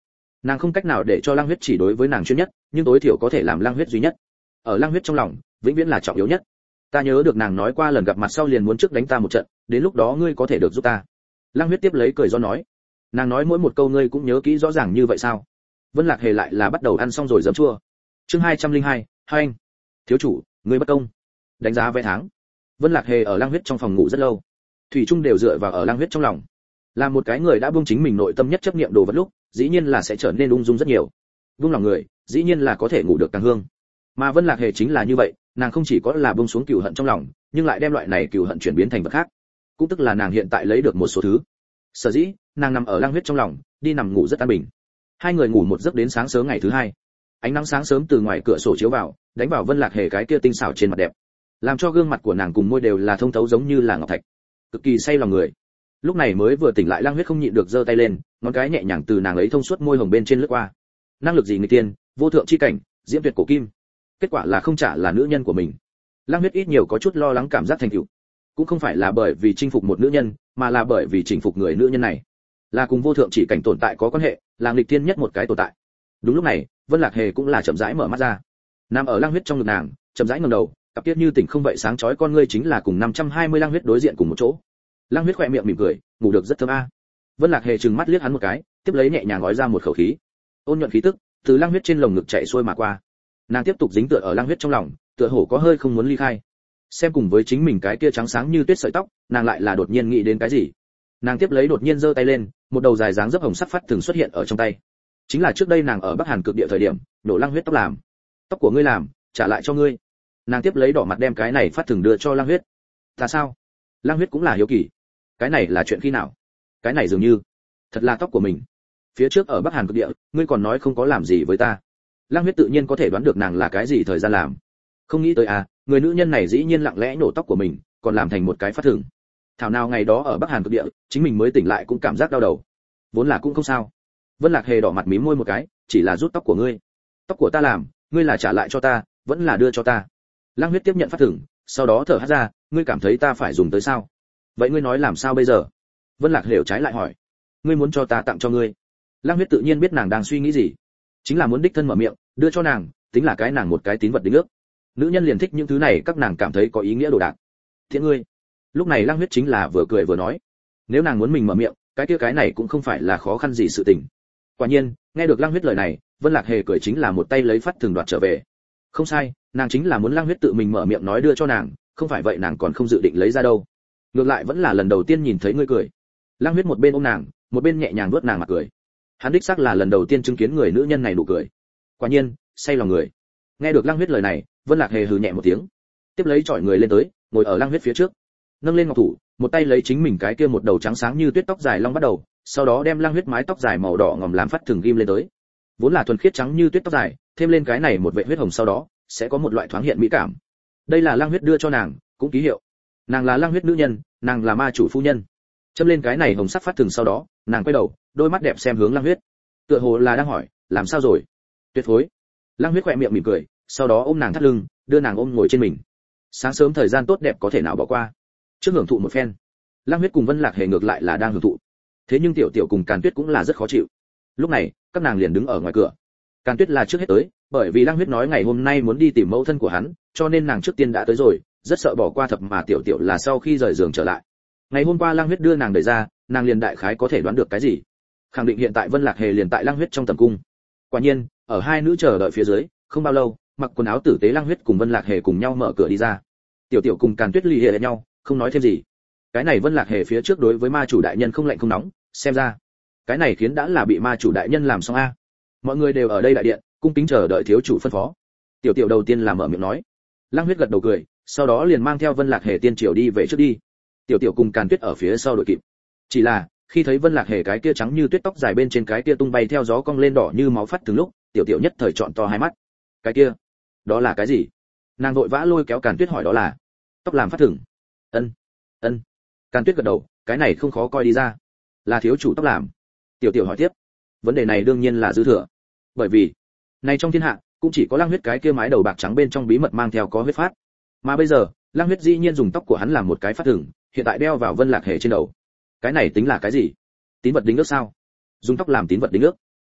Nàng không cách nào để cho Lăng Huyết chỉ đối với nàng chuyên nhất, nhưng tối thiểu có thể làm Lăng Huyết duy nhất. Ở Lăng Huyết trong lòng, vĩnh viễn là trọng yếu nhất. Ta nhớ được nàng nói qua lần gặp mặt sau liền muốn trước đánh ta một trận, đến lúc đó ngươi có thể được giúp ta. Lăng Huyết tiếp lấy cười do nói. Nàng nói mỗi một câu ngươi cũng nhớ kỹ rõ ràng như vậy sao? Vân Lạc Hề lại là bắt đầu ăn xong rồi giấm chua. Chương 202, hai anh. Thiếu chủ, ngươi bất công. Đánh giá vé tháng. Vân Lạc Hề ở Lăng Huyết trong phòng ngủ rất lâu. Thủy Trung đều dựa vào ở Lăng Huyết trong lòng. Là một cái người đã buông chính mình nội tâm nhất chấp niệm đồ vật lúc, dĩ nhiên là sẽ trở nên ung dung rất nhiều. Buông lòng người, dĩ nhiên là có thể ngủ được càng hương. Mà Vân Lạc Hề chính là như vậy, nàng không chỉ có là buông xuống cừu hận trong lòng, nhưng lại đem loại này cừu hận chuyển biến thành vật khác. Cũng tức là nàng hiện tại lấy được một số thứ. Sở dĩ, nàng nằm ở Lăng Huyết trong lòng, đi nằm ngủ rất an bình. Hai người ngủ một giấc đến sáng sớm ngày thứ hai. Ánh nắng sáng sớm từ ngoài cửa sổ chiếu vào, đánh vào Vân Lạc Hề cái kia tinh xảo trên mặt đẹp, làm cho gương mặt của nàng cùng môi đều là thông thấu giống như là ngọc thạch, cực kỳ say lòng người. Lúc này mới vừa tỉnh lại Lăng Huyết không nhịn được giơ tay lên, ngón cái nhẹ nhàng từ nàng ấy thông suốt môi hồng bên trên lướt qua. Năng lực gì người tiên, vô thượng chi cảnh, diễm tuyệt cổ kim. Kết quả là không trả là nữ nhân của mình. Lăng Huyết ít nhiều có chút lo lắng cảm giác thành tựu, cũng không phải là bởi vì chinh phục một nữ nhân, mà là bởi vì chinh phục người nữ nhân này là cùng vô thượng chỉ cảnh tồn tại có quan hệ, là nghịch thiên nhất một cái tồn tại. Đúng lúc này, Vân Lạc Hề cũng là chậm rãi mở mắt ra, nằm ở Lăng Huyết trong ngực nàng, chậm rãi ngẩng đầu, cặp tiết như tỉnh không vậy sáng chói con ngươi chính là cùng 520 Lăng Huyết đối diện cùng một chỗ. Lăng Huyết khẽ miệng mỉm cười, ngủ được rất thơm a. Vân Lạc Hề trừng mắt liếc hắn một cái, tiếp lấy nhẹ nhàng gói ra một khẩu khí, ôn nhuận khí tức từ Lăng Huyết trên lồng ngực chạy xuôi mà qua. Nàng tiếp tục dính tựa ở Lăng Huyết trong lòng, tựa hồ có hơi không muốn ly khai. Xem cùng với chính mình cái kia trắng sáng như tuyết sợi tóc, nàng lại là đột nhiên nghĩ đến cái gì. Nàng tiếp lấy đột nhiên giơ tay lên, một đầu dài dáng dấp hồng sắc phát thường xuất hiện ở trong tay. Chính là trước đây nàng ở Bắc Hàn cực địa thời điểm, nổ Lăng Huyết tóc làm. Tóc của ngươi làm, trả lại cho ngươi. Nàng tiếp lấy đỏ mặt đem cái này phát thường đưa cho Lăng Huyết. Ta sao? Lăng Huyết cũng là hiếu kỳ. Cái này là chuyện khi nào? Cái này dường như thật là tóc của mình. Phía trước ở Bắc Hàn cực địa, ngươi còn nói không có làm gì với ta. Lăng Huyết tự nhiên có thể đoán được nàng là cái gì thời gian làm. Không nghĩ tới à, người nữ nhân này dĩ nhiên lặng lẽ nổ tóc của mình, còn làm thành một cái phát thường. Thảo nào ngày đó ở Bắc Hàn cực địa, chính mình mới tỉnh lại cũng cảm giác đau đầu. Vốn là cũng không sao. Vân Lạc Hề đỏ mặt mím môi một cái, chỉ là rút tóc của ngươi. Tóc của ta làm, ngươi là trả lại cho ta, vẫn là đưa cho ta. Lăng Huyết tiếp nhận phát thường, sau đó thở hắt ra, ngươi cảm thấy ta phải dùng tới sao? Vậy ngươi nói làm sao bây giờ? Vân Lạc hiểu trái lại hỏi. Ngươi muốn cho ta tặng cho ngươi? Lăng Huyết tự nhiên biết nàng đang suy nghĩ gì, chính là muốn đích thân mở miệng, đưa cho nàng, tính là cái nàng một cái tín vật đính ước. Nữ nhân liền thích những thứ này, các nàng cảm thấy có ý nghĩa đồ đạc. Thiện ngươi. Lúc này Lăng Huyết chính là vừa cười vừa nói, nếu nàng muốn mình mở miệng, cái kia cái này cũng không phải là khó khăn gì sự tình. Quả nhiên, nghe được Lăng Huyết lời này, Vân Lạc Hề cười chính là một tay lấy phát thường đoạt trở về. Không sai, nàng chính là muốn Lăng Huyết tự mình mở miệng nói đưa cho nàng, không phải vậy nàng còn không dự định lấy ra đâu. Ngược lại vẫn là lần đầu tiên nhìn thấy ngươi cười. Lăng Huyết một bên ôm nàng, một bên nhẹ nhàng vuốt nàng mặt cười. Hắn đích xác là lần đầu tiên chứng kiến người nữ nhân này nụ cười. Quả nhiên, say lòng người. Nghe được Lăng Huyết lời này, Vân Lạc Hề hừ nhẹ một tiếng, tiếp lấy chọi người lên tới, ngồi ở Lăng Huyết phía trước, nâng lên ngọc thủ, một tay lấy chính mình cái kia một đầu trắng sáng như tuyết tóc dài long bắt đầu, sau đó đem Lăng Huyết mái tóc dài màu đỏ ngòm làm phát thường ghim lên tới. Vốn là thuần khiết trắng như tuyết tóc dài, thêm lên cái này một vệt huyết hồng sau đó, sẽ có một loại thoáng hiện mỹ cảm. Đây là Lăng Huyết đưa cho nàng, cũng ký hiệu. Nàng là Lăng Huyết nữ nhân, nàng là ma chủ phu nhân. Châm lên cái này hồng sắc phát thường sau đó, nàng quay đầu, đôi mắt đẹp xem hướng Lăng Huyết, tựa hồ là đang hỏi, làm sao rồi? Tuyệt phối. Lăng Huyết khẽ miệng mỉm cười, sau đó ôm nàng thắt lưng, đưa nàng ôm ngồi trên mình. Sáng sớm thời gian tốt đẹp có thể nào bỏ qua. Trước hưởng thụ một phen, Lăng Huyết cùng Vân Lạc Hề ngược lại là đang hưởng thụ. Thế nhưng Tiểu Tiểu cùng Càn Tuyết cũng là rất khó chịu. Lúc này, các nàng liền đứng ở ngoài cửa. Càn Tuyết là trước hết tới, bởi vì Lăng Huyết nói ngày hôm nay muốn đi tìm mẫu thân của hắn, cho nên nàng trước tiên đã tới rồi, rất sợ bỏ qua thập mà Tiểu Tiểu là sau khi rời giường trở lại. Ngày hôm qua Lăng Huyết đưa nàng đẩy ra, nàng liền đại khái có thể đoán được cái gì. Khẳng định hiện tại Vân Lạc Hề liền tại Lăng Huyết trong tầm cung. Quả nhiên, ở hai nữ chờ đợi phía dưới, không bao lâu, mặc quần áo tử tế Lăng Huyết cùng Vân Lạc Hề cùng nhau mở cửa đi ra. Tiểu Tiểu cùng Càn Tuyết lì hệ nhau, không nói thêm gì. Cái này Vân Lạc Hề phía trước đối với ma chủ đại nhân không lạnh không nóng, xem ra cái này khiến đã là bị ma chủ đại nhân làm xong a. Mọi người đều ở đây đại điện, cung kính chờ đợi thiếu chủ phân phó. Tiểu Tiểu đầu tiên là mở miệng nói. Lăng Huyết gật đầu cười, sau đó liền mang theo Vân Lạc Hề tiên triều đi về trước đi. Tiểu Tiểu cùng Càn Tuyết ở phía sau đội kịp. Chỉ là khi thấy Vân Lạc Hề cái kia trắng như tuyết tóc dài bên trên cái kia tung bay theo gió cong lên đỏ như máu phát từng lúc, Tiểu Tiểu nhất thời trọn to hai mắt. Cái kia, đó là cái gì? Nàng vội vã lôi kéo Càn Tuyết hỏi đó là tóc làm phát thưởng. Ân. Càn Tuyết gật đầu, cái này không khó coi đi ra, là thiếu chủ tóc làm. Tiểu Tiểu hỏi tiếp, vấn đề này đương nhiên là dư thừa, bởi vì này trong thiên hạ cũng chỉ có Lăng Huyết cái kia mái đầu bạc trắng bên trong bí mật mang theo có huyết phát, mà bây giờ Lăng Huyết dĩ nhiên dùng tóc của hắn làm một cái phát thưởng, hiện tại đeo vào Vân Lạc Hề trên đầu. Cái này tính là cái gì? Tín vật đính ước sao? Dùng tóc làm tín vật đính ước?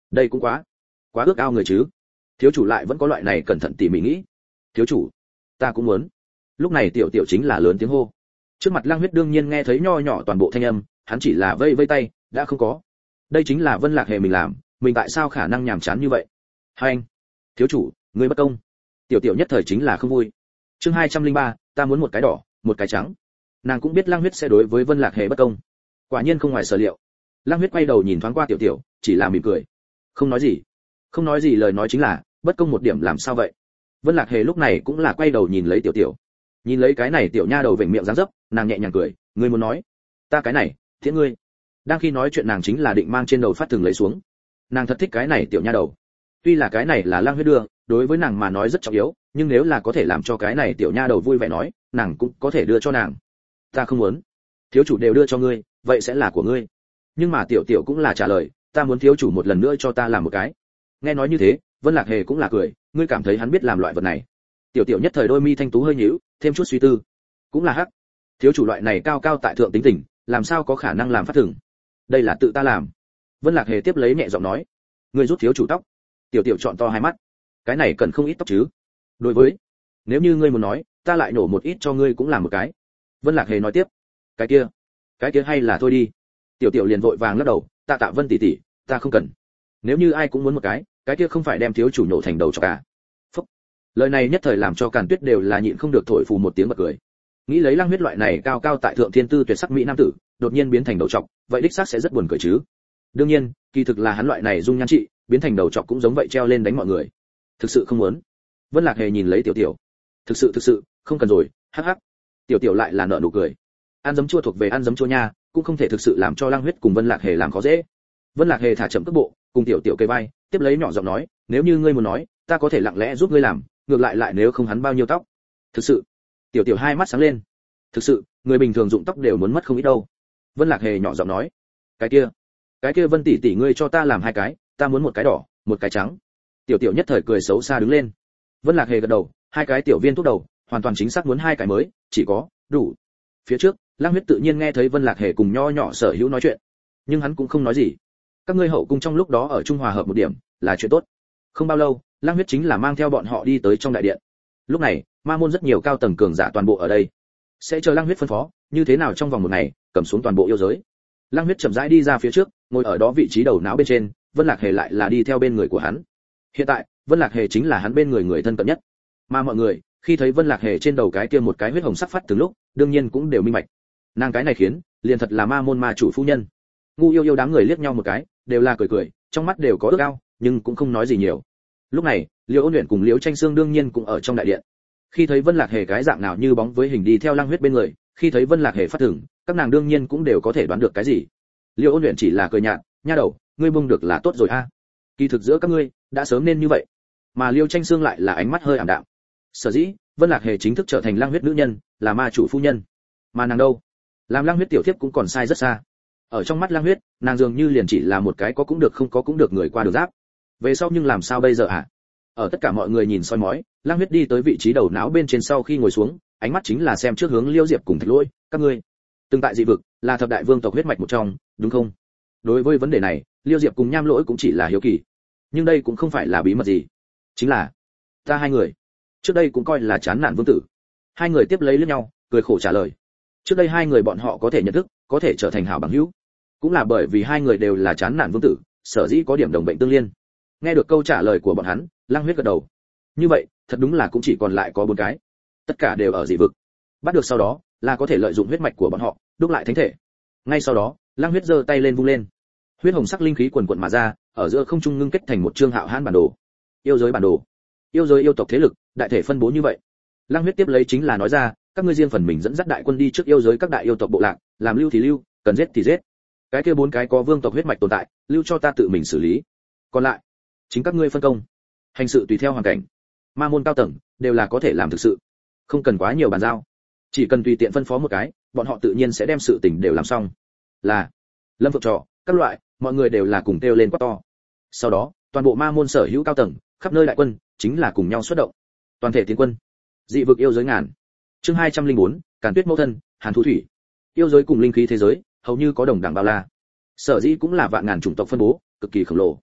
Đây cũng quá ước ao người chứ. Thiếu chủ lại vẫn có loại này cẩn thận tỉ mỉ nghĩ. Thiếu chủ, ta cũng muốn. Lúc này tiểu tiểu chính là lớn tiếng hô. Trước mặt Lang Huyết đương nhiên nghe thấy nho nhỏ toàn bộ thanh âm, hắn chỉ là vây vây tay, đã không có. Đây chính là Vân Lạc Hề mình làm, mình tại sao khả năng nhàm chán như vậy? Hai anh, thiếu chủ, ngươi bất công. Tiểu tiểu nhất thời chính là không vui. Chương 203, ta muốn một cái đỏ, một cái trắng. Nàng cũng biết Lang Huyết sẽ đối với Vân Lạc Hề bất công. Quả nhiên không ngoài sở liệu. Lang Huyết quay đầu nhìn thoáng qua tiểu tiểu, chỉ là mỉm cười. Không nói gì. Không nói gì, lời nói chính là, bất công một điểm làm sao vậy? Vân Lạc Hề lúc này cũng là quay đầu nhìn lấy tiểu tiểu. Nhìn lấy cái này tiểu nha đầu vểnh miệng dáng dấp, nàng nhẹ nhàng cười, ngươi muốn nói, ta cái này, thiện ngươi. Đang khi nói chuyện nàng chính là định mang trên đầu phát thường lấy xuống. Nàng thật thích cái này tiểu nha đầu. Tuy là cái này là Lang Huyết đưa, đối với nàng mà nói rất trọng yếu, nhưng nếu là có thể làm cho cái này tiểu nha đầu vui vẻ nói, nàng cũng có thể đưa cho nàng. Ta không muốn. Thiếu chủ đều đưa cho ngươi, vậy sẽ là của ngươi. Nhưng mà tiểu tiểu cũng là trả lời, ta muốn thiếu chủ một lần nữa cho ta làm một cái. Nghe nói như thế, Vân Lạc Hề cũng là cười, ngươi cảm thấy hắn biết làm loại vật này? Tiểu tiểu nhất thời đôi mi thanh tú hơi nhíu, thêm chút suy tư. Cũng là hắc. Thiếu chủ loại này cao cao tại thượng tính tình, làm sao có khả năng làm phát thưởng? Đây là tự ta làm. Vân Lạc Hề tiếp lấy nhẹ giọng nói, ngươi rút thiếu chủ tóc. Tiểu tiểu trọn to hai mắt, cái này cần không ít tóc chứ? Đối với, nếu như ngươi muốn nói, ta lại nổ một ít cho ngươi cũng làm một cái. Vân Lạc Hề nói tiếp, cái kia hay là thôi đi. Tiểu tiểu liền vội vàng lắc đầu, tạ Vân tỷ tỷ, ta không cần. Nếu như ai cũng muốn một cái kia không phải đem thiếu chủ nổ thành đầu cho cả. Phúc. Lời này nhất thời làm cho Càn Tuyết đều là nhịn không được thổi phù một tiếng bật cười. Nghĩ lấy Lang Huyết loại này cao cao tại thượng thiên tư tuyệt sắc mỹ nam tử, đột nhiên biến thành đầu trọc, vậy đích xác sẽ rất buồn cười chứ. Đương nhiên, kỳ thực là hắn loại này dung nhan trị, biến thành đầu trọc cũng giống vậy treo lên đánh mọi người. Thực sự không muốn. Vân Lạc Hề nhìn lấy tiểu tiểu. Thực sự, không cần rồi, hắc hắc. Tiểu tiểu lại là nở nụ cười. Ăn giấm chua thuộc về ăn giấm chua nha, cũng không thể thực sự làm cho Lang Huyết cùng Vân Lạc Hề làm khó dễ. Vân Lạc Hề thả chậm cước bộ, cùng tiểu tiểu cây vai, tiếp lấy nhỏ giọng nói, nếu như ngươi muốn nói, ta có thể lặng lẽ giúp ngươi làm, ngược lại nếu không hắn bao nhiêu tóc. Thực sự. Tiểu tiểu hai mắt sáng lên. Thực sự, người bình thường dụng tóc đều muốn mất không ít đâu. Vân Lạc Hề nhỏ giọng nói, cái kia Vân tỷ tỷ ngươi cho ta làm hai cái, ta muốn một cái đỏ, một cái trắng. Tiểu tiểu nhất thời cười xấu xa đứng lên. Vân Lạc Hề gật đầu, hai cái tiểu viên thuốc đầu, hoàn toàn chính xác muốn hai cái mới, chỉ có đủ. Phía trước, Lang Huyết tự nhiên nghe thấy Vân Lạc Hề cùng nho nhỏ Sở Hữu nói chuyện, nhưng hắn cũng không nói gì. Các ngươi hậu cung trong lúc đó ở trung hòa hợp một điểm, là chuyện tốt. Không bao lâu, Lang Huyết chính là mang theo bọn họ đi tới trong đại điện. Lúc này, ma môn rất nhiều cao tầng cường giả toàn bộ ở đây. Sẽ chờ Lang Huyết phân phó, như thế nào trong vòng một ngày, cầm xuống toàn bộ yêu giới. Lang Huyết chậm rãi đi ra phía trước, ngồi ở đó vị trí đầu não bên trên, Vân Lạc Hề lại là đi theo bên người của hắn. Hiện tại, Vân Lạc Hề chính là hắn bên người thân cận nhất. Mà mọi người, khi thấy Vân Lạc Hề trên đầu cái kia một cái huyết hồng sắc phát từ lúc, đương nhiên cũng đều minh bạch. Nàng cái này khiến, liền thật là ma môn ma chủ phu nhân. Ngu yêu đám người liếc nhau một cái, đều là cười, trong mắt đều có ước ao, nhưng cũng không nói gì nhiều. Lúc này, Liễu Ôn Uyển cùng Liễu Tranh Xương đương nhiên cũng ở trong đại điện. Khi thấy Vân Lạc Hề cái dạng nào như bóng với hình đi theo Lang Huyết bên người, khi thấy Vân Lạc Hề phát thưởng, các nàng đương nhiên cũng đều có thể đoán được cái gì. Liễu Ôn Uyển chỉ là cười nhạt, nha đầu, ngươi buông được là tốt rồi a. Kỳ thực giữa các ngươi đã sớm nên như vậy. Mà Liễu Tranh Xương lại là ánh mắt hơi ảm đạm. Sở dĩ, Vân Lạc Hề chính thức trở thành Lang Huyết nữ nhân, là ma chủ phu nhân. Mà nàng đâu? Làm Lang Huyết tiểu thiếp cũng còn sai rất xa. Ở trong mắt Lang Huyết, nàng dường như liền chỉ là một cái có cũng được không có cũng được người qua đường giáp. Về sau nhưng làm sao bây giờ hả? Ở tất cả mọi người nhìn soi mói, Lang Huyết đi tới vị trí đầu não bên trên sau khi ngồi xuống, ánh mắt chính là xem trước hướng Liêu Diệp cùng Thạch Lỗi, các ngươi từng tại dị vực, là thập đại vương tộc huyết mạch một trong, đúng không? Đối với vấn đề này, Liêu Diệp cùng Nham Lỗi cũng chỉ là hiếu kỳ. Nhưng đây cũng không phải là bí mật gì. Chính là, ta hai người, trước đây cũng coi là chán nản vương tử. Hai người tiếp lấy liếc nhau, cười khổ trả lời. Trước đây hai người bọn họ có thể nhận thức, có thể trở thành hảo bằng hữu, cũng là bởi vì hai người đều là chán nản vương tử, sở dĩ có điểm đồng bệnh tương liên. Nghe được câu trả lời của bọn hắn, Lang Huyết gật đầu. Như vậy, thật đúng là cũng chỉ còn lại có bốn cái. Tất cả đều ở dị vực. Bắt được sau đó, là có thể lợi dụng huyết mạch của bọn họ, đúc lại thánh thể. Ngay sau đó, Lang Huyết giơ tay lên vung lên. Huyết hồng sắc linh khí quần quần mà ra, ở giữa không trung ngưng kết thành một chương hạo hãn bản đồ. Yêu giới bản đồ. Yêu giới yêu tộc thế lực, đại thể phân bố như vậy. Lang Huyết tiếp lấy chính là nói ra, các ngươi riêng phần mình dẫn dắt đại quân đi trước yêu giới các đại yêu tộc bộ lạc, làm lưu thì lưu, cần giết thì giết. Cái kia bốn cái có vương tộc huyết mạch tồn tại, lưu cho ta tự mình xử lý. Còn lại, chính các ngươi phân công, hành sự tùy theo hoàn cảnh. Ma môn cao tầng đều là có thể làm thực sự, không cần quá nhiều bàn giao, chỉ cần tùy tiện phân phó một cái, bọn họ tự nhiên sẽ đem sự tình đều làm xong. Là Lâm Phượng Trò, các loại, mọi người đều là cùng kêu lên quát to. Sau đó, toàn bộ ma môn sở hữu cao tầng, khắp nơi đại quân, chính là cùng nhau xuất động. Toàn thể tiến quân. Dị vực yêu giới ngàn. Chương 204, Càn Tuyết mẫu thân, Hàn Thu Thủy. Yêu giới cùng linh khí thế giới, hầu như có đồng đẳng bao la. Sở dĩ cũng là vạn ngàn chủng tộc phân bố, cực kỳ khổng lồ.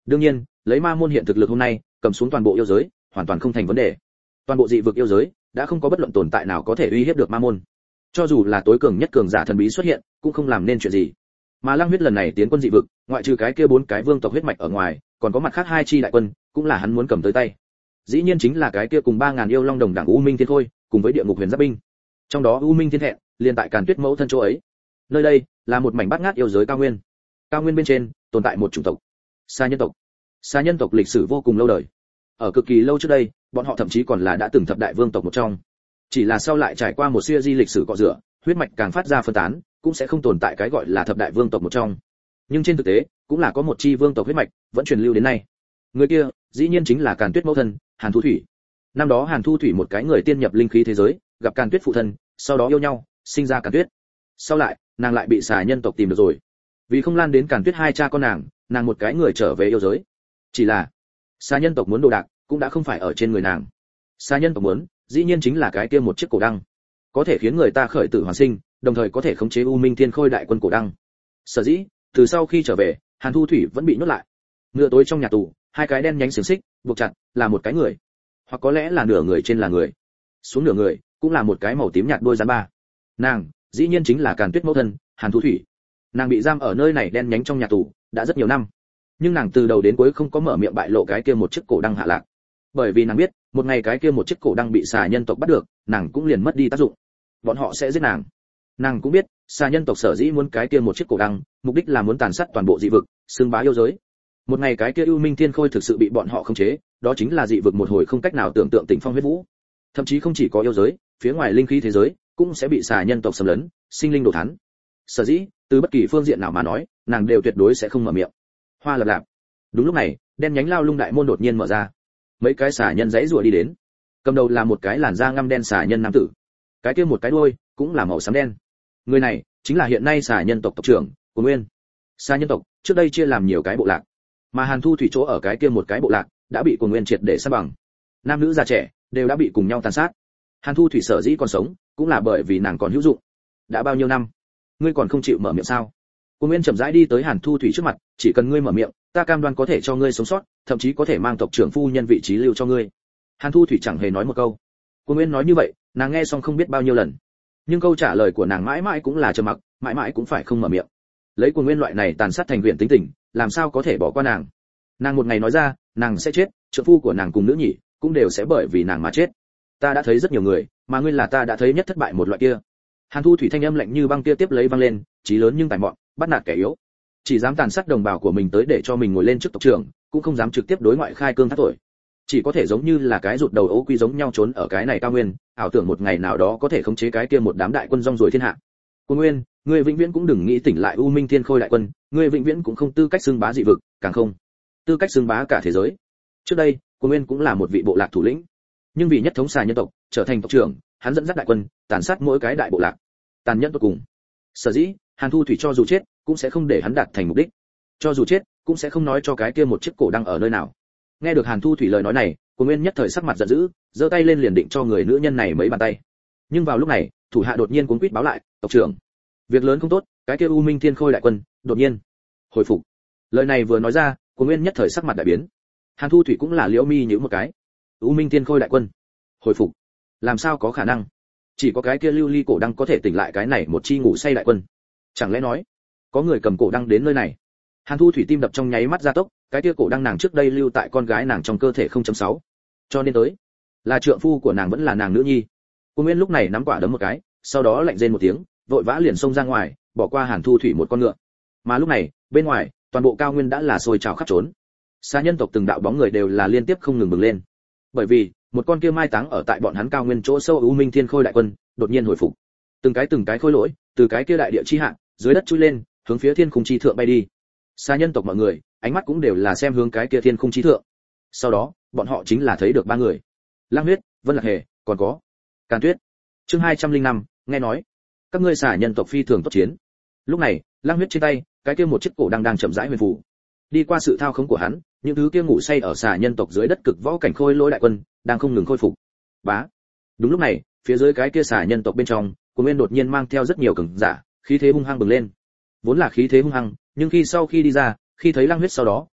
Đương nhiên, lấy ma môn hiện thực lực hôm nay, cầm xuống toàn bộ yêu giới, hoàn toàn không thành vấn đề. Toàn bộ dị vực yêu giới đã không có bất luận tồn tại nào có thể uy hiếp được ma môn. Cho dù là tối cường nhất cường giả thần bí xuất hiện, cũng không làm nên chuyện gì. Mà Lăng Huyết lần này tiến quân dị vực, ngoại trừ cái kia 4 cái vương tộc huyết mạch ở ngoài, còn có mặt khác 2 chi đại quân, cũng là hắn muốn cầm tới tay. Dĩ nhiên chính là cái kia cùng 3000 yêu long đồng đẳng U Minh Thiên Khôi, cùng với địa ngục huyền giáp binh. Trong đó U Minh Thiên Thẹn, liền tại Càn Tuyết mẫu thân chỗ ấy. Nơi đây là một mảnh bát ngát yêu giới cao nguyên. Cao nguyên bên trên tồn tại một chủng tộc, Sa nhân tộc. Sa nhân tộc lịch sử vô cùng lâu đời. Ở cực kỳ lâu trước đây, bọn họ thậm chí còn là đã từng thập đại vương tộc một trong. Chỉ là sau lại trải qua một series lịch sử cọ rửa, huyết mạch càng phát ra phân tán, cũng sẽ không tồn tại cái gọi là thập đại vương tộc một trong. Nhưng trên thực tế, cũng là có một chi vương tộc huyết mạch vẫn truyền lưu đến nay. Người kia, dĩ nhiên chính là Càn Tuyết mẫu thân, Hàn Thu Thủy. Năm đó Hàn Thu Thủy một cái người tiên nhập linh khí thế giới, gặp Càn Tuyết phụ thân, sau đó yêu nhau, sinh ra Càn Tuyết. Sau lại, nàng lại bị xà nhân tộc tìm được rồi. Vì không lan đến Càn Tuyết 2 cha con nàng một cái người trở về yêu giới. Chỉ là, xà nhân tộc muốn đồ đạc, cũng đã không phải ở trên người nàng. Xà nhân tộc muốn, dĩ nhiên chính là cái kia một chiếc cổ đăng, có thể khiến người ta khởi tử hoàn sinh, đồng thời có thể khống chế U Minh Thiên Khôi đại quân cổ đăng. Sở dĩ, từ sau khi trở về, Hàn Thu Thủy vẫn bị nhốt lại. Nửa tối trong nhà tù, 2 cái đen nhánh xiềng xích buộc chặt, là một cái người, hoặc có lẽ là nửa người trên là người, xuống nửa người cũng là một cái màu tím nhạt đôi rắn ba. Nàng, dĩ nhiên chính là Càn Tuyết mẫu thân, Hàn Thu Thủy. Nàng bị giam ở nơi này đen nhánh trong nhà tù đã rất nhiều năm, nhưng nàng từ đầu đến cuối không có mở miệng bại lộ cái kia một chiếc cổ đăng hạ lạc, bởi vì nàng biết một ngày cái kia một chiếc cổ đăng bị xà nhân tộc bắt được, nàng cũng liền mất đi tác dụng, bọn họ sẽ giết nàng. Nàng cũng biết xà nhân tộc sở dĩ muốn cái kia một chiếc cổ đăng, mục đích là muốn tàn sát toàn bộ dị vực, xưng bá yêu giới. Một ngày cái kia U Minh Thiên Khôi thực sự bị bọn họ khống chế, đó chính là dị vực một hồi không cách nào tưởng tượng tình phong huyết vũ. Thậm chí không chỉ có yêu giới, phía ngoài linh khí thế giới cũng sẽ bị xà nhân tộc xâm lấn, sinh linh đồ thán. Sở dĩ, từ bất kỳ phương diện nào mà nói, nàng đều tuyệt đối sẽ không mở miệng. Hoa lập lạp. Đúng lúc này, đen nhánh lao lung đại môn đột nhiên mở ra. Mấy cái xà nhân giãy giụa đi đến. Cầm đầu là một cái làn da ngăm đen xà nhân nam tử. Cái kia một cái đuôi cũng là màu xám đen. Người này chính là hiện nay xà nhân tộc tộc trưởng, Cuồng Nguyên. Xà nhân tộc trước đây chia làm nhiều cái bộ lạc, mà Hàn Thu Thủy chỗ ở cái kia một cái bộ lạc đã bị Cuồng Nguyên triệt để san bằng. Nam nữ già trẻ đều đã bị cùng nhau tàn sát. Hàn Thu Thủy sở dĩ còn sống, cũng là bởi vì nàng còn hữu dụng. Đã bao nhiêu năm, ngươi còn không chịu mở miệng sao? Cuồng Nguyên chậm rãi đi tới Hàn Thu Thủy trước mặt, chỉ cần ngươi mở miệng, ta cam đoan có thể cho ngươi sống sót, thậm chí có thể mang tộc trưởng phu nhân vị trí lưu cho ngươi. Hàn Thu Thủy chẳng hề nói một câu. Cuồng Nguyên nói như vậy, nàng nghe xong không biết bao nhiêu lần, nhưng câu trả lời của nàng mãi mãi cũng là trầm mặc, mãi mãi cũng phải không mở miệng. Lấy Cuồng Nguyên loại này tàn sát thành huyện tính tình, làm sao có thể bỏ qua nàng? Nàng một ngày nói ra, nàng sẽ chết, trợ phu của nàng cùng nữ nhị cũng đều sẽ bởi vì nàng mà chết. Ta đã thấy rất nhiều người, mà ngươi là ta đã thấy nhất thất bại một loại kia. Hàn Thu Thủy thanh âm lạnh như băng kia tiếp lấy vang lên, chí lớn nhưng tài mọn, bắt nạt kẻ yếu, chỉ dám tàn sát đồng bào của mình tới để cho mình ngồi lên trước tộc trưởng, cũng không dám trực tiếp đối ngoại khai cương thác tội, chỉ có thể giống như là cái rụt đầu ấu quy giống nhau trốn ở cái này cao nguyên, ảo tưởng một ngày nào đó có thể khống chế cái kia một đám đại quân rong ruổi thiên hạ. Cuồng Nguyên, ngươi vĩnh viễn cũng đừng nghĩ tỉnh lại U Minh Thiên Khôi đại quân, ngươi vĩnh viễn cũng không tư cách xưng bá dị vực, càng không tư cách xưng bá cả thế giới. Trước đây, Cuồng Nguyên cũng là một vị bộ lạc thủ lĩnh, nhưng vì nhất thống xà nhân tộc, trở thành tộc trưởng, hắn dẫn dắt đại quân, tàn sát mỗi cái đại bộ lạc, tàn nhẫn vô cùng. Sở dĩ, Hàn Thu Thủy cho dù chết, cũng sẽ không để hắn đạt thành mục đích. Cho dù chết, cũng sẽ không nói cho cái kia một chiếc cổ đăng ở nơi nào. Nghe được Hàn Thu Thủy lời nói này, Cuồng Nguyên nhất thời sắc mặt giận dữ, giơ tay lên liền định cho người nữ nhân này mấy bàn tay. Nhưng vào lúc này, thủ hạ đột nhiên cuống quýt báo lại, tộc trưởng, việc lớn không tốt, cái kia U Minh Thiên Khôi đại quân đột nhiên hồi phục. Lời này vừa nói ra, Cuồng Nguyên nhất thời sắc mặt đại biến. Hàn Thu Thủy cũng là liễu mi nhíu một cái. U Minh Thiên Khôi đại quân hồi phục, làm sao có khả năng? Chỉ có cái kia lưu ly cổ đăng có thể tỉnh lại cái này một chi ngủ say đại quân. Chẳng lẽ nói có người cầm cổ đăng đến nơi này? Hàn Thu Thủy tim đập trong nháy mắt gia tốc, cái kia cổ đăng nàng trước đây lưu tại con gái nàng trong cơ thể 0.6, cho nên tới là trượng phu của nàng vẫn là nàng nữ nhi. Cuồng Nguyên lúc này nắm quả đấm một cái, sau đó lạnh rên một tiếng, vội vã liền xông ra ngoài, bỏ qua Hàn Thu Thủy một con ngựa. Mà lúc này, bên ngoài, toàn bộ cao nguyên đã là sôi trào khắp trốn. Xa nhân tộc từng đạo bóng người đều là liên tiếp không ngừng bừng lên. Bởi vì, một con kia mai táng ở tại bọn hắn cao nguyên chỗ sâu U Minh Thiên Khôi đại quân, đột nhiên hồi phục. Từng cái khôi lỗi, từ cái kia đại địa chi hạ, dưới đất chui lên, hướng phía thiên khung chi thượng bay đi. Xa nhân tộc mọi người, ánh mắt cũng đều là xem hướng cái kia thiên khung chi thượng. Sau đó, bọn họ chính là thấy được ba người. Lang Huyết, Vân Lạc Hề, còn có Càn Tuyết. Chương 205, nghe nói các ngươi xả nhân tộc phi thường tốt chiến. Lúc này, Lang Huyết trên tay, cái kia một chiếc cổ đang chậm rãi huyền phù. Đi qua sự thao khống của hắn, những thứ kia ngủ say ở xả nhân tộc dưới đất cực võ cảnh khôi lỗi đại quân, đang không ngừng khôi phục. Bá. Đúng lúc này, phía dưới cái kia xả nhân tộc bên trong, Cuồng Nguyên đột nhiên mang theo rất nhiều cường giả, khí thế hung hăng bừng lên. Vốn là khí thế hung hăng, nhưng sau khi đi ra, khi thấy Lang Huyết sau đó,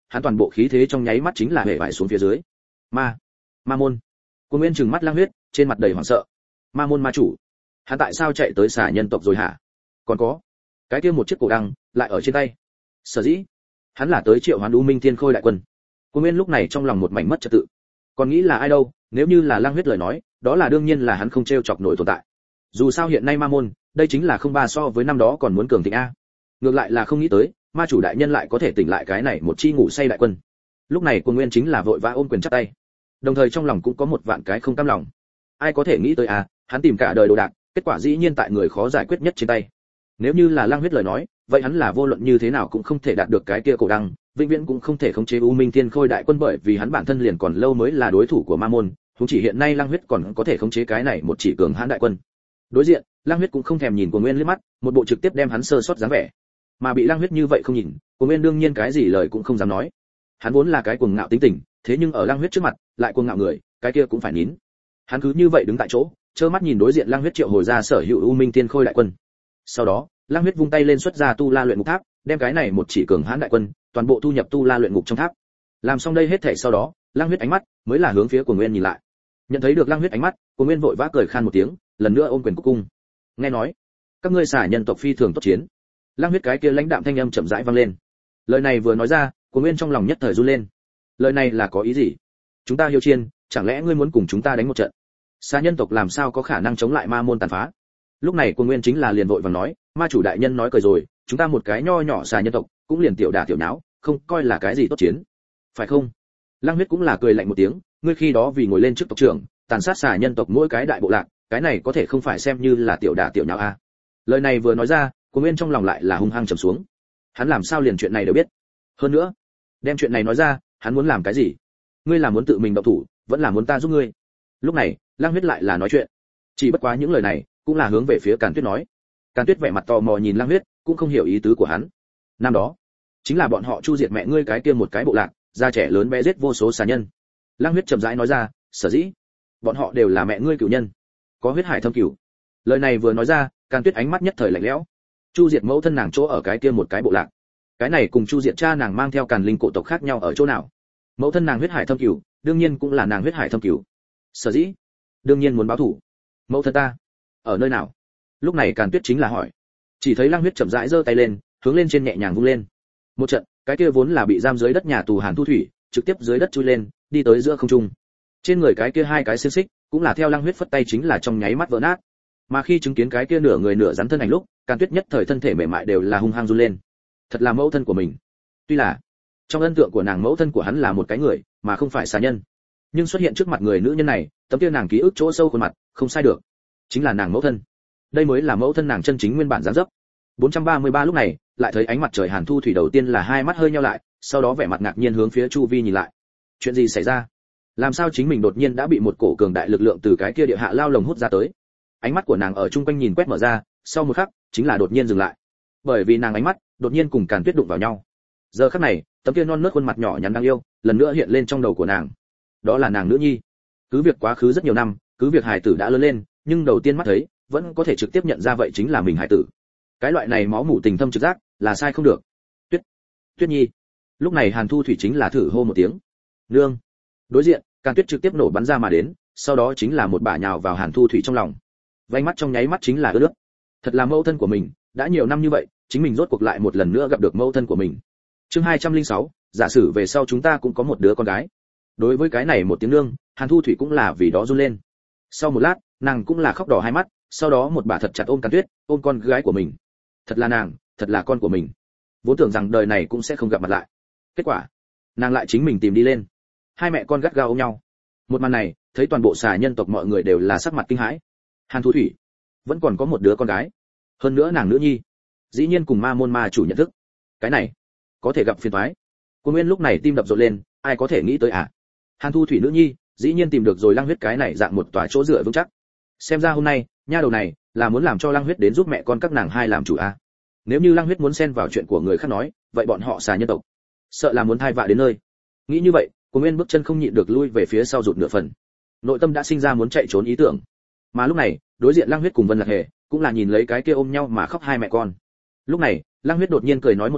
hắn toàn bộ khí thế trong nháy mắt chính là hể vải xuống phía dưới. Ma môn. Cuồng Nguyên trừng mắt Lang Huyết, trên mặt đầy hoảng sợ. Ma môn ma chủ, hắn tại sao chạy tới xà nhân tộc rồi hả? Còn có cái kia một chiếc cổ đăng lại ở trên tay. Sở dĩ hắn là tới triệu hoán U Minh Thiên Khôi đại quân. Cuồng Nguyên lúc này trong lòng một mảnh mất trật tự, còn nghĩ là ai đâu, nếu như là Lang Huyết lời nói, đó là đương nhiên là hắn không trêu chọc nổi tồn tại. Dù sao hiện nay ma môn, đây chính là không ba so với năm đó còn muốn cường thịnh a. Ngược lại là không nghĩ tới, ma chủ đại nhân lại có thể tỉnh lại cái này một chi ngủ say đại quân. Lúc này Cuồng Nguyên chính là vội vã ôm quyền chắp tay, đồng thời trong lòng cũng có một vạn cái không cam lòng. Ai có thể nghĩ tới à, hắn tìm cả đời đồ đạc, kết quả dĩ nhiên tại người khó giải quyết nhất trên tay. Nếu như là Lang Huyết lời nói, vậy hắn là vô luận như thế nào cũng không thể đạt được cái kia cổ đăng, vĩnh viễn cũng không thể khống chế U Minh Thiên Khôi đại quân, bởi vì hắn bản thân liền còn lâu mới là đối thủ của ma môn, huống chỉ hiện nay Lang Huyết còn có thể khống chế cái này một chỉ cường hãn đại quân. Đối diện, Lang Huyết cũng không thèm nhìn Cuồng Nguyên liếc mắt, một bộ trực tiếp đem hắn sơ sót dáng vẻ. Mà bị Lang Huyết như vậy không nhìn, Cuồng Nguyên đương nhiên cái gì lời cũng không dám nói. Hắn vốn là cái cuồng ngạo tính tình, thế nhưng ở Lang Huyết trước mặt, lại cuồng ngạo người, cái kia cũng phải nín. Hắn cứ như vậy đứng tại chỗ, trơ mắt nhìn đối diện Lang Huyết triệu hồi ra sở hữu U Minh Thiên Khôi đại quân. Sau đó, Lang Huyết vung tay lên xuất ra Tu La luyện ngục tháp, đem cái này một chỉ cường hãn đại quân, toàn bộ thu nhập Tu La luyện ngục trong tháp. Làm xong đây hết thảy sau đó, Lang Huyết ánh mắt mới là hướng phía Cuồng Nguyên nhìn lại. Nhận thấy được Lang Huyết ánh mắt, Cuồng Nguyên vội vã cười khan một tiếng, lần nữa ôm quyền cúc cung. Nghe nói, các ngươi xả nhân tộc phi thường tốt chiến. Lang Huyết cái kia lãnh đạm thanh âm chậm rãi vang lên. Lời này vừa nói ra, Cuồng Nguyên trong lòng nhất thời run lên. Lời này là có ý gì? Chúng ta hiếu chiên, chẳng lẽ ngươi muốn cùng chúng ta đánh một trận? Xà nhân tộc làm sao có khả năng chống lại ma môn tàn phá? Lúc này Cuồng Nguyên chính là liền vội vàng nói, ma chủ đại nhân nói cười rồi, chúng ta một cái nho nhỏ xà nhân tộc, cũng liền tiểu đả tiểu náo, không coi là cái gì tốt chiến, phải không? Lang Huyết cũng là cười lạnh một tiếng, ngươi khi đó vì ngồi lên trước tộc trưởng, tàn sát xà nhân tộc mỗi cái đại bộ lạc, cái này có thể không phải xem như là tiểu đả tiểu náo à? Lời này vừa nói ra, Cuồng Nguyên trong lòng lại là hung hăng trầm xuống. Hắn làm sao liền chuyện này đều biết? Hơn nữa, đem chuyện này nói ra, hắn muốn làm cái gì? Ngươi là muốn tự mình động thủ, vẫn là muốn ta giúp ngươi? Lúc này, Lang Huyết lại là nói chuyện. Chỉ bất quá những lời này, cũng là hướng về phía Càn Tuyết nói. Càn Tuyết vẻ mặt tò mò nhìn Lang Huyết, cũng không hiểu ý tứ của hắn. Năm đó, chính là bọn họ chu diệt mẹ ngươi cái kia một cái bộ lạc, già trẻ lớn bé giết vô số xà nhân. Lang Huyết chậm rãi nói ra, sở dĩ, bọn họ đều là mẹ ngươi cửu nhân, có huyết hải thâm cửu. Lời này vừa nói ra, Càn Tuyết ánh mắt nhất thời lạnh lẽo. Chu diệt mẫu thân nàng chỗ ở cái kia một cái bộ lạc, cái này cùng chu diệt cha nàng mang theo Càn Linh cổ tộc khác nhau ở chỗ nào? Mẫu thân nàng huyết hải thâm cửu, đương nhiên cũng là nàng huyết hải thâm cửu. Sở dĩ, đương nhiên muốn báo thù. Mẫu thân ta ở nơi nào? Lúc này Càn Tuyết chính là hỏi. Chỉ thấy Lang Huyết chậm rãi giơ tay lên, hướng lên trên nhẹ nhàng vung lên. Một trận, cái kia vốn là bị giam dưới đất nhà tù Hàn Thu Thủy, trực tiếp dưới đất chui lên, đi tới giữa không trung. Trên người cái kia hai cái xiềng xích, cũng là theo Lang Huyết phất tay chính là trong nháy mắt vỡ nát. Mà khi chứng kiến cái kia nửa người nửa rắn thân ảnh lúc, Càn Tuyết nhất thời thân thể mềm mại đều là hung hăng run lên. Thật là mẫu thân của mình. Tuy là trong ấn tượng của nàng mẫu thân của hắn là một cái người, mà không phải xà nhân, nhưng xuất hiện trước mặt người nữ nhân này, tấm kia nàng ký ức chỗ sâu khuôn mặt, không sai được, chính là nàng mẫu thân. Đây mới là mẫu thân nàng chân chính nguyên bản dáng dấp. 433 lúc này, lại thấy ánh mặt trời Hàn Thu Thủy đầu tiên là hai mắt hơi nheo lại, sau đó vẻ mặt ngạc nhiên hướng phía chu vi nhìn lại. Chuyện gì xảy ra? Làm sao chính mình đột nhiên đã bị một cổ cường đại lực lượng từ cái kia địa hạ lao lồng hút ra tới? Ánh mắt của nàng ở chung quanh nhìn quét mở ra, sau một khắc, chính là đột nhiên dừng lại. Bởi vì nàng ánh mắt đột nhiên cùng Càn Tuyết đụng vào nhau. Giờ khắc này, tấm kia non nớt khuôn mặt nhỏ nhắn đáng yêu, lần nữa hiện lên trong đầu của nàng. Đó là nàng nữ nhi. Cứ việc quá khứ rất nhiều năm, cứ việc hài tử đã lớn lên, nhưng đầu tiên mắt thấy, vẫn có thể trực tiếp nhận ra vậy chính là mình hài tử. Cái loại này máu mủ tình thâm trực giác, là sai không được. Tuyết, Tuyết Nhi. Lúc này Hàn Thu Thủy chính là thử hô một tiếng. Nương. Đối diện, Càn Tuyết trực tiếp nổ bắn ra mà đến, sau đó chính là một bả nhào vào Hàn Thu Thủy trong lòng. Vành mắt trong nháy mắt chính là ướt nước. Thật là mẫu thân của mình, đã nhiều năm như vậy, chính mình rốt cuộc lại một lần nữa gặp được mẫu thân của mình. Chương 206, giả sử về sau chúng ta cũng có một đứa con gái. Đối với cái này một tiếng nương, Hàn Thu Thủy cũng là vì đó run lên. Sau một lát, nàng cũng là khóc đỏ hai mắt, sau đó một bà thật chặt ôm Càn Tuyết, ôm con gái của mình. Thật là nàng, thật là con của mình. Vốn tưởng rằng đời này cũng sẽ không gặp mặt lại. Kết quả, nàng lại chính mình tìm đi lên. Hai mẹ con gắt gao ôm nhau. Một màn này, thấy toàn bộ xà nhân tộc mọi người đều là sắc mặt kinh hãi. Hàn Thu Thủy vẫn còn có một đứa con gái, hơn nữa nàng nữ nhi, dĩ nhiên cùng ma môn ma chủ nhận thức. Cái này có thể gặp phiền toái. Cô Nguyên lúc này tim đập rộn lên, ai có thể nghĩ tới à? Hàn Thu Thủy nữ nhi, dĩ nhiên tìm được rồi Lang Huyết cái này dạng một tòa chỗ dựa vững chắc. Xem ra hôm nay, nha đầu này là muốn làm cho Lang Huyết đến giúp mẹ con các nàng hai làm chủ à? Nếu như Lang Huyết muốn xen vào chuyện của người khác nói, vậy bọn họ xà nhân tộc, sợ là muốn thai vạ đến nơi. Nghĩ như vậy, Cô Nguyên bước chân không nhịn được lui về phía sau rụt nửa phần. Nội tâm đã sinh ra muốn chạy trốn ý tưởng. Mà lúc này, đối diện Lang Huyết cùng Vân Lạc Hề cũng là nhìn lấy cái kia ôm nhau mà khóc hai mẹ con. Lúc này, Lang Huyết đột nhiên cười nói một câu,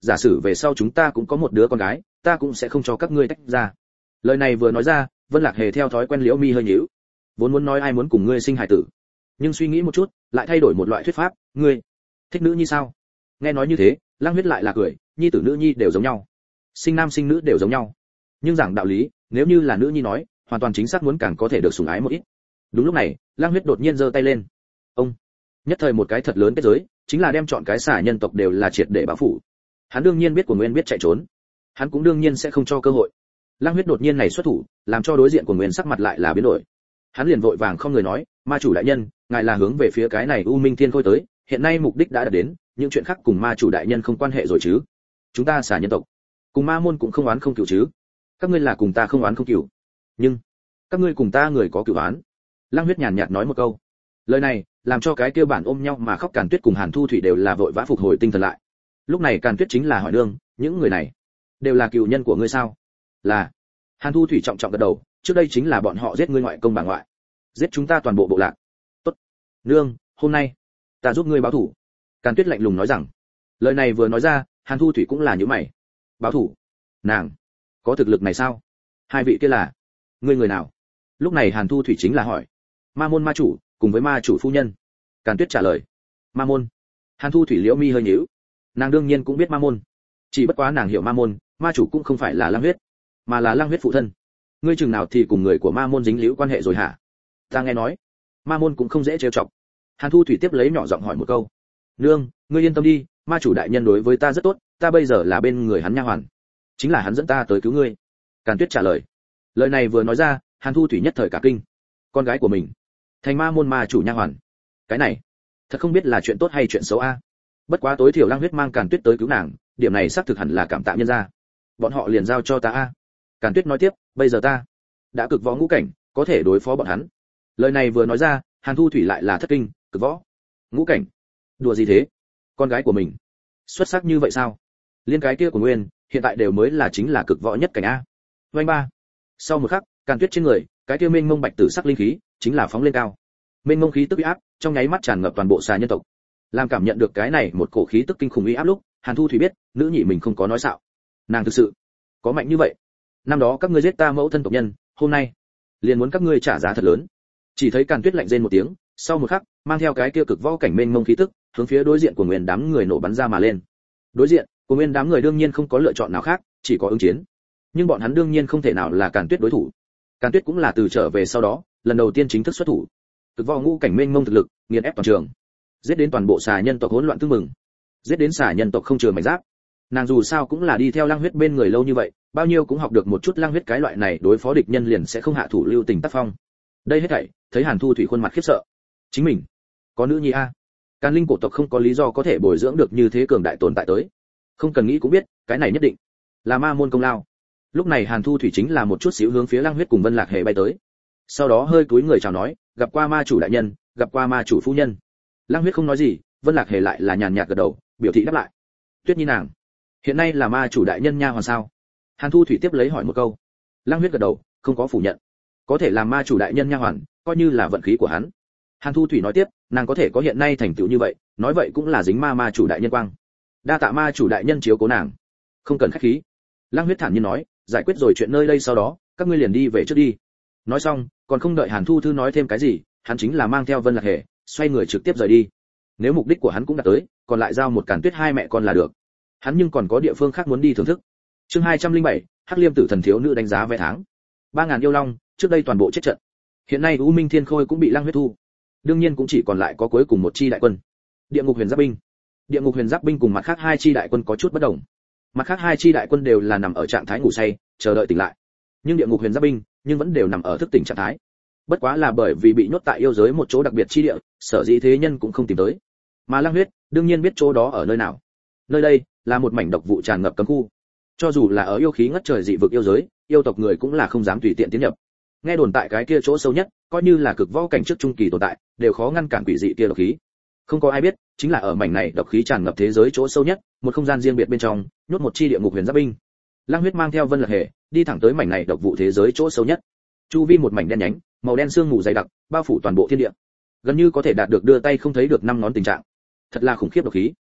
giả sử về sau chúng ta cũng có một đứa con gái, ta cũng sẽ không cho các ngươi tách ra. Lời này vừa nói ra, Vân Lạc Hề theo thói quen liễu mi hơi nhíu. Vốn muốn nói ai muốn cùng ngươi sinh hài tử, nhưng suy nghĩ một chút, lại thay đổi một loại thuyết pháp, ngươi thích nữ nhi sao? Nghe nói như thế, Lăng Huyết lại là cười, nhi tử nữ nhi đều giống nhau, sinh nam sinh nữ đều giống nhau. Nhưng giảng đạo lý, nếu như là nữ nhi nói, hoàn toàn chính xác muốn càng có thể được sủng ái một ít. Đúng lúc này, Lăng Huyết đột nhiên giơ tay lên. Ông, nhất thời một cái thật lớn kết giới, chính là đem chọn cái xả nhân tộc đều là triệt để bao phủ. Hắn đương nhiên biết của Nguyên biết chạy trốn, hắn cũng đương nhiên sẽ không cho cơ hội. Lăng Huyết đột nhiên này xuất thủ, làm cho đối diện của Nguyên sắc mặt lại là biến đổi. Hắn liền vội vàng không người nói, ma chủ đại nhân, ngài là hướng về phía cái này U Minh Thiên Khôi tới, hiện nay mục đích đã đạt đến, những chuyện khác cùng ma chủ đại nhân không quan hệ rồi chứ? Chúng ta xả nhân tộc, cùng ma môn cũng không oán không cửu chứ? Các ngươi là cùng ta không oán không cửu, nhưng các ngươi cùng ta người có cửu oán. Lăng Huyết nhàn nhạt nói một câu. Lời này làm cho cái kia bản ôm nhau mà khóc Càn Tuyết cùng Hàn Thu Thủy đều là vội vã phục hồi tinh thần lại. Lúc này Càn Tuyết chính là hỏi nương, những người này đều là cựu nhân của ngươi sao? Là. Hàn Thu Thủy trọng trọng gật đầu, trước đây chính là bọn họ giết ngươi ngoại công bà ngoại, giết chúng ta toàn bộ bộ lạc. Tốt, nương, hôm nay ta giúp ngươi báo thủ. Càn Tuyết lạnh lùng nói rằng. Lời này vừa nói ra, Hàn Thu Thủy cũng là nhíu mày. Báo thủ? Nàng có thực lực này sao? Hai vị kia là ngươi người nào? Lúc này Hàn Thu Thủy chính là hỏi. Ma môn ma chủ cùng với ma chủ phu nhân. Càn Tuyết trả lời. Ma môn. Hàn Thu Thủy liễu mi hơi nhíu. Nàng đương nhiên cũng biết ma môn, chỉ bất quá nàng hiểu ma môn, ma chủ cũng không phải là Lăng Huyết, mà là Lăng Huyết phụ thân. Ngươi chừng nào thì cùng người của ma môn dính líu quan hệ rồi hả? Ta nghe nói ma môn cũng không dễ trêu chọc. Hàn Thu Thủy tiếp lấy nhỏ giọng hỏi một câu. Nương, ngươi yên tâm đi, ma chủ đại nhân đối với ta rất tốt, ta bây giờ là bên người hắn nha hoàn, chính là hắn dẫn ta tới cứu ngươi. Càn Tuyết trả lời. Lời này vừa nói ra, Hàn Thu Thủy nhất thời cả kinh. Con gái của mình thành ma môn ma chủ nha hoàn, cái này thật không biết là chuyện tốt hay chuyện xấu a. Bất quá tối thiểu Lăng Huyết mang Càn Tuyết tới cứu nàng, điểm này xác thực hẳn là cảm tạ nhân gia. Bọn họ liền giao cho ta a. Càn Tuyết nói tiếp, bây giờ ta đã cực võ ngũ cảnh, có thể đối phó bọn hắn. Lời này vừa nói ra, Hàn Thu Thủy lại là thất kinh, cực võ ngũ cảnh, đùa gì thế? Con gái của mình xuất sắc như vậy sao? Liên cái kia của Nguyên hiện tại đều mới là chính là cực võ nhất cảnh a. Vành ba. Sau một khắc, Càn Tuyết trên người, cái kia mênh mông bạch tử sắc linh khí chính là phóng lên cao. Mênh mông khí tức uy áp, trong nháy mắt tràn ngập toàn bộ xà nhân tộc. Làm cảm nhận được cái này một cổ khí tức kinh khủng uy áp lúc, Hàn Thu Thủy biết, nữ nhị mình không có nói xạo. Nàng thực sự có mạnh như vậy. Năm đó các ngươi giết ta mẫu thân tộc nhân, hôm nay liền muốn các ngươi trả giá thật lớn. Chỉ thấy Càn Tuyết lạnh rên một tiếng, sau một khắc, mang theo cái kia cực võ cảnh mênh mông khí tức, hướng phía đối diện của Nguyên đám người nổ bắn ra mà lên. Đối diện của Nguyên đám người đương nhiên không có lựa chọn nào khác, chỉ có ứng chiến. Nhưng bọn hắn đương nhiên không thể nào là Càn Tuyết đối thủ. Càn Tuyết cũng là từ trở về sau đó, lần đầu tiên chính thức xuất thủ. Cực võ ngũ cảnh mênh mông thực lực, nghiền ép toàn trường, giết đến toàn bộ xà nhân tộc hỗn loạn tương mừng, giết đến xà nhân tộc không chừa mảnh giáp. Nàng dù sao cũng là đi theo Lăng Huyết bên người lâu như vậy, bao nhiêu cũng học được một chút Lăng Huyết cái loại này đối phó địch nhân liền sẽ không hạ thủ lưu tình tác phong. Đây hết thảy, thấy Hàn Thu Thủy khuôn mặt khiếp sợ. Chính mình có nữ nhi a. Càn Linh cổ tộc không có lý do có thể bồi dưỡng được như thế cường đại tồn tại tới. Không cần nghĩ cũng biết, cái này nhất định là ma môn công lao. Lúc này Hàn Thu Thủy chính là một chút xíu hướng phía Lăng Huyết cùng Vân Lạc Hề bay tới. Sau đó hơi cúi người chào nói, gặp qua ma chủ đại nhân, gặp qua ma chủ phu nhân. Lăng Huyết không nói gì, Vân Lạc Hề lại là nhàn nhạt gật đầu, biểu thị đáp lại. Tuyết Nhi nàng, hiện nay là ma chủ đại nhân nha hoàn sao? Hàn Thu Thủy tiếp lấy hỏi một câu. Lăng Huyết gật đầu, không có phủ nhận. Có thể làm ma chủ đại nhân nha hoàn, coi như là vận khí của hắn. Hàn Thu Thủy nói tiếp, nàng có thể có hiện nay thành tựu như vậy, nói vậy cũng là dính ma chủ đại nhân quang. Đa tạ ma chủ đại nhân chiếu cố nàng. Không cần khách khí. Lăng Huyết thản nhiên nói, giải quyết rồi chuyện nơi đây sau đó, các ngươi liền đi về trước đi. Nói xong, còn không đợi Hàn Thu Thư nói thêm cái gì, hắn chính là mang theo Vân Lạc Hề, xoay người trực tiếp rời đi. Nếu mục đích của hắn cũng đạt tới, còn lại giao một Càn Tuyết hai mẹ con là được. Hắn nhưng còn có địa phương khác muốn đi thưởng thức. Chương 207, Hắc Liêm Tử thần thiếu nữ đánh giá vé tháng. 3000 yêu long, trước đây toàn bộ chết trận. Hiện nay U Minh Thiên Khôi cũng bị Lăng Huyết thu. Đương nhiên cũng chỉ còn lại có cuối cùng một chi đại quân. Địa ngục huyền giáp binh. Địa ngục huyền giáp binh cùng mặt khác hai chi đại quân có chút bất đồng. Mặt khác hai chi đại quân đều là nằm ở trạng thái ngủ say, chờ đợi tỉnh lại. Nhưng địa ngục huyền giáp binh, nhưng vẫn đều nằm ở thức tỉnh trạng thái. Bất quá là bởi vì bị nhốt tại yêu giới một chỗ đặc biệt chi địa, sở dĩ thế nhân cũng không tìm tới. Mà Lăng Huyết, đương nhiên biết chỗ đó ở nơi nào. Nơi đây là một mảnh độc vụ tràn ngập cấm khu. Cho dù là ở yêu khí ngất trời dị vực yêu giới, yêu tộc người cũng là không dám tùy tiện tiến nhập. Nghe đồn tại cái kia chỗ sâu nhất, coi như là cực võ cảnh trước trung kỳ tồn tại, đều khó ngăn cản quỷ dị kia độc khí. Không có ai biết, chính là ở mảnh này độc khí tràn ngập thế giới chỗ sâu nhất, một không gian riêng biệt bên trong, nhốt một chi địa ngục huyền giáp binh. Lăng Huyết mang theo Vân Lạc Hề, đi thẳng tới mảnh này độc vụ thế giới chỗ sâu nhất. Chu vi một mảnh đen nhánh, màu đen sương mù dày đặc, bao phủ toàn bộ thiên địa. Gần như có thể đạt được đưa tay không thấy được năm ngón tình trạng. Thật là khủng khiếp độc khí.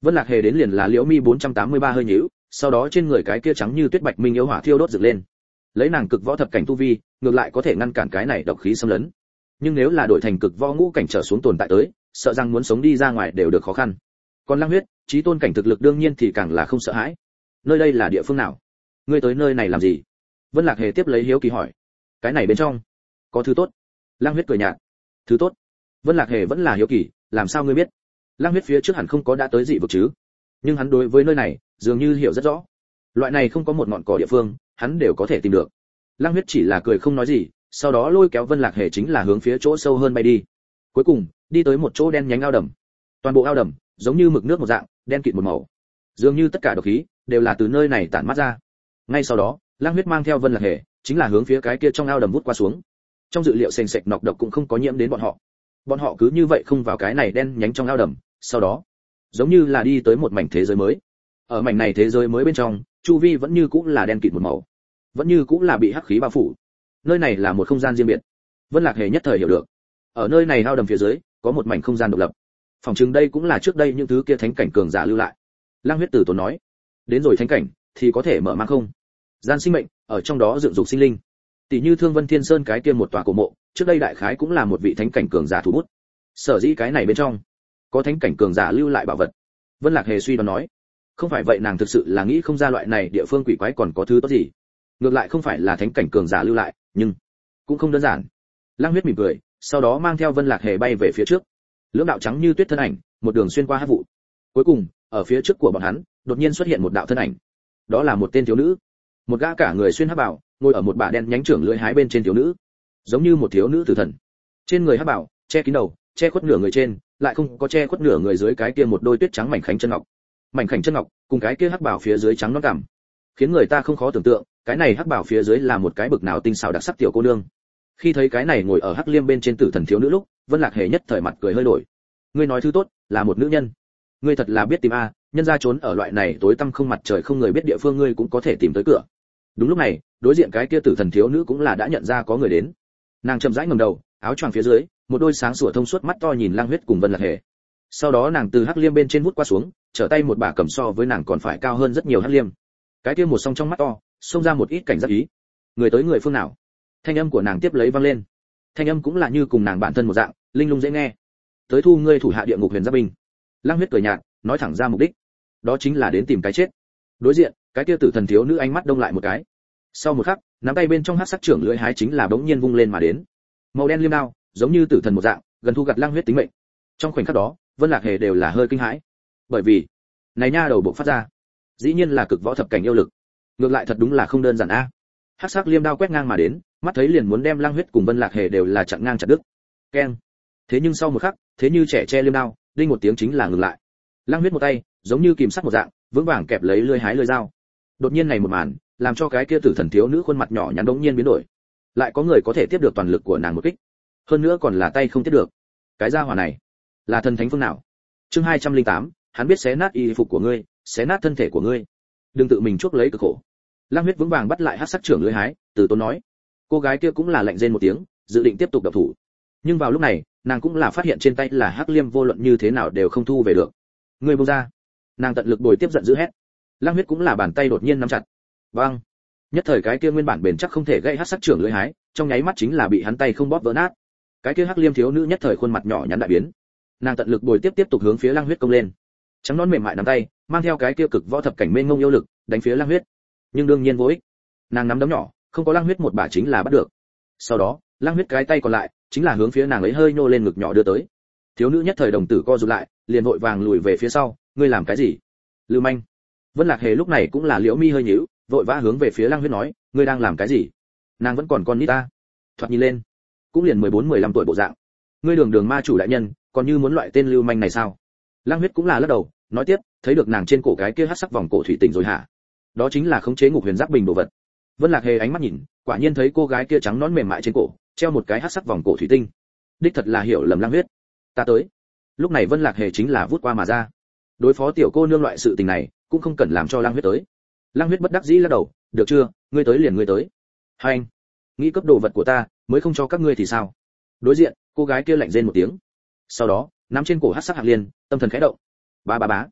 Vân Lạc Hề đến liền là liễu mi 483 hơi nhíu, sau đó trên người cái kia trắng như tuyết bạch minh yếu hỏa thiêu đốt dựng lên. Lấy nàng cực võ thập cảnh tu vi, ngược lại có thể ngăn cản cái này độc khí xâm lấn. Nhưng nếu là đổi thành cực võ ngũ cảnh trở xuống tồn tại tới, sợ rằng muốn sống đi ra ngoài đều được khó khăn. Còn Lăng Huyết, chí tôn cảnh thực lực đương nhiên thì càng là không sợ hãi. Nơi đây là địa phương nào? Ngươi tới nơi này làm gì? Vân Lạc Hề tiếp lấy hiếu kỳ hỏi. Cái này bên trong có thứ tốt. Lăng Huyết cười nhạt. Thứ tốt? Vân Lạc Hề vẫn là hiếu kỳ, làm sao ngươi biết? Lăng Huyết phía trước hẳn không có đã tới dị vực chứ? Nhưng hắn đối với nơi này dường như hiểu rất rõ. Loại này không có một ngọn cỏ địa phương, hắn đều có thể tìm được. Lăng Huyết chỉ là cười không nói gì, sau đó lôi kéo Vân Lạc Hề chính là hướng phía chỗ sâu hơn bay đi. Cuối cùng, đi tới một chỗ đen nhánh ao đầm. Toàn bộ ao đầm giống như mực nước một dạng, đen kịt một màu. Dường như tất cả độc khí đều là từ nơi này tản mát ra. Ngay sau đó, Lăng Huyết mang theo Vân Lạc Hề, chính là hướng phía cái kia trong ao đầm vút qua xuống. Trong dự liệu sền sệt nọc độc cũng không có nhiễm đến bọn họ. Bọn họ cứ như vậy không vào cái này đen nhánh trong ao đầm, sau đó, giống như là đi tới một mảnh thế giới mới. Ở mảnh này thế giới mới bên trong, chu vi vẫn như cũng là đen kịt một màu, vẫn như cũng là bị hắc khí bao phủ. Nơi này là một không gian riêng biệt. Vân Lạc Hề nhất thời hiểu được. Ở nơi này ao đầm phía dưới, có một mảnh không gian độc lập. Phòng chừng đây cũng là trước đây những thứ kia thánh cảnh cường giả lưu lại. Lăng Huyết Tử tốn nói, đến rồi thánh cảnh thì có thể mở mang không gian sinh mệnh, ở trong đó dựng dục sinh linh. Tỷ như Thương Vân Thiên Sơn cái kia một tòa cổ mộ, trước đây đại khái cũng là một vị thánh cảnh cường giả thủ bút. Sở dĩ cái này bên trong có thánh cảnh cường giả lưu lại bảo vật. Vân Lạc Hề suy đoán nói, không phải vậy nàng thực sự là nghĩ không ra loại này địa phương quỷ quái còn có thứ tốt gì. Ngược lại không phải là thánh cảnh cường giả lưu lại, nhưng cũng không đơn giản. Lăng Huyết mỉm cười, sau đó mang theo Vân Lạc Hề bay về phía trước. Lưỡng đạo trắng như tuyết thân ảnh, một đường xuyên qua hắc vụ. Cuối cùng, ở phía trước của bọn hắn, đột nhiên xuất hiện một đạo thân ảnh. Đó là một tên thiếu nữ. Một gã cả người xuyên hắc bào, ngồi ở một bả đen nhánh trưởng lưỡi hái bên trên thiếu nữ, giống như một thiếu nữ tử thần. Trên người hắc bào, che kín đầu, che khuất nửa người trên, lại không có che khuất nửa người dưới cái kia một đôi tuyết trắng mảnh khảnh chân ngọc. Mảnh khảnh chân ngọc, cùng cái kia hắc bào phía dưới trắng nõn cằm, khiến người ta không khó tưởng tượng, cái này hắc bào phía dưới là một cái bực nào tinh xảo đặc sắc tiểu cô nương. Khi thấy cái này ngồi ở hắc liêm bên trên tử thần thiếu nữ lúc, Vân Lạc Hề nhất thời mặt cười hơi đổi. Ngươi nói thứ tốt, là một nữ nhân. Ngươi thật là biết tìm a, nhân gia trốn ở loại này tối tăm không mặt trời không người biết địa phương ngươi cũng có thể tìm tới cửa. Đúng lúc này, đối diện cái kia tử thần thiếu nữ cũng là đã nhận ra có người đến. Nàng chậm rãi ngẩng đầu, áo choàng phía dưới, một đôi sáng sủa thông suốt mắt to nhìn Lăng Huyết cùng Vân Lạc Hề. Sau đó nàng từ hắc liêm bên trên vút qua xuống, trở tay một bả cầm so với nàng còn phải cao hơn rất nhiều hắc liêm. Cái kia một song trong mắt to, xông ra một ít cảnh giác ý. Người tới người phương nào? Thanh âm của nàng tiếp lấy vang lên. Thanh âm cũng là như cùng nàng bản thân một dạng, linh lung dễ nghe. Tới thu ngươi thủ hạ địa ngục huyền giáp binh. Lăng Huyết cười nhạt, nói thẳng ra mục đích, đó chính là đến tìm cái chết. Đối diện, cái kia tử thần thiếu nữ ánh mắt đông lại một cái. Sau một khắc, nắm tay bên trong hắc sắc trưởng lưỡi hái chính là bỗng nhiên vung lên mà đến. Màu đen liêm đao, giống như tử thần một dạng, gần thu gặt Lăng Huyết tính mệnh. Trong khoảnh khắc đó, Vân Lạc Hề đều là hơi kinh hãi. Bởi vì, này nha đầu bộc phát ra, dĩ nhiên là cực võ thập cảnh yêu lực. Ngược lại thật đúng là không đơn giản a. Hắc sắc liêm đao quét ngang mà đến, mắt thấy liền muốn đem Lăng Huyết cùng Vân Lạc Hề đều là chặn ngang chặt đứt. Keng. Thế nhưng sau một khắc, thế như trẻ che liêm đao, đinh một tiếng chính là ngừng lại. Lăng Huyết một tay, giống như kìm sắt một dạng, vững vàng kẹp lấy lưỡi hái lưỡi dao. Đột nhiên này một màn, làm cho cái kia tử thần thiếu nữ khuôn mặt nhỏ nhắn đống nhiên biến đổi. Lại có người có thể tiếp được toàn lực của nàng một kích, hơn nữa còn là tay không tiếp được. Cái gia hỏa này, là thần thánh phương nào? Chương 208, hắn biết xé nát y phục của ngươi, xé nát thân thể của ngươi. Đừng tự mình chuốc lấy cực khổ. Lăng Huyết vững vàng bắt lại hắc sắc trưởng lưỡi hái, từ tốn nói. Cô gái kia cũng là lạnh rên một tiếng, dự định tiếp tục động thủ. Nhưng vào lúc này, nàng cũng là phát hiện trên tay là hắc liêm vô luận như thế nào đều không thu về được. Ngươi buông ra. Nàng tận lực bồi tiếp giận dữ hét. Lăng Huyết cũng là bàn tay đột nhiên nắm chặt. Vang. Nhất thời cái kia nguyên bản bền chắc không thể gây hắc sắc trưởng lưỡi hái, trong nháy mắt chính là bị hắn tay không bóp vỡ nát. Cái kia hắc liêm thiếu nữ nhất thời khuôn mặt nhỏ nhắn đại biến. Nàng tận lực bồi tiếp tục hướng phía Lăng Huyết công lên. Trắng nón mềm mại nắm tay, mang theo cái kia cực võ thập cảnh mênh mông yêu lực, đánh phía Lăng Huyết. Nhưng đương nhiên vô ích. Nàng nắm đấm nhỏ, không có Lăng Huyết một bả chính là bắt được. Sau đó, Lăng Huyết cái tay còn lại, chính là hướng phía nàng ấy hơi nhô lên ngực nhỏ đưa tới. Thiếu nữ nhất thời đồng tử co rụt lại, liền vội vàng lùi về phía sau. Ngươi làm cái gì? Lưu manh. Vân Lạc Hề lúc này cũng là liễu mi hơi nhíu, vội vã hướng về phía Lăng Huyết nói, ngươi đang làm cái gì? Nàng vẫn còn con nít ta. Thoạt nhìn lên, cũng liền 14-15 tuổi bộ dạng. Ngươi đường đường ma chủ đại nhân, còn như muốn loại tên lưu manh này sao? Lăng Huyết cũng là lắc đầu, nói tiếp, thấy được nàng trên cổ cái kia hắc sắc vòng cổ thủy tinh rồi hả? Đó chính là khống chế ngục huyền giáp bình đồ vật. Vân Lạc Hề ánh mắt nhìn, quả nhiên thấy cô gái kia trắng nõn mềm mại trên cổ, treo một cái hắc sắc vòng cổ thủy tinh. Đích thật là hiểu lầm Lăng Huyết. Ta tới. Lúc này Vân Lạc Hề chính là vút qua mà ra. Đối phó tiểu cô nương loại sự tình này, cũng không cần làm cho Lăng Huyết tới. Lăng Huyết bất đắc dĩ lắc đầu, được chưa, ngươi tới liền ngươi tới. Hai anh, nghĩ cấp đồ vật của ta, mới không cho các ngươi thì sao? Đối diện, cô gái kia lạnh rên một tiếng. Sau đó, nắm trên cổ hắc sắc hạt liên, tâm thần khẽ động. Bá bá bá.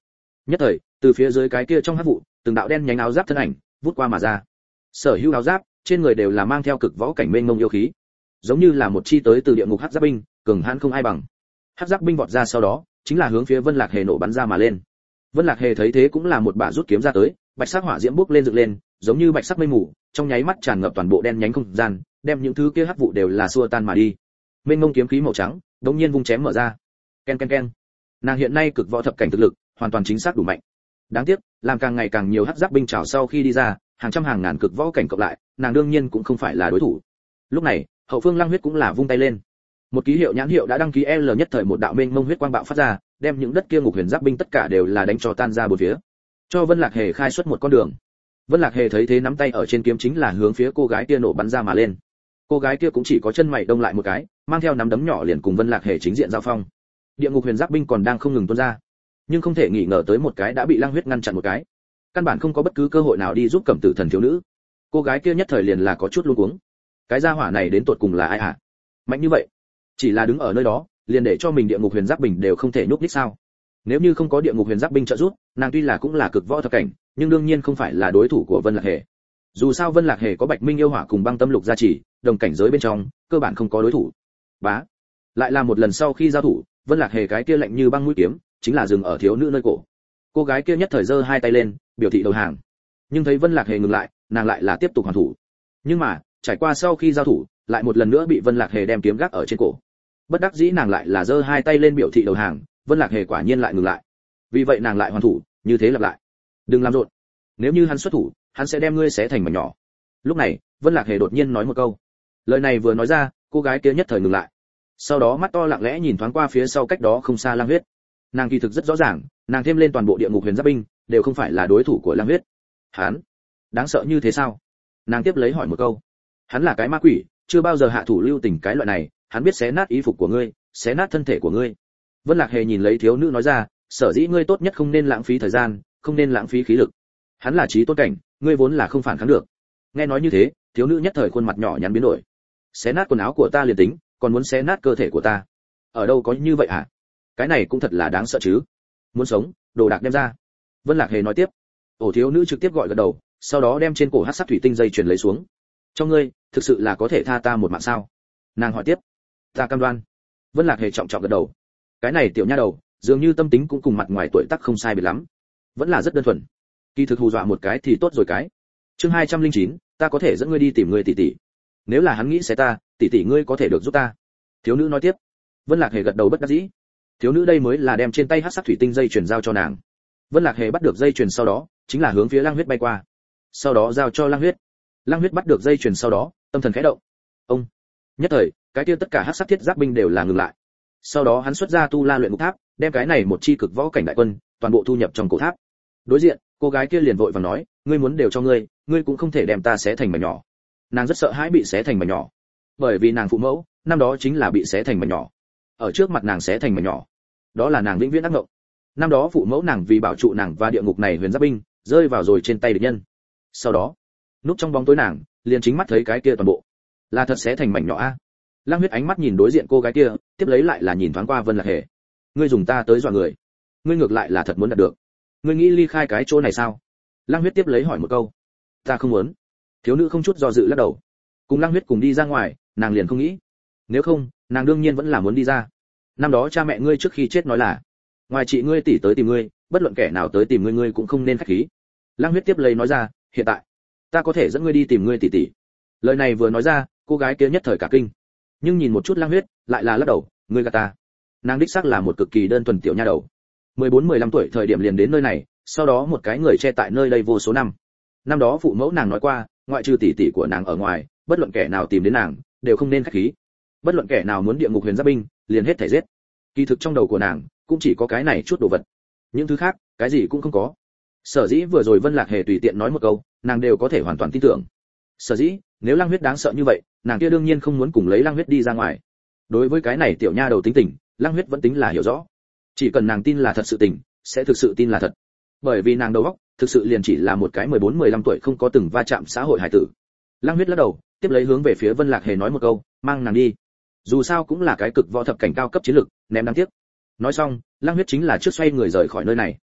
Nhất thời, từ phía dưới cái kia trong hắc vụ, từng đạo đen nhánh áo giáp thân ảnh vút qua mà ra. Sở hữu áo giáp, trên người đều là mang theo cực võ cảnh mênh mông yêu khí, giống như là một chi tới từ địa ngục hắc giáp binh, cường hãn không ai bằng. Hắc giáp binh vọt ra sau đó, chính là hướng phía Vân Lạc Hề nổ bắn ra mà lên. Vân Lạc Hề thấy thế cũng là một bả rút kiếm ra tới, bạch sắc hỏa diễm bốc lên dựng lên, giống như bạch sắc mây mù, trong nháy mắt tràn ngập toàn bộ đen nhánh không gian, đem những thứ kia hắc vụ đều là xua tan mà đi. Mênh mông kiếm khí màu trắng, đột nhiên vung chém mở ra. Ken ken ken. Nàng hiện nay cực võ thập cảnh thực lực, hoàn toàn chính xác đủ mạnh. Đáng tiếc, làm càng ngày càng nhiều hắc giáp binh trảo sau khi đi ra, hàng trăm hàng ngàn cực võ cảnh cộng lại, nàng đương nhiên cũng không phải là đối thủ. Lúc này, hậu phương Lăng Huyết cũng là vung tay lên. Một ký hiệu nhãn hiệu đã đăng ký L nhất thời một đạo mênh mông huyết quang bạo phát ra, đem những đất kia ngục huyền giáp binh tất cả đều là đánh cho tan ra bốn phía. Cho Vân Lạc Hề khai xuất một con đường. Vân Lạc Hề thấy thế nắm tay ở trên kiếm chính là hướng phía cô gái kia nổ bắn ra mà lên. Cô gái kia cũng chỉ có chân mày đông lại một cái, mang theo nắm đấm nhỏ liền cùng Vân Lạc Hề chính diện giao phong. Địa ngục huyền giáp binh còn đang không ngừng tuôn ra, nhưng không thể nghĩ ngờ tới một cái đã bị Lăng Huyết ngăn chặn một cái. Căn bản không có bất cứ cơ hội nào đi giúp Cẩm Tử Thần thiếu nữ. Cô gái kia nhất thời liền là có chút luống cuống. Cái gia hỏa này đến tột cùng là ai hả? Mạnh như vậy, chỉ là đứng ở nơi đó, liền để cho mình địa ngục huyền giáp binh đều không thể nhúc nhích sao? Nếu như không có địa ngục huyền giáp binh trợ giúp, nàng tuy là cũng là cực võ thập cảnh, nhưng đương nhiên không phải là đối thủ của Vân Lạc Hề. Dù sao Vân Lạc Hề có Bạch Minh yêu hỏa cùng băng tâm lục gia trì, đồng cảnh giới bên trong, cơ bản không có đối thủ. Bá, lại là một lần sau khi giao thủ, Vân Lạc Hề cái kia lạnh như băng mũi kiếm, chính là dừng ở thiếu nữ nơi cổ. Cô gái kia nhất thời giơ hai tay lên, biểu thị đầu hàng. Nhưng thấy Vân Lạc Hề ngừng lại, nàng lại là tiếp tục hoàn thủ. Nhưng mà, trải qua sau khi giao thủ, lại một lần nữa bị Vân Lạc Hề đem kiếm gác ở trên cổ. Bất đắc dĩ nàng lại là giơ hai tay lên biểu thị đầu hàng, Vân Lạc Hề quả nhiên lại ngừng lại. Vì vậy nàng lại hoàn thủ, như thế lặp lại. Đừng làm rộn, nếu như hắn xuất thủ, hắn sẽ đem ngươi xé thành mảnh nhỏ. Lúc này, Vân Lạc Hề đột nhiên nói một câu. Lời này vừa nói ra, cô gái kia nhất thời ngừng lại. Sau đó mắt to lặng lẽ nhìn thoáng qua phía sau cách đó không xa Lang Huyết. Nàng kỳ thực rất rõ ràng, nàng thêm lên toàn bộ địa ngục huyền giáp binh, đều không phải là đối thủ của Lang Huyết. Hắn, đáng sợ như thế sao? Nàng tiếp lấy hỏi một câu. Hắn là cái ma quỷ, chưa bao giờ hạ thủ lưu tình cái loại này, hắn biết xé nát y phục của ngươi, xé nát thân thể của ngươi. Vân Lạc Hề nhìn lấy thiếu nữ nói ra, sở dĩ ngươi tốt nhất không nên lãng phí thời gian, không nên lãng phí khí lực. Hắn là trí tôn cảnh, ngươi vốn là không phản kháng được. Nghe nói như thế, thiếu nữ nhất thời khuôn mặt nhỏ nhắn biến đổi. Xé nát quần áo của ta liền tính, còn muốn xé nát cơ thể của ta. Ở đâu có như vậy hả? Cái này cũng thật là đáng sợ chứ. Muốn sống, đồ đạc đem ra. Vân Lạc Hề nói tiếp. Ổ thiếu nữ trực tiếp gọi gật đầu, sau đó đem trên cổ hắc sắc thủy tinh dây chuyền lấy xuống. Cho ngươi, thực sự là có thể tha ta một mạng sao? Nàng hỏi tiếp. Ta cam đoan. Vân Lạc Hề trọng trọng gật đầu. Cái này tiểu nha đầu, dường như tâm tính cũng cùng mặt ngoài tuổi tác không sai biệt lắm, vẫn là rất đơn thuần. Kỳ thực hù dọa một cái thì tốt rồi cái. Chương 209, ta có thể dẫn ngươi đi tìm ngươi tỷ tỷ. Nếu là hắn nghĩ sẽ ta, tỷ tỷ ngươi có thể được giúp ta. Thiếu nữ nói tiếp. Vân Lạc Hề gật đầu bất đắc dĩ. Thiếu nữ đây mới là đem trên tay hắc sắc thủy tinh dây chuyền giao cho nàng. Vân Lạc Hề bắt được dây chuyền sau đó, chính là hướng phía Lăng Huyết bay qua. Sau đó giao cho Lăng Huyết. Lăng Huyết bắt được dây chuyền sau đó, tâm thần khẽ động. Ông. Nhất thời, cái kia tất cả hắc sắc thiết giáp binh đều là ngừng lại. Sau đó hắn xuất ra tu la luyện ngục tháp, đem cái này một chi cực võ cảnh đại quân, toàn bộ thu nhập trong cổ tháp. Đối diện, cô gái kia liền vội vàng nói, ngươi muốn đều cho ngươi, ngươi cũng không thể đem ta xé thành mảnh nhỏ. Nàng rất sợ hãi bị xé thành mảnh nhỏ, bởi vì nàng phụ mẫu, năm đó chính là bị xé thành mảnh nhỏ. Ở trước mặt nàng xé thành mảnh nhỏ, đó là nàng vĩnh viễn ác mộng. Năm đó phụ mẫu nàng vì bảo trụ nàng và địa ngục này huyền giáp binh, rơi vào rồi trên tay địch nhân. Sau đó, núp trong bóng tối nàng, liền chính mắt thấy cái kia toàn bộ, là thật xé thành mảnh nhỏ a. Lăng Huyết ánh mắt nhìn đối diện cô gái kia, tiếp lấy lại là nhìn thoáng qua Vân Lạc Hề. Ngươi dùng ta tới dọa người, ngươi ngược lại là thật muốn đạt được. Ngươi nghĩ ly khai cái chỗ này sao? Lăng Huyết tiếp lấy hỏi một câu. Ta không muốn. Thiếu nữ không chút do dự lắc đầu. Cùng Lăng Huyết cùng đi ra ngoài, nàng liền không nghĩ. Nếu không, nàng đương nhiên vẫn là muốn đi ra. Năm đó cha mẹ ngươi trước khi chết nói là, ngoài chị ngươi tỷ tới tìm ngươi, bất luận kẻ nào tới tìm ngươi ngươi cũng không nên khách khí. Lăng Huyết tiếp lấy nói ra, hiện tại, ta có thể dẫn ngươi đi tìm ngươi tỷ tỷ. Lời này vừa nói ra, cô gái kia nhất thời cả kinh. Nhưng nhìn một chút Lăng Huyết, lại là lắc đầu, ngươi gạt ta. Nàng đích xác là một cực kỳ đơn thuần tiểu nha đầu. 14-15 tuổi thời điểm liền đến nơi này, sau đó một cái người che tại nơi đây vô số năm. Năm đó phụ mẫu nàng nói qua, ngoại trừ tỷ tỷ của nàng ở ngoài, bất luận kẻ nào tìm đến nàng, đều không nên khách khí. Bất luận kẻ nào muốn địa ngục huyền giáp binh, liền hết thảy giết. Kỳ thực trong đầu của nàng, cũng chỉ có cái này chút đồ vật. Những thứ khác, cái gì cũng không có. Sở dĩ vừa rồi Vân Lạc Hề tùy tiện nói một câu, nàng đều có thể hoàn toàn tin tưởng. Sở dĩ, nếu Lăng Huyết đáng sợ như vậy, nàng kia đương nhiên không muốn cùng lấy Lăng Huyết đi ra ngoài. Đối với cái này tiểu nha đầu tính tình, Lăng Huyết vẫn tính là hiểu rõ. Chỉ cần nàng tin là thật sự tình, sẽ thực sự tin là thật. Bởi vì nàng đầu óc, thực sự liền chỉ là một cái 14-15 tuổi không có từng va chạm xã hội hải tử. Lăng Huyết lắc đầu, tiếp lấy hướng về phía Vân Lạc Hề nói một câu, mang nàng đi. Dù sao cũng là cái cực võ thập cảnh cao cấp chiến lực, ném đáng tiếc. Nói xong, Lăng Huyết chính là trước xoay người rời khỏi nơi này.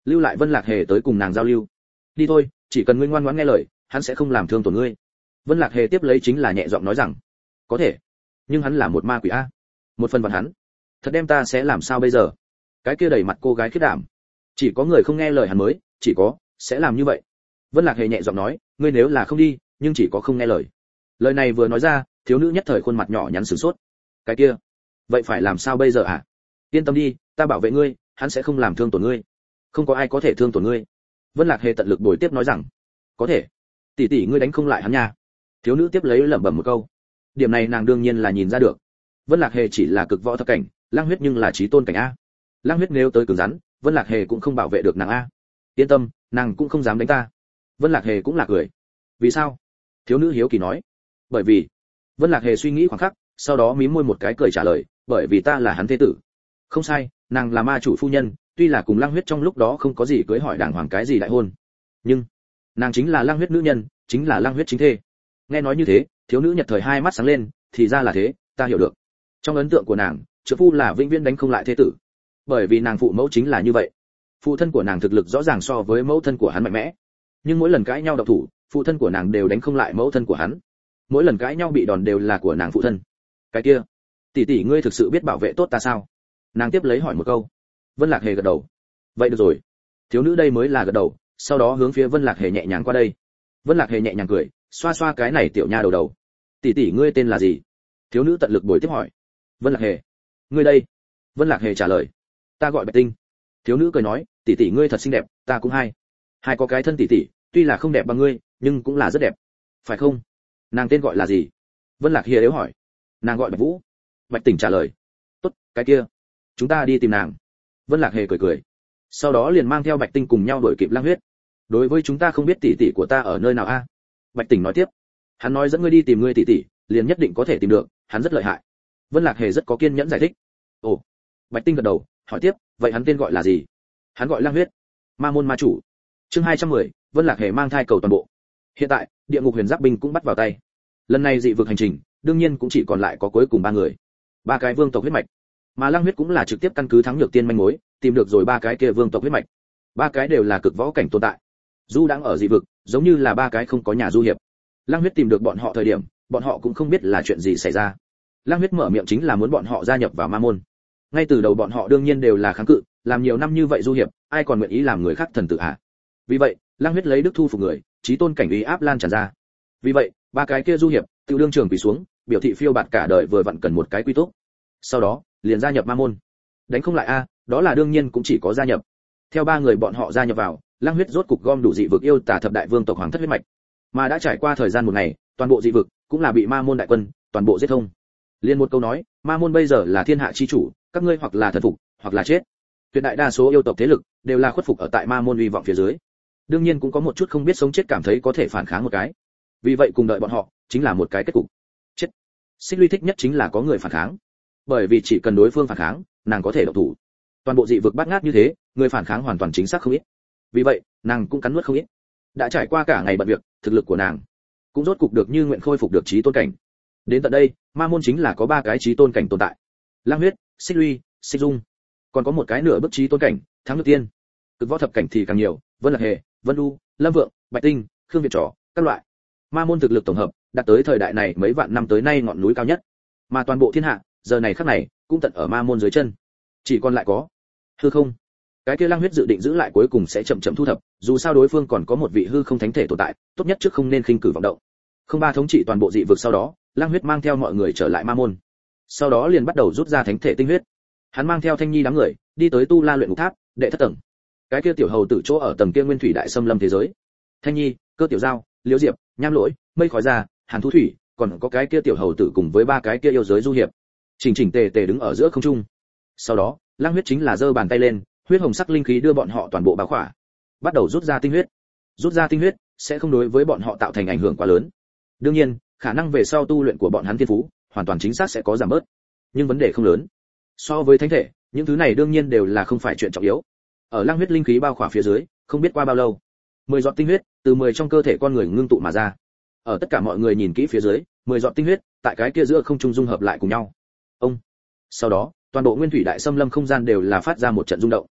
lưu lại Vân Lạc Hề tới cùng nàng giao lưu. Đi thôi, chỉ cần ngươi ngoan ngoãn nghe lời, hắn sẽ không làm thương tổn ngươi. Vân Lạc Hề tiếp lấy chính là nhẹ giọng nói rằng, có thể, nhưng hắn là một ma quỷ a. Một phần vạn hắn, thật đem ta sẽ làm sao bây giờ? Cái kia đầy mặt cô gái khiếp đảm, chỉ có người không nghe lời hắn mới, chỉ có sẽ làm như vậy. Vân Lạc Hề nhẹ giọng nói, ngươi nếu là không đi, nhưng chỉ có không nghe lời. Lời này vừa nói ra, thiếu nữ nhất thời khuôn mặt nhỏ nhắn sửng sốt. Cái kia, vậy phải làm sao bây giờ hả? Yên tâm đi, ta bảo vệ ngươi, hắn sẽ không làm thương tổn ngươi. Không có ai có thể thương tổn ngươi. Vân Lạc Hề tận lực bồi tiếp nói rằng, có thể. Tỷ tỷ ngươi đánh không lại hắn nha. Thiếu nữ tiếp lấy lẩm bẩm một câu. Điểm này nàng đương nhiên là nhìn ra được. Vân Lạc Hề chỉ là cực võ thập cảnh, Lang Huyết nhưng là chí tôn cảnh a. Lang Huyết nếu tới cứng rắn, Vân Lạc Hề cũng không bảo vệ được nàng a. Yên tâm, nàng cũng không dám đánh ta. Vân Lạc Hề cũng là cười. Vì sao? Thiếu nữ hiếu kỳ nói. Bởi vì. Vân Lạc Hề suy nghĩ khoảng khắc, sau đó mím môi một cái cười trả lời, bởi vì ta là hắn thế tử. Không sai, nàng là ma chủ phu nhân, tuy là cùng Lang Huyết trong lúc đó không có gì cưới hỏi đàng hoàng cái gì đại hôn, nhưng nàng chính là Lang Huyết nữ nhân, chính là Lang Huyết chính thê. Nghe nói như thế, thiếu nữ nhật thời hai mắt sáng lên, thì ra là thế, ta hiểu được. Trong ấn tượng của nàng, trợ phu là vĩnh viễn đánh không lại thế tử, bởi vì nàng phụ mẫu chính là như vậy. Phụ thân của nàng thực lực rõ ràng so với mẫu thân của hắn mạnh mẽ, nhưng mỗi lần cãi nhau độc thủ, phụ thân của nàng đều đánh không lại mẫu thân của hắn. Mỗi lần cãi nhau bị đòn đều là của nàng phụ thân. Cái kia, tỷ tỷ ngươi thực sự biết bảo vệ tốt ta sao? Nàng tiếp lấy hỏi một câu. Vân Lạc Hề gật đầu. Vậy được rồi. Thiếu nữ đây mới là gật đầu, sau đó hướng phía Vân Lạc Hề nhẹ nhàng qua đây. Vân Lạc Hề nhẹ nhàng cười, xoa xoa cái này tiểu nha đầu đầu. Tỷ tỷ ngươi tên là gì? Thiếu nữ tận lực bồi tiếp hỏi. Vân Lạc Hề. Ngươi đây? Vân Lạc Hề trả lời. Ta gọi Bạch Tinh. Thiếu nữ cười nói, tỷ tỷ ngươi thật xinh đẹp, ta cũng hai có cái thân tỷ tỷ, tuy là không đẹp bằng ngươi, nhưng cũng là rất đẹp. Phải không? Nàng tên gọi là gì? Vân Lạc Hề yếu hỏi. Nàng gọi Bạch Vũ. Bạch Tỉnh trả lời. Tốt, cái kia, chúng ta đi tìm nàng. Vân Lạc Hề cười cười, sau đó liền mang theo Bạch Tinh cùng nhau đuổi kịp Lang Huyết. Đối với chúng ta không biết tỷ tỷ của ta ở nơi nào a? Bạch Tỉnh nói tiếp. Hắn nói dẫn ngươi đi tìm ngươi tỷ tỷ, liền nhất định có thể tìm được, hắn rất lợi hại. Vân Lạc Hề rất có kiên nhẫn giải thích. Ồ. Bạch Tinh gật đầu, hỏi tiếp, vậy hắn tên gọi là gì? Hắn gọi Lang Huyết, ma môn ma chủ. Chương 210, Vân Lạc Hề mang thai cầu toàn bộ. Hiện tại, địa ngục huyền giáp binh cũng bắt vào tay. Lần này dị vực hành trình, đương nhiên cũng chỉ còn lại có cuối cùng ba người, ba cái vương tộc huyết mạch, mà Lang Huyết cũng là trực tiếp căn cứ thắng nhược tiên manh mối, tìm được rồi ba cái kia vương tộc huyết mạch. Ba cái đều là cực võ cảnh tồn tại, du đang ở dị vực, giống như là ba cái không có nhà du hiệp. Lang Huyết tìm được bọn họ thời điểm, bọn họ cũng không biết là chuyện gì xảy ra. Lang Huyết mở miệng chính là muốn bọn họ gia nhập vào ma môn. Ngay từ đầu bọn họ đương nhiên đều là kháng cự, làm nhiều năm như vậy du hiệp, ai còn nguyện ý làm người khác thần tử hả? Vì vậy, Lang Huyết lấy đức thu phục người, chí tôn cảnh uy áp lan tràn ra. Vì vậy, ba cái kia du hiệp, tiêu đương trường quỳ xuống, biểu thị phiêu bạt cả đời vừa vặn cần một cái quy túc. Sau đó, liền gia nhập ma môn. Đánh không lại a, đó là đương nhiên cũng chỉ có gia nhập. Theo ba người bọn họ gia nhập vào, Lang Huyết rốt cục gom đủ dị vực yêu tà thập đại vương tộc hoàng thất huyết mạch. Mà đã trải qua thời gian một ngày, toàn bộ dị vực cũng là bị ma môn đại quân toàn bộ giết thông. Liên một câu nói, ma môn bây giờ là thiên hạ chi chủ, các ngươi hoặc là thần phục, hoặc là chết. Tuyệt đại đa số yêu tộc thế lực đều là khuất phục ở tại ma môn uy vọng phía dưới. Đương nhiên cũng có một chút không biết sống chết cảm thấy có thể phản kháng một cái. Vì vậy cùng đợi bọn họ chính là một cái kết cục. Chết. Xích Ly thích nhất chính là có người phản kháng. Bởi vì chỉ cần đối phương phản kháng, nàng có thể động thủ. Toàn bộ dị vực bát ngát như thế, người phản kháng hoàn toàn chính xác không ít. Vì vậy, nàng cũng cắn nuốt không ít. Đã trải qua cả ngày bận việc, thực lực của nàng cũng rốt cục được như nguyện khôi phục được chí tôn cảnh. Đến tận đây, ma môn chính là có ba cái chí tôn cảnh tồn tại. Lang Huyết, Xích Ly, Xích Dung. Còn có một cái nửa bước chí tôn cảnh, Thắng Nhược Tiên. Cực võ thập cảnh thì càng nhiều, Vân Lạc Hề, Vân Du, Lâm Vượng, Bạch Tinh, Khương Việt Trò, các loại. Ma môn thực lực tổng hợp đạt tới thời đại này mấy vạn năm tới nay ngọn núi cao nhất. Mà toàn bộ thiên hạ, giờ này khắc này, cũng tận ở ma môn dưới chân. Chỉ còn lại có hư không. Cái kia Lang Huyết dự định giữ lại cuối cùng sẽ chậm chậm thu thập, dù sao đối phương còn có một vị hư không thánh thể tồn tại, tốt nhất trước không nên khinh cử vọng động. Không ba thống trị toàn bộ dị vực sau đó, Lang Huyết mang theo mọi người trở lại ma môn. Sau đó liền bắt đầu rút ra thánh thể tinh huyết. Hắn mang theo Thanh Nhi đám người, đi tới Tu La luyện ngục tháp, đệ thất tầng. Cái kia tiểu hầu tử chỗ ở tầng kia nguyên thủy đại xâm lâm thế giới. Thanh Nhi, Cơ Tiểu Giao, Liễu Diệp, Nham Lỗi, Mây Khói Già, Hàn Thu Thủy, còn có cái kia tiểu hầu tử cùng với ba cái kia yêu giới du hiệp, chỉnh chỉnh tề tề đứng ở giữa không trung. Sau đó, Lang Huyết chính là giơ bàn tay lên, huyết hồng sắc linh khí đưa bọn họ toàn bộ bao khỏa, bắt đầu rút ra tinh huyết. Rút ra tinh huyết sẽ không đối với bọn họ tạo thành ảnh hưởng quá lớn. Đương nhiên, khả năng về sau tu luyện của bọn hắn thiên phú, hoàn toàn chính xác sẽ có giảm bớt, nhưng vấn đề không lớn. So với thánh thể, những thứ này đương nhiên đều là không phải chuyện trọng yếu. Ở Lang Huyết linh khí bao khỏa phía dưới, không biết qua bao lâu, 10 giọt tinh huyết từ 10 trong cơ thể con người ngưng tụ mà ra. Ở tất cả mọi người nhìn kỹ phía dưới, 10 giọt tinh huyết tại cái kia giữa không trung dung hợp lại cùng nhau. Ông. Sau đó, toàn bộ nguyên thủy đại xâm lâm không gian đều là phát ra một trận rung động.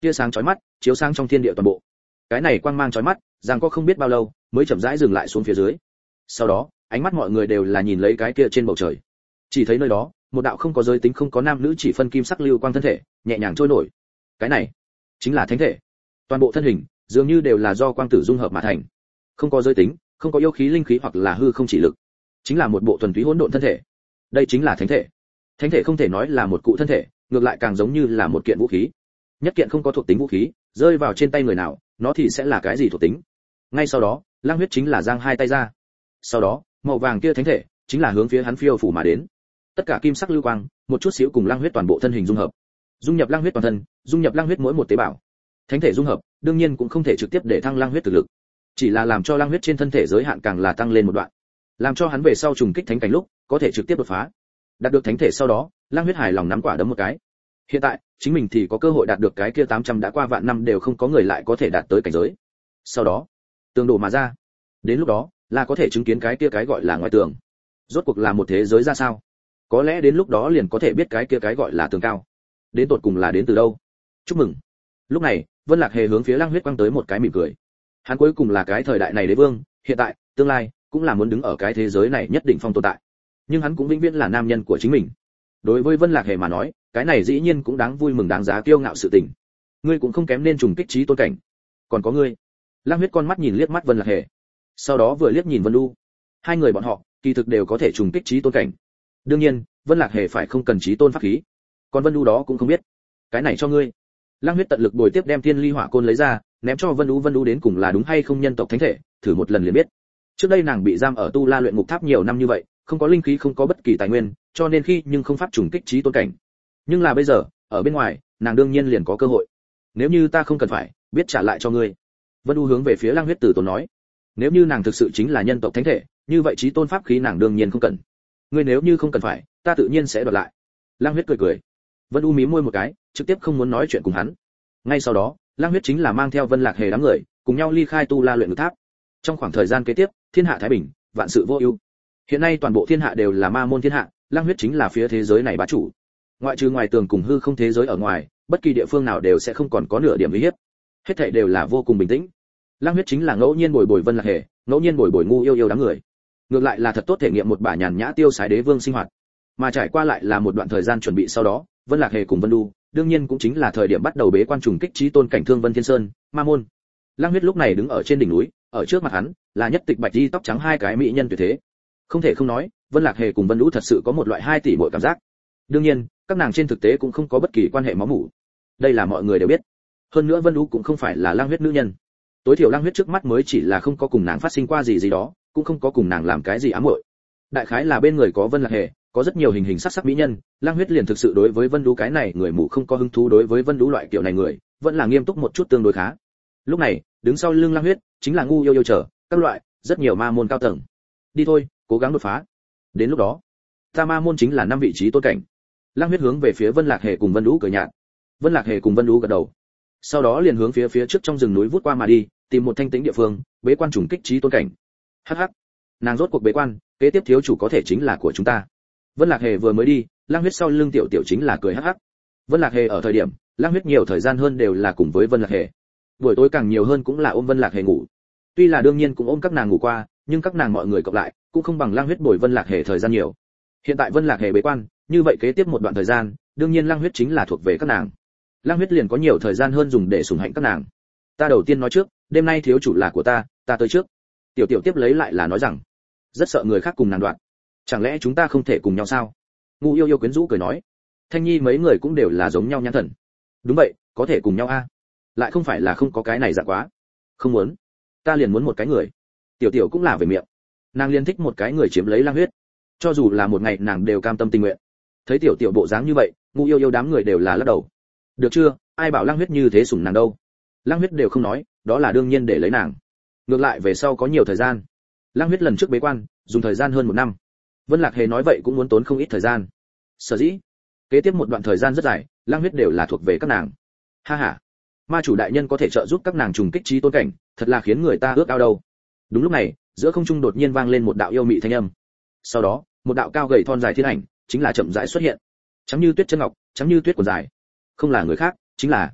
tia sáng chói mắt chiếu sang trong thiên địa toàn bộ. Cái này quang mang chói mắt rằng có không biết bao lâu mới chậm rãi dừng lại xuống phía dưới. Sau đó ánh mắt mọi người đều là nhìn lấy cái kia trên bầu trời, chỉ thấy nơi đó một đạo không có giới tính không có nam nữ chỉ phân kim sắc lưu quang thân thể nhẹ nhàng trôi nổi. Cái này chính là thánh thể. Toàn bộ thân hình dường như đều là do quang tử dung hợp mà thành, không có giới tính, không có yêu khí linh khí hoặc là hư không chỉ lực, chính là một bộ thuần túy hỗn độn thân thể. Đây chính là thánh thể. Thánh thể không thể nói là một cụ thân thể, ngược lại càng giống như là một kiện vũ khí. Nhất kiện không có thuộc tính vũ khí, rơi vào trên tay người nào, nó thì sẽ là cái gì thuộc tính. Ngay sau đó, Lăng Huyết chính là giang hai tay ra. Sau đó, màu vàng kia thánh thể chính là hướng phía hắn phiêu phủ mà đến. Tất cả kim sắc lưu quang, một chút xíu cùng Lăng Huyết toàn bộ thân hình dung hợp, dung nhập Lăng Huyết toàn thân, dung nhập Lăng Huyết mỗi một tế bào. Thánh thể dung hợp, đương nhiên cũng không thể trực tiếp để thăng Lăng Huyết thực lực, chỉ là làm cho Lăng Huyết trên thân thể giới hạn càng là tăng lên một đoạn, làm cho hắn về sau trùng kích thánh cảnh lúc có thể trực tiếp đột phá. Đạt được thánh thể sau đó, Lăng Huyết hài lòng nắm quả đấm một cái. Hiện tại, chính mình thì có cơ hội đạt được cái kia 800 đã qua vạn năm đều không có người lại có thể đạt tới cảnh giới. Sau đó, tường đổ mà ra. Đến lúc đó, là có thể chứng kiến cái kia cái gọi là ngoại tường. Rốt cuộc là một thế giới ra sao? Có lẽ đến lúc đó liền có thể biết cái kia cái gọi là tường cao. Đến tột cùng là đến từ đâu? Chúc mừng. Lúc này, Vân Lạc Hề hướng phía Lăng Huyết quăng tới một cái mỉm cười. Hắn cuối cùng là cái thời đại này đế vương, hiện tại, tương lai cũng là muốn đứng ở cái thế giới này nhất định phong tồn tại. Nhưng hắn cũng vĩnh viễn là nam nhân của chính mình. Đối với Vân Lạc Hề mà nói, cái này dĩ nhiên cũng đáng vui mừng đáng giá kiêu ngạo sự tình. Ngươi cũng không kém nên trùng kích trí tôn cảnh. Còn có ngươi. Lăng Huyết con mắt nhìn liếc mắt Vân Lạc Hề, sau đó vừa liếc nhìn Vân Du. Hai người bọn họ kỳ thực đều có thể trùng kích trí tôn cảnh. Đương nhiên, Vân Lạc Hề phải không cần trí tôn pháp khí, còn Vân Du đó cũng không biết. Cái này cho ngươi. Lăng Huyết tận lực bồi tiếp đem Thiên Ly Hỏa Côn lấy ra, ném cho Vân Du đến cùng là đúng hay không nhân tộc thánh thể, thử một lần liền biết. Trước đây nàng bị giam ở Tu La luyện ngục tháp nhiều năm như vậy, không có linh khí không có bất kỳ tài nguyên, cho nên khi nhưng không pháp trùng kích trí tôn cảnh. Nhưng là bây giờ, ở bên ngoài, nàng đương nhiên liền có cơ hội. Nếu như ta không cần phải, biết trả lại cho ngươi. Vân Du hướng về phía Lăng Huyết Tử Tốn nói. Nếu như nàng thực sự chính là nhân tộc thánh thể, như vậy trí tôn pháp khí nàng đương nhiên không cần. Ngươi nếu như không cần phải, ta tự nhiên sẽ đoạt lại. Lăng Huyết cười cười. Vân Du mím môi một cái, trực tiếp không muốn nói chuyện cùng hắn. Ngay sau đó, Lăng Huyết chính là mang theo Vân Lạc Hề đám người, cùng nhau ly khai Tu La luyện ngục tháp. Trong khoảng thời gian kế tiếp, thiên hạ thái bình, vạn sự vô ưu. Hiện nay toàn bộ thiên hạ đều là ma môn thiên hạ, Lăng Huyết chính là phía thế giới này bá chủ. Ngoại trừ ngoài tường cùng hư không thế giới ở ngoài, bất kỳ địa phương nào đều sẽ không còn có nửa điểm uy hiếp. Hết thảy đều là vô cùng bình tĩnh. Lăng Huyết chính là ngẫu nhiên bồi Vân Lạc Hề, ngẫu nhiên bồi ngu yêu đám người. Ngược lại là thật tốt thể nghiệm một bả nhàn nhã tiêu sái đế vương sinh hoạt. Mà trải qua lại là một đoạn thời gian chuẩn bị sau đó, Vân Lạc Hề cùng Vân Du, đương nhiên cũng chính là thời điểm bắt đầu bế quan trùng kích chí tôn cảnh Thương Vân Thiên Sơn, ma môn. Lăng Huyết lúc này đứng ở trên đỉnh núi, ở trước mặt hắn là nhất tịch bạch y tóc trắng hai cái mỹ nhân tuyệt thế. Không thể không nói, Vân Lạc Hề cùng Vân Du thật sự có một loại 2 tỷ muội cảm giác. Đương nhiên, các nàng trên thực tế cũng không có bất kỳ quan hệ máu mủ. Đây là mọi người đều biết. Hơn nữa Vân Du cũng không phải là Lăng Huyết nữ nhân. Tối thiểu Lăng Huyết trước mắt mới chỉ là không có cùng nàng phát sinh qua gì đó, cũng không có cùng nàng làm cái gì ám muội. Đại khái là bên người có Vân Lạc Hề, có rất nhiều hình hình sắc sắc mỹ nhân, Lăng Huyết liền thực sự đối với Vân Du cái này người mù không có hứng thú, đối với Vân Du loại kiểu này người, vẫn là nghiêm túc một chút tương đối khá. Lúc này, đứng sau lưng Lăng Huyết chính là ngu yêu chờ, các loại, rất nhiều ma môn cao tầng. Đi thôi, cố gắng đột phá. Đến lúc đó, ta ma môn chính là 5 vị trí tôn cảnh. Lăng Huyết hướng về phía Vân Lạc Hề cùng Vân Du cười nhạt. Vân Lạc Hề cùng Vân Du gật đầu. Sau đó liền hướng phía trước trong rừng núi vút qua mà đi, tìm một thanh tĩnh địa phương, bế quan trùng kích trí tôn cảnh. Hắc hắc, nàng rốt cuộc bế quan, kế tiếp thiếu chủ có thể chính là của chúng ta. Vân Lạc Hề vừa mới đi, Lăng Huyết sau lưng tiểu chính là cười hắc hắc. Vân Lạc Hề ở thời điểm, Lăng Huyết nhiều thời gian hơn đều là cùng với Vân Lạc Hề. Buổi tối càng nhiều hơn cũng là ôm Vân Lạc Hề ngủ. Tuy là đương nhiên cũng ôm các nàng ngủ qua, nhưng các nàng mọi người cộng lại, cũng không bằng Lăng Huyết bồi Vân Lạc Hề thời gian nhiều. Hiện tại Vân Lạc Hề bế quan, như vậy kế tiếp một đoạn thời gian, đương nhiên Lăng Huyết chính là thuộc về các nàng. Lăng Huyết liền có nhiều thời gian hơn dùng để sủng hạnh các nàng. Ta đầu tiên nói trước, đêm nay thiếu chủ là của ta tới trước. Tiểu tiếp lấy lại là nói rằng, rất sợ người khác cùng nàng đoạn. Chẳng lẽ chúng ta không thể cùng nhau sao? Ngu yêu quyến rũ cười nói. Thanh Nhi mấy người cũng đều là giống nhau nhãn thần. Đúng vậy, có thể cùng nhau a. Lại không phải là không có cái này dạng quá. Không muốn, ta liền muốn một cái người. Tiểu cũng là về miệng. Nàng liền thích một cái người chiếm lấy Lăng Huyết. Cho dù là một ngày nàng đều cam tâm tình nguyện. Thấy tiểu bộ dáng như vậy, ngu yêu đám người đều là lắc đầu. Được chưa, ai bảo Lăng Huyết như thế sủng nàng đâu? Lăng Huyết đều không nói, đó là đương nhiên để lấy nàng. Ngược lại về sau có nhiều thời gian. Lăng Huyết lần trước bế quan, dùng thời gian hơn 1 năm. Vân Lạc Hề nói vậy cũng muốn tốn không ít thời gian. Sở dĩ, kế tiếp một đoạn thời gian rất dài, Lăng Huyết đều là thuộc về các nàng. Ha ha, ma chủ đại nhân có thể trợ giúp các nàng trùng kích trí tôn cảnh, thật là khiến người ta ước ao đâu. Đúng lúc này, giữa không trung đột nhiên vang lên một đạo yêu mị thanh âm. Sau đó, một đạo cao gầy thon dài thiên ảnh, chính là chậm rãi xuất hiện. Trắng như tuyết chân ngọc, trắng như tuyết quần dài. Không là người khác, chính là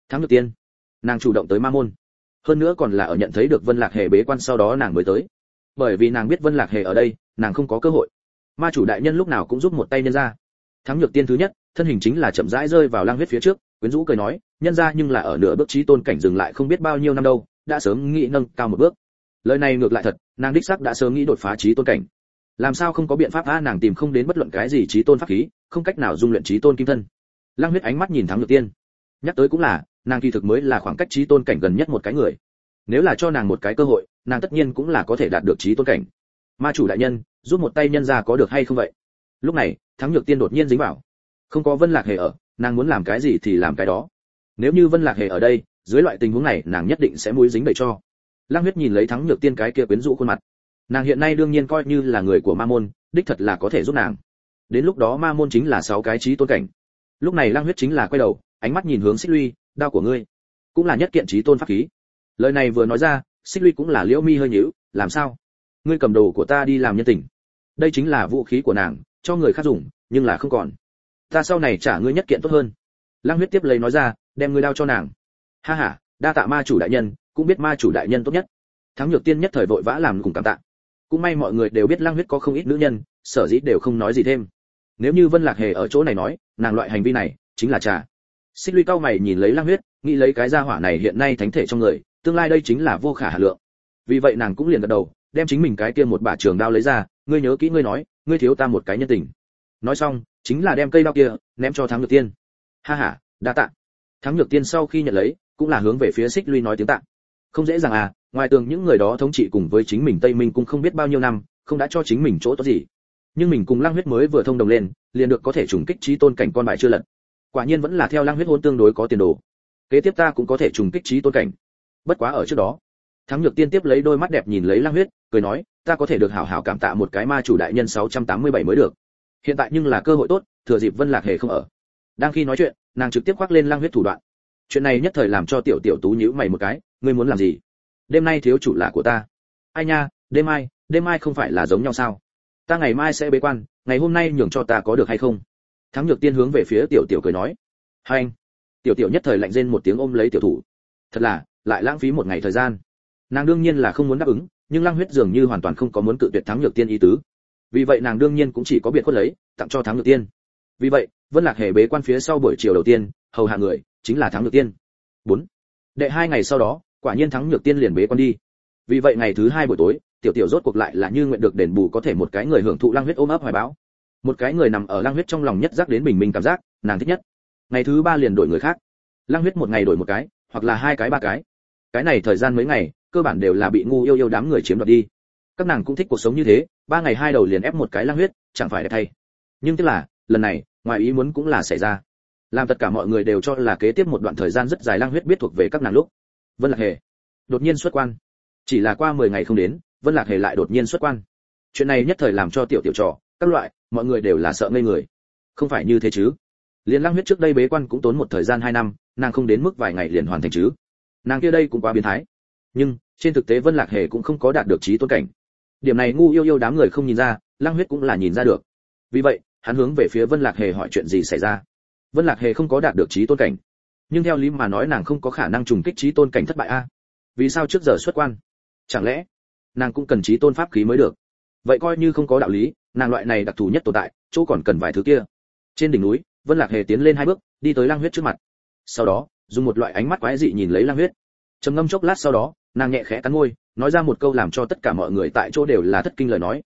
Thắng Nhược Tiên, nàng chủ động tới ma môn, hơn nữa còn là ở nhận thấy được Vân Lạc Hề bế quan sau đó nàng mới tới, bởi vì nàng biết Vân Lạc Hề ở đây, nàng không có cơ hội. Ma chủ đại nhân lúc nào cũng giúp một tay nhân ra. Thắng Nhược Tiên thứ nhất, thân hình chính là chậm rãi rơi vào Lăng Huyết phía trước, quyến rũ cười nói, nhân ra nhưng là ở nửa bước chí tôn cảnh dừng lại không biết bao nhiêu năm đâu, đã sớm nghĩ nâng cao một bước. Lời này ngược lại thật, nàng đích xác đã sớm nghĩ đột phá chí tôn cảnh. Làm sao không có biện pháp a, nàng tìm không đến bất luận cái gì chí tôn pháp khí, không cách nào dung luyện chí tôn kim thân. Lăng Huyết ánh mắt nhìn Thắng Nhược Tiên, nhắc tới cũng là, nàng kỳ thực mới là khoảng cách chí tôn cảnh gần nhất một cái người. Nếu là cho nàng một cái cơ hội, nàng tất nhiên cũng là có thể đạt được chí tôn cảnh. Ma chủ đại nhân, giúp một tay nhân ra có được hay không vậy? Lúc này, Thắng Nhược Tiên đột nhiên dính vào. Không có Vân Lạc Hề ở, nàng muốn làm cái gì thì làm cái đó. Nếu như Vân Lạc Hề ở đây, dưới loại tình huống này, nàng nhất định sẽ mũi dính đầy cho. Lăng Huyết nhìn lấy Thắng Nhược Tiên cái kia quyến rũ khuôn mặt. Nàng hiện nay đương nhiên coi như là người của Ma môn, đích thật là có thể giúp nàng. Đến lúc đó Ma môn chính là 6 cái chí tôn cảnh. Lúc này Lăng Huyết chính là quay đầu, ánh mắt nhìn hướng Xích Luy, đao của ngươi, cũng là nhất kiện chí tôn pháp khí. Lời này vừa nói ra, Xích Luy cũng là liễu mi hơi nhíu, làm sao? Ngươi cầm đồ của ta đi làm nhân tình. Đây chính là vũ khí của nàng, cho người khác dùng, nhưng là không còn. Ta sau này trả ngươi nhất kiện tốt hơn. Lăng Huyết tiếp lấy nói ra, đem ngươi đao cho nàng. Ha ha, đa tạ ma chủ đại nhân, cũng biết ma chủ đại nhân tốt nhất. Thắng Nhược Tiên nhất thời vội vã làm cùng cảm tạ. Cũng may mọi người đều biết Lăng Huyết có không ít nữ nhân, sở dĩ đều không nói gì thêm. Nếu như Vân Lạc Hề ở chỗ này nói, nàng loại hành vi này chính là trà. Xích Luy cao mày nhìn lấy Lăng Huyết, nghĩ lấy cái gia hỏa này hiện nay thánh thể trong người, tương lai đây chính là vô khả hà lượng. Vì vậy nàng cũng liền gật đầu, đem chính mình cái kia một bả trường đao lấy ra, ngươi nhớ kỹ ngươi nói, ngươi thiếu ta một cái nhân tình. Nói xong, chính là đem cây đao kia ném cho Thắng Nhược Tiên. Ha ha, đa tạ. Thắng Nhược Tiên sau khi nhận lấy, cũng là hướng về phía Xích Luy nói tiếng tạ. Không dễ dàng à, ngoài tường những người đó thống trị cùng với chính mình Tây Minh cũng không biết bao nhiêu năm, không đã cho chính mình chỗ tốt gì. Nhưng mình cùng Lăng Huyết mới vừa thông đồng lên, liền được có thể trùng kích chí tôn cảnh con bài chưa lật. Quả nhiên vẫn là theo Lăng Huyết hôn tương đối có tiền đồ. Kế tiếp ta cũng có thể trùng kích chí tôn cảnh. Bất quá ở trước đó, Thắng Nhược Tiên tiếp lấy đôi mắt đẹp nhìn lấy Lăng Huyết, cười nói, ta có thể được hảo hảo cảm tạ một cái ma chủ đại nhân 687 mới được. Hiện tại nhưng là cơ hội tốt, thừa dịp Vân Lạc Hề không ở. Đang khi nói chuyện, nàng trực tiếp khoác lên Lăng Huyết thủ đoạn. Chuyện này nhất thời làm cho tiểu tiểu tú nhíu mày một cái, ngươi muốn làm gì? Đêm nay thiếu chủ là của ta. Ai nha, đêm mai không phải là giống nhau sao? Ta ngày mai sẽ bế quan, ngày hôm nay nhường cho ta có được hay không? Thắng Nhược Tiên hướng về phía tiểu tiểu cười nói. Hai anh. Tiểu tiểu nhất thời lạnh rên một tiếng ôm lấy tiểu thủ. Thật là, lại lãng phí một ngày thời gian. Nàng đương nhiên là không muốn đáp ứng, nhưng Lăng Huyết dường như hoàn toàn không có muốn cự tuyệt Thắng Nhược Tiên ý tứ. Vì vậy nàng đương nhiên cũng chỉ có biệt khuất lấy, tặng cho Thắng Nhược Tiên. Vì vậy, Vân Lạc Hề bế quan phía sau buổi chiều đầu tiên, hầu hạ người chính là Thắng Nhược Tiên. 4. Đệ 2 ngày sau đó, quả nhiên Thắng Nhược Tiên liền bế quan đi. Vì vậy ngày thứ 2 buổi tối, tiểu tiểu rốt cuộc lại là như nguyện được đền bù, có thể một cái người hưởng thụ Lăng Huyết ôm ấp hoài bão, một cái người nằm ở Lăng Huyết trong lòng nhất giác đến bình minh cảm giác, nàng thích nhất. Ngày thứ 3 liền đổi người khác. Lăng Huyết một ngày đổi một cái, hoặc là 2 cái 3 cái. Cái này thời gian mấy ngày, cơ bản đều là bị ngu yêu đám người chiếm đoạt đi. Các nàng cũng thích cuộc sống như thế, 3 ngày 2 đầu liền ép một cái Lăng Huyết, chẳng phải đẹp thay. Nhưng tức là, lần này, ngoài ý muốn cũng là xảy ra. Làm tất cả mọi người đều cho là kế tiếp một đoạn thời gian rất dài Lăng Huyết biết thuộc về các nàng lúc. Vân Lạc Hề đột nhiên xuất quan. Chỉ là qua 10 ngày không đến, Vân Lạc Hề lại đột nhiên xuất quan. Chuyện này nhất thời làm cho tiểu tiểu trò, các loại, mọi người đều là sợ ngây người. Không phải như thế chứ? Liên Lăng Huyết trước đây bế quan cũng tốn một thời gian 2 năm, nàng không đến mức vài ngày liền hoàn thành chứ? Nàng kia đây cũng quá biến thái. Nhưng, trên thực tế Vân Lạc Hề cũng không có đạt được chí tôn cảnh. Điểm này ngu yêu đám người không nhìn ra, Lăng Huyết cũng là nhìn ra được. Vì vậy, hắn hướng về phía Vân Lạc Hề hỏi chuyện gì xảy ra. Vân Lạc Hề không có đạt được chí tôn cảnh, nhưng theo lý mà nói nàng không có khả năng trùng kích chí tôn cảnh thất bại a. Vì sao trước giờ xuất quan? Chẳng lẽ nàng cũng cần chí tôn pháp khí mới được? Vậy coi như không có đạo lý, nàng loại này đặc thù nhất tồn tại, chỗ còn cần vài thứ kia. Trên đỉnh núi, Vân Lạc Hề tiến lên 2 bước, đi tới Lăng Huyết trước mặt. Sau đó, dùng một loại ánh mắt quái dị nhìn lấy Lăng Huyết. Trầm ngâm chốc lát sau đó, nàng nhẹ khẽ cắn môi, nói ra một câu làm cho tất cả mọi người tại chỗ đều là thất kinh lời nói,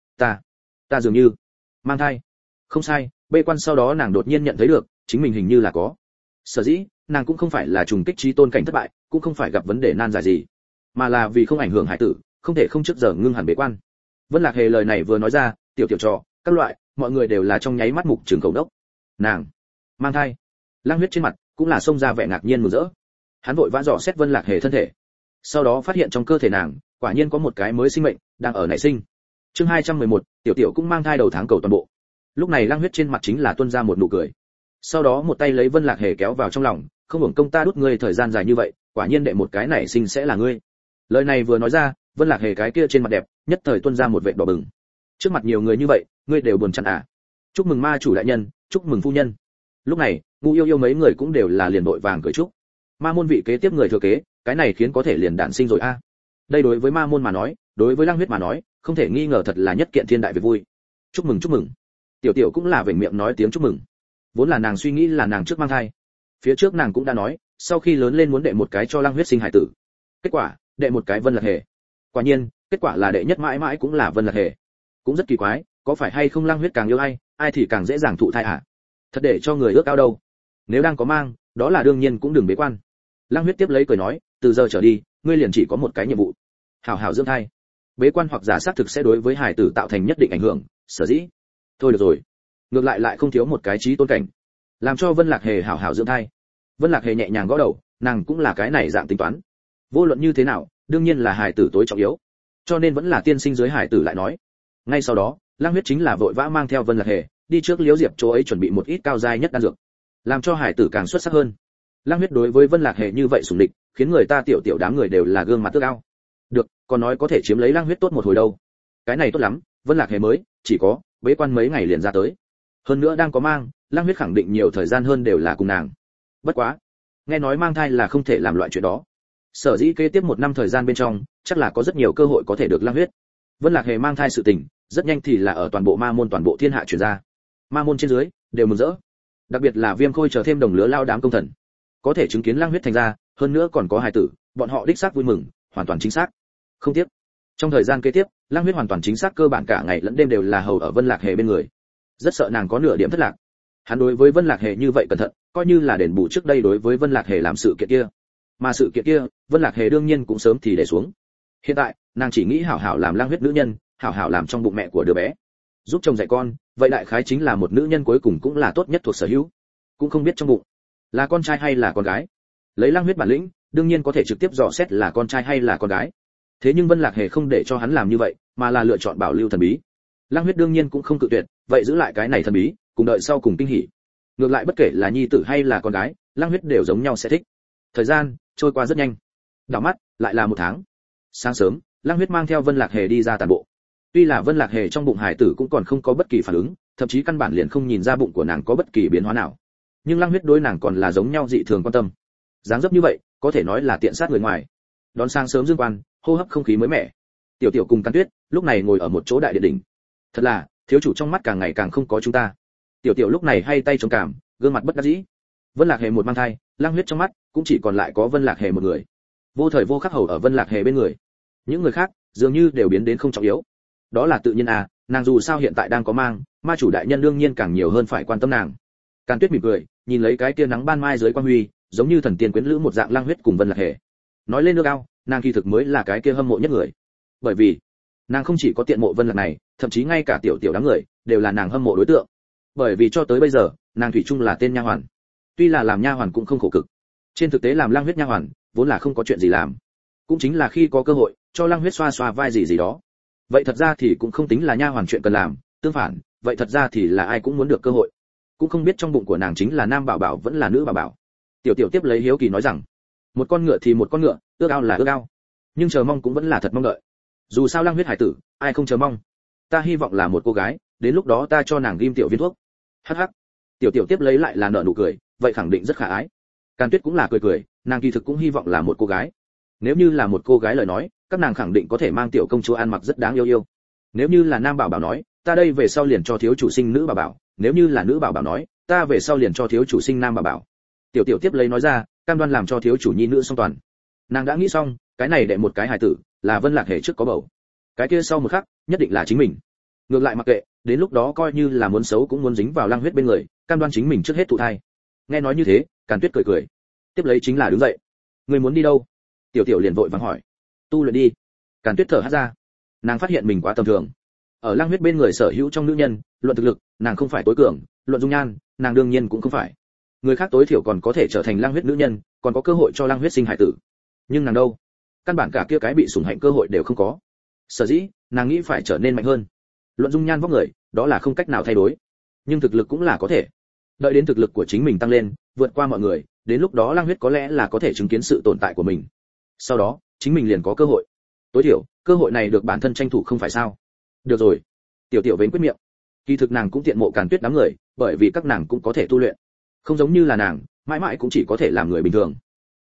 ta dường như mang thai. Không sai, bê quan sau đó nàng đột nhiên nhận thấy được, chính mình hình như là có. Sở dĩ, nàng cũng không phải là trùng kích chí tôn cảnh thất bại, cũng không phải gặp vấn đề nan giải gì, mà là vì không ảnh hưởng hải tử, không thể không trước giờ ngưng hẳn bế quan. Vân Lạc Hề lời này vừa nói ra, tiểu tiểu trò, các loại, mọi người đều là trong nháy mắt mục trường cầu đốc. Nàng mang thai. Lăng Huyết trên mặt cũng là xông ra vẻ ngạc nhiên mừng rỡ. Hắn vội vã dò xét Vân Lạc Hề thân thể, sau đó phát hiện trong cơ thể nàng quả nhiên có một cái mới sinh mệnh đang ở nảy sinh. Chương 211, tiểu tiểu cũng mang thai đầu tháng cầu toàn bộ. Lúc này Lăng Huyết trên mặt chính là tuôn ra một nụ cười. Sau đó một tay lấy Vân Lạc Hề kéo vào trong lòng, không hưởng công ta đút ngươi thời gian dài như vậy, quả nhiên đệ một cái nảy sinh sẽ là ngươi. Lời này vừa nói ra, Vân Lạc Hề cái kia trên mặt đẹp nhất thời tuôn ra một vệt đỏ bừng. Trước mặt nhiều người như vậy, ngươi đều buồn chán à? Chúc mừng ma chủ đại nhân, chúc mừng phu nhân. Lúc này, ngu yêu mấy người cũng đều là liền vội vàng cười chúc. Ma môn vị kế tiếp người thừa kế, cái này khiến có thể liền đản sinh rồi a. Đây đối với ma môn mà nói, đối với Lăng Huyết mà nói, không thể nghi ngờ thật là nhất kiện thiên đại việc vui. Chúc mừng chúc mừng. Tiểu tiểu cũng là vểnh miệng nói tiếng chúc mừng. Vốn là nàng suy nghĩ là nàng trước mang thai. Phía trước nàng cũng đã nói, sau khi lớn lên muốn đệ một cái cho Lăng Huyết sinh hải tử. Kết quả, đệ một cái Vân Lạc Hề. Quả nhiên, kết quả là đệ nhất mãi mãi cũng là Vân Lạc Hề. Cũng rất kỳ quái, có phải hay không Lăng Huyết càng yêu ai thì càng dễ dàng thụ thai à? Thật để cho người ước ao đâu. Nếu đang có mang, đó là đương nhiên cũng đừng bế quan. Lăng Huyết tiếp lấy cười nói, từ giờ trở đi, ngươi liền chỉ có một cái nhiệm vụ, hảo hảo dưỡng thai. Bế quan hoặc giả xác thực sẽ đối với hài tử tạo thành nhất định ảnh hưởng, sở dĩ. Thôi được rồi, ngược lại không thiếu một cái trí tôn cảnh, làm cho Vân Lạc Hề hảo hảo dưỡng thai. Vân Lạc Hề nhẹ nhàng gõ đầu, nàng cũng là cái này dạng tính toán. Vô luận như thế nào, đương nhiên là hài tử tối trọng yếu, cho nên vẫn là tiên sinh dưới hài tử lại nói. Ngay sau đó, Lăng Huyết chính là vội vã mang theo Vân Lạc Hề đi trước Liễu Diệp chỗ ấy chuẩn bị một ít cao giai nhất đan dược, làm cho hài tử càng xuất sắc hơn. Lăng Huyết đối với Vân Lạc Hề như vậy sủng địch, khiến người ta tiểu tiểu đám người đều là gương mặt tức ao. Được, còn nói có thể chiếm lấy Lăng Huyết tốt một hồi đâu. Cái này tốt lắm, Vân Lạc Hề mới chỉ có bế quan mấy ngày liền ra tới. Hơn nữa đang có mang, Lăng Huyết khẳng định nhiều thời gian hơn đều là cùng nàng. Bất quá, nghe nói mang thai là không thể làm loại chuyện đó. Sở dĩ kế tiếp 1 năm thời gian bên trong, chắc là có rất nhiều cơ hội có thể được Lăng Huyết. Vân Lạc Hề mang thai sự tình, rất nhanh thì là ở toàn bộ ma môn toàn bộ thiên hạ truyền ra. Ma môn trên dưới đều mừng rỡ. Đặc biệt là Viêm Khôi chờ thêm đồng lứa lao đám công thần, có thể chứng kiến Lăng Huyết thành ra, hơn nữa còn có hài tử, bọn họ đích xác vui mừng, hoàn toàn chính xác. Không tiếc, trong thời gian kế tiếp, Lăng Huyết hoàn toàn chính xác cơ bản cả ngày lẫn đêm đều là hầu ở Vân Lạc Hề bên người. Rất sợ nàng có nửa điểm thất lạc. Hắn đối với Vân Lạc Hề như vậy cẩn thận, coi như là đền bù trước đây đối với Vân Lạc Hề làm sự kiện kia. Mà sự kiện kia, Vân Lạc Hề đương nhiên cũng sớm thì để xuống. Hiện tại, nàng chỉ nghĩ hảo hảo làm Lăng Huyết nữ nhân, hảo hảo làm trong bụng mẹ của đứa bé, giúp chồng dạy con, vậy đại khái chính là một nữ nhân cuối cùng cũng là tốt nhất thuộc sở hữu. Cũng không biết trong bụng là con trai hay là con gái. Lấy Lăng Huyết bản lĩnh, đương nhiên có thể trực tiếp dò xét là con trai hay là con gái. Thế nhưng Vân Lạc Hề không để cho hắn làm như vậy, mà là lựa chọn bảo lưu thần bí. Lăng Huyết đương nhiên cũng không cự tuyệt, vậy giữ lại cái này thần bí, cùng đợi sau cùng kinh hỉ. Ngược lại bất kể là nhi tử hay là con gái, Lăng Huyết đều giống nhau sẽ thích. Thời gian trôi qua rất nhanh, đảo mắt lại là 1 tháng. Sáng sớm, Lăng Huyết mang theo Vân Lạc Hề đi ra tản bộ. Tuy là Vân Lạc Hề trong bụng hải tử cũng còn không có bất kỳ phản ứng, thậm chí căn bản liền không nhìn ra bụng của nàng có bất kỳ biến hóa nào, nhưng Lăng Huyết đối nàng còn là giống nhau dị thường quan tâm. Dáng dấp như vậy, có thể nói là tiện sát người ngoài. Đón sáng sớm dương quan, hô hấp không khí mới mẻ. Tiểu Tiểu cùng Càn Tuyết lúc này ngồi ở một chỗ đại điện đỉnh. Thật là, thiếu chủ trong mắt càng ngày càng không có chúng ta. Tiểu Tiểu lúc này hay tay chống cảm, gương mặt bất đắc dĩ. Vân Lạc Hề một mang thai, Lăng Huyết trong mắt cũng chỉ còn lại có Vân Lạc Hề một người. Vô thời vô khắc hầu ở Vân Lạc Hề bên người. Những người khác dường như đều biến đến không trọng yếu. Đó là tự nhiên à, nàng dù sao hiện tại đang có mang, ma chủ đại nhân đương nhiên càng nhiều hơn phải quan tâm nàng. Càn Tuyết mỉm cười, nhìn lấy cái tia nắng ban mai dưới quang huy, giống như thần tiên quyến lữ một dạng Lăng Huyết cùng Vân Lạc Hề. Nói lên nước ao, nàng kỳ thực mới là cái kia hâm mộ nhất người. Bởi vì, nàng không chỉ có tiện mộ Vân Lạc này, thậm chí ngay cả tiểu tiểu đám người đều là nàng hâm mộ đối tượng. Bởi vì cho tới bây giờ, nàng thủy chung là tên nha hoàn. Tuy là làm nha hoàn cũng không khổ cực. Trên thực tế làm Lăng Huyết nha hoàn, vốn là không có chuyện gì làm. Cũng chính là khi có cơ hội, cho Lăng Huyết xoa xoa vai gì đó. Vậy thật ra thì cũng không tính là nha hoàn chuyện cần làm, tương phản, vậy thật ra thì là ai cũng muốn được cơ hội. Cũng không biết trong bụng của nàng chính là nam bảo bảo vẫn là nữ bảo bảo. Tiểu Tiểu tiếp lấy hiếu kỳ nói rằng, một con ngựa thì một con ngựa, ước ao là ước ao, nhưng chờ mong cũng vẫn là thật mong đợi. Dù sao Lăng Huyết hải tử, ai không chờ mong. Ta hy vọng là một cô gái, đến lúc đó ta cho nàng ghim tiểu viên thuốc. Hắc hắc. Tiểu Tiểu tiếp lấy lại là nở nụ cười, vậy khẳng định rất khả ái. Càn Tuyết cũng là cười cười, nàng kỳ thực cũng hy vọng là một cô gái. Nếu như là một cô gái lời nói, các nàng khẳng định có thể mang tiểu công chúa ăn mặc rất đáng yêu yêu. Nếu như là nam bảo bảo nói, ta đây về sau liền cho thiếu chủ sinh nữ bảo bảo, nếu như là nữ bảo bảo nói, ta về sau liền cho thiếu chủ sinh nam bảo bảo. Tiểu Tiểu tiếp lấy nói ra, cam đoan làm cho thiếu chủ nhi nữ song toàn. Nàng đã nghĩ xong, cái này để một cái hài tử, là Vân Lạc Hề trước có bầu. Cái kia sau một khắc, nhất định là chính mình. Ngược lại mặc kệ, đến lúc đó coi như là muốn xấu cũng muốn dính vào Lăng Huyết bên người, cam đoan chính mình trước hết thụ thai. Nghe nói như thế, Càn Tuyết cười cười, tiếp lấy chính là đứng dậy. Người muốn đi đâu? Tiểu Tiểu liền vội vàng hỏi. Tu luyện đi. Càn Tuyết thở hắt ra. Nàng phát hiện mình quá tầm thường. Ở Lăng Huyết bên người sở hữu trong nữ nhân, luận thực lực, nàng không phải tối cường, luận dung nhan, nàng đương nhiên cũng không phải. Người khác tối thiểu còn có thể trở thành Lăng Huyết nữ nhân, còn có cơ hội cho Lăng Huyết sinh hải tử. Nhưng nàng đâu? Căn bản cả kia cái bị sủng hạnh cơ hội đều không có. Sở dĩ, nàng nghĩ phải trở nên mạnh hơn. Luận dung nhan vóc người, đó là không cách nào thay đổi. Nhưng thực lực cũng là có thể. Đợi đến thực lực của chính mình tăng lên, vượt qua mọi người, đến lúc đó Lăng Huyết có lẽ là có thể chứng kiến sự tồn tại của mình. Sau đó, chính mình liền có cơ hội. Tối thiểu, cơ hội này được bản thân tranh thủ không phải sao? Được rồi. Tiểu Tiểu vén quyết miệng. Kỳ thực nàng cũng tiện mộ Càn Tuyết đám người, bởi vì các nàng cũng có thể tu luyện. Không giống như là nàng, mãi mãi cũng chỉ có thể làm người bình thường.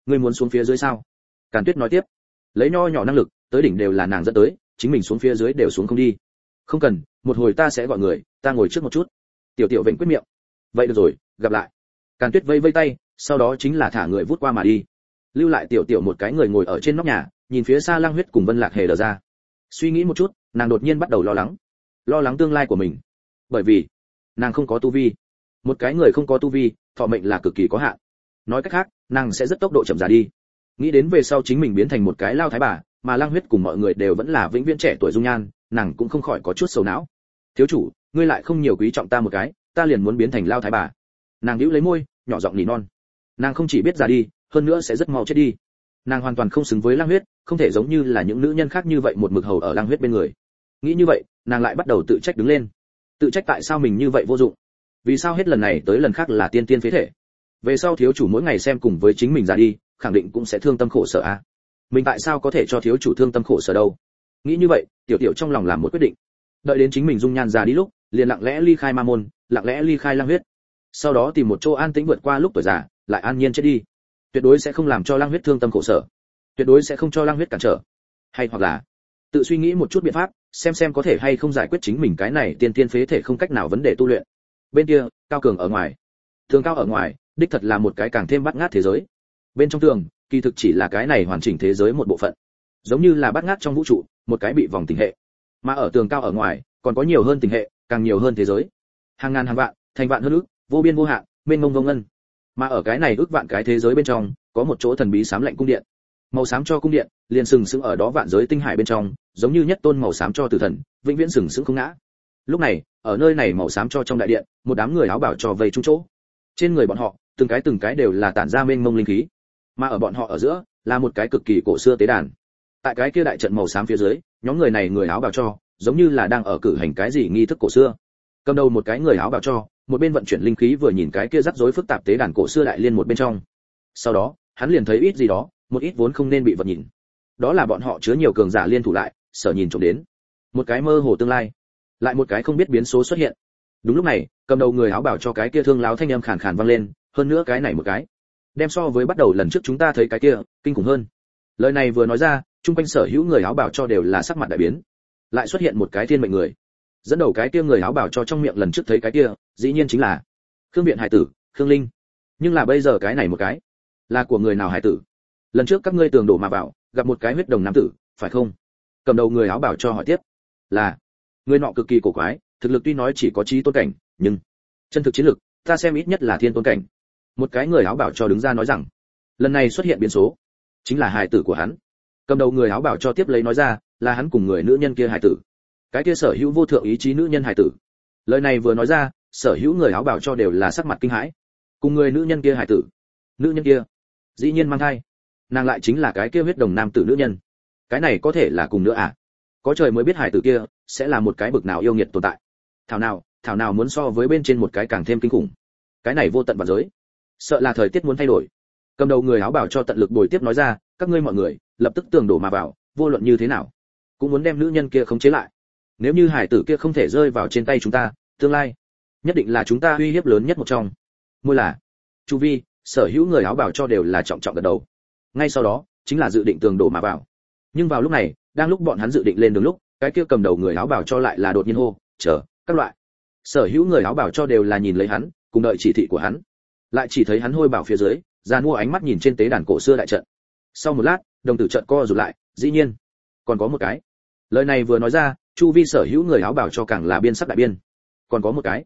Ngươi muốn xuống phía dưới sao? Càn Tuyết nói tiếp. Lấy nho nhỏ năng lực, tới đỉnh đều là nàng dẫn tới, chính mình xuống phía dưới đều xuống không đi. Không cần, một hồi ta sẽ gọi người, ta ngồi trước một chút. Tiểu Tiểu vịnh quyết miệng. Vậy được rồi, gặp lại. Càn Tuyết vây vây tay, sau đó chính là thả người vút qua mà đi. Lưu lại Tiểu Tiểu một cái người ngồi ở trên nóc nhà, nhìn phía xa Lăng Huyết cùng Vân Lạc Hề đờ ra. Suy nghĩ một chút, nàng đột nhiên bắt đầu lo lắng tương lai của mình. Bởi vì nàng không có tu vi. Một cái người không có tu vi, thọ mệnh là cực kỳ có hạn. Nói cách khác, nàng sẽ rất tốc độ chậm già đi. Nghĩ đến về sau chính mình biến thành một cái lao thái bà, mà Lăng Huyết cùng mọi người đều vẫn là vĩnh viễn trẻ tuổi dung nhan, nàng cũng không khỏi có chút sầu não. Thiếu chủ, ngươi lại không nhiều quý trọng ta một cái, ta liền muốn biến thành lao thái bà. Nàng nhíu lấy môi, nhỏ giọng nỉ non. Nàng không chỉ biết già đi, hơn nữa sẽ rất mau chết đi. Nàng hoàn toàn không xứng với Lăng Huyết, không thể giống như là những nữ nhân khác như vậy một mực hầu ở Lăng Huyết bên người. Nghĩ như vậy, nàng lại bắt đầu tự trách đứng lên. Tự trách tại sao mình như vậy vô dụng. Vì sao hết lần này tới lần khác là tiên tiên phế thể. Về sau thiếu chủ mỗi ngày xem cùng với chính mình già đi, khẳng định cũng sẽ thương tâm khổ sở a. Mình tại sao có thể cho thiếu chủ thương tâm khổ sở đâu? Nghĩ như vậy, Tiểu Tiểu trong lòng làm một quyết định. Đợi đến chính mình dung nhan già đi lúc, liền lặng lẽ ly khai Ma môn, lặng lẽ ly khai Lăng Huyết. Sau đó tìm một chỗ an tĩnh vượt qua lúc tuổi già, lại an nhiên chết đi. Tuyệt đối sẽ không làm cho Lăng Huyết thương tâm khổ sở. Tuyệt đối sẽ không cho Lăng Huyết cản trở. Hay hoặc là tự suy nghĩ một chút biện pháp, xem có thể hay không giải quyết chính mình cái này tiên tiên phế thể không cách nào vấn đề tu luyện. Bên kia, Cao Cường ở ngoài. Tường cao ở ngoài, đích thật là một cái càng thêm bát ngát thế giới. Bên trong tường, kỳ thực chỉ là cái này hoàn chỉnh thế giới một bộ phận. Giống như là bát ngát trong vũ trụ, một cái bị vòng tình hệ. Mà ở tường cao ở ngoài, còn có nhiều hơn tình hệ, càng nhiều hơn thế giới. Hàng ngàn hàng vạn, thành vạn hơn ước, vô biên vô hạn, mênh mông vô ngân. Mà ở cái này ước vạn cái thế giới bên trong, có một chỗ thần bí xám lạnh cung điện. Màu xám cho cung điện, liền sừng sững ở đó vạn giới tinh hải bên trong, giống như nhất tôn màu xám cho tử thần, vĩnh viễn sừng sững không ngã. Lúc này, ở nơi này màu xám cho trong đại điện, một đám người áo bảo cho vây chung chỗ. Trên người bọn họ, từng cái đều là tản ra mênh mông linh khí. Mà ở bọn họ ở giữa, là một cái cực kỳ cổ xưa tế đàn. Tại cái kia đại trận màu xám phía dưới, nhóm người này người áo bào cho, giống như là đang ở cử hành cái gì nghi thức cổ xưa. Cầm đầu một cái người áo bào cho, một bên vận chuyển linh khí vừa nhìn cái kia rắc rối phức tạp tế đàn cổ xưa đại liên một bên trong. Sau đó, hắn liền thấy ít gì đó, một ít vốn không nên bị vật nhìn. Đó là bọn họ chứa nhiều cường giả liên thủ lại, sở nhìn trộm đến. Một cái mơ hồ tương lai, lại một cái không biết biến số xuất hiện. Đúng lúc này, cầm đầu người áo bào cho cái kia thương láo thanh âm khàn khàn vang lên, hơn nữa cái này một cái, đem so với bắt đầu lần trước chúng ta thấy cái kia, kinh khủng hơn. Lời này vừa nói ra, chung quanh sở hữu người áo bào cho đều là sắc mặt đại biến. Lại xuất hiện một cái thiên mệnh người. Dẫn đầu cái kia người áo bào cho trong miệng lần trước thấy cái kia, dĩ nhiên chính là Khương Viện hải tử, Khương Linh. Nhưng là bây giờ cái này một cái, là của người nào hải tử? Lần trước các ngươi tường đổ mà vào, gặp một cái huyết đồng nam tử, phải không? Cầm đầu người áo bào cho hỏi tiếp. Là. Người nọ cực kỳ cổ quái, thực lực tuy nói chỉ có chí tôn cảnh, nhưng chân thực chiến lực, ta xem ít nhất là thiên tôn cảnh. Một cái người áo bào cho đứng ra nói rằng, lần này xuất hiện biến số, chính là hài tử của hắn. Cầm đầu người áo bào cho tiếp lấy nói ra, là hắn cùng người nữ nhân kia hài tử. Cái kia sở hữu vô thượng ý chí nữ nhân hài tử. Lời này vừa nói ra, sở hữu người áo bào cho đều là sắc mặt kinh hãi. Cùng người nữ nhân kia hài tử. Nữ nhân kia, dĩ nhiên mang thai. Nàng lại chính là cái kia huyết đồng nam tử nữ nhân. Cái này có thể là cùng nữa à? Có trời mới biết hài tử kia sẽ là một cái bực nào yêu nghiệt tồn tại. Thảo nào muốn so với bên trên một cái càng thêm kinh khủng. Cái này vô tận vạn giới, sợ là thời tiết muốn thay đổi. Cầm đầu người áo bảo cho tận lực bồi tiếp nói ra, các ngươi mọi người lập tức tường đổ mà vào, vô luận như thế nào cũng muốn đem nữ nhân kia khống chế lại. Nếu như hải tử kia không thể rơi vào trên tay chúng ta, tương lai nhất định là chúng ta uy hiếp lớn nhất một trong. Môi là chu vi, sở hữu người áo bảo cho đều là trọng trọng gật đầu. Ngay sau đó chính là dự định tường đổ mà vào. Nhưng vào lúc này, đang lúc bọn hắn dự định lên đường lúc, cái kia cầm đầu người áo bảo cho lại là đột nhiên hô, chờ các loại. Sở hữu người áo bảo cho đều là nhìn lấy hắn, cùng đợi chỉ thị của hắn. Lại chỉ thấy hắn hôi bảo phía dưới, ra mua ánh mắt nhìn trên tế đàn cổ xưa đại trận. Sau một lát, đồng tử trận co rụt lại, dĩ nhiên còn có một cái. Lời này vừa nói ra, chu vi sở hữu người áo bảo cho càng là biên sắc đại biên. Còn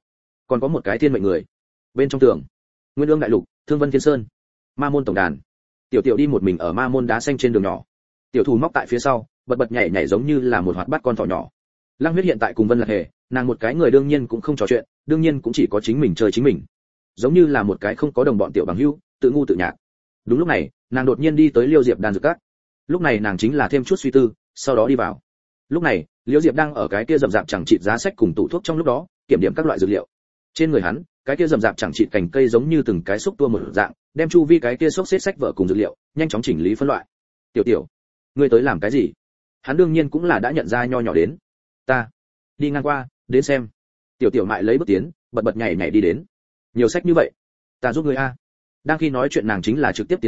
có một cái thiên mệnh người. Bên trong tường, Nguyên Ương đại lục, Thương Vân Thiên Sơn, Ma môn tổng đàn. Tiểu Tiểu đi một mình ở Ma môn đá xanh trên đường nhỏ. Tiểu Thủ móc tại phía sau, bật nhảy nhảy giống như là một hoạt bát con thỏ nhỏ. Lăng Huyết hiện tại cùng Vân Lạc Hề, nàng một cái người đương nhiên cũng không trò chuyện, đương nhiên cũng chỉ có chính mình chơi chính mình. Giống như là một cái không có đồng bọn tiểu bằng hữu, tự ngu tự nhạc. Đúng lúc này, nàng đột nhiên đi tới Liêu Diệp đan dược các. Lúc này nàng chính là thêm chút suy tư, sau đó đi vào. Lúc này, Liêu Diệp đang ở cái kia rậm rạp chẳng chịt giá sách cùng tủ thuốc trong lúc đó, kiểm điểm các loại dược liệu. Trên người hắn, cái kia rậm rạp chẳng chịt cành cây giống như từng cái xúc tua một dạng, đem chu vi cái kia xốc xếp sách vở cùng dược liệu, nhanh chóng chỉnh lý phân loại. Tiểu Tiểu, ngươi tới làm cái gì? Hắn đương nhiên cũng là đã nhận ra nho nhỏ đến. Ta đi ngang qua, đến xem. Tiểu Tiểu mại lấy bước tiến, bật nhảy nhảy đi đến. Nhiều sách như vậy, ta giúp ngươi a. Đang khi nói chuyện nàng chính là trực tiếp tiến lên,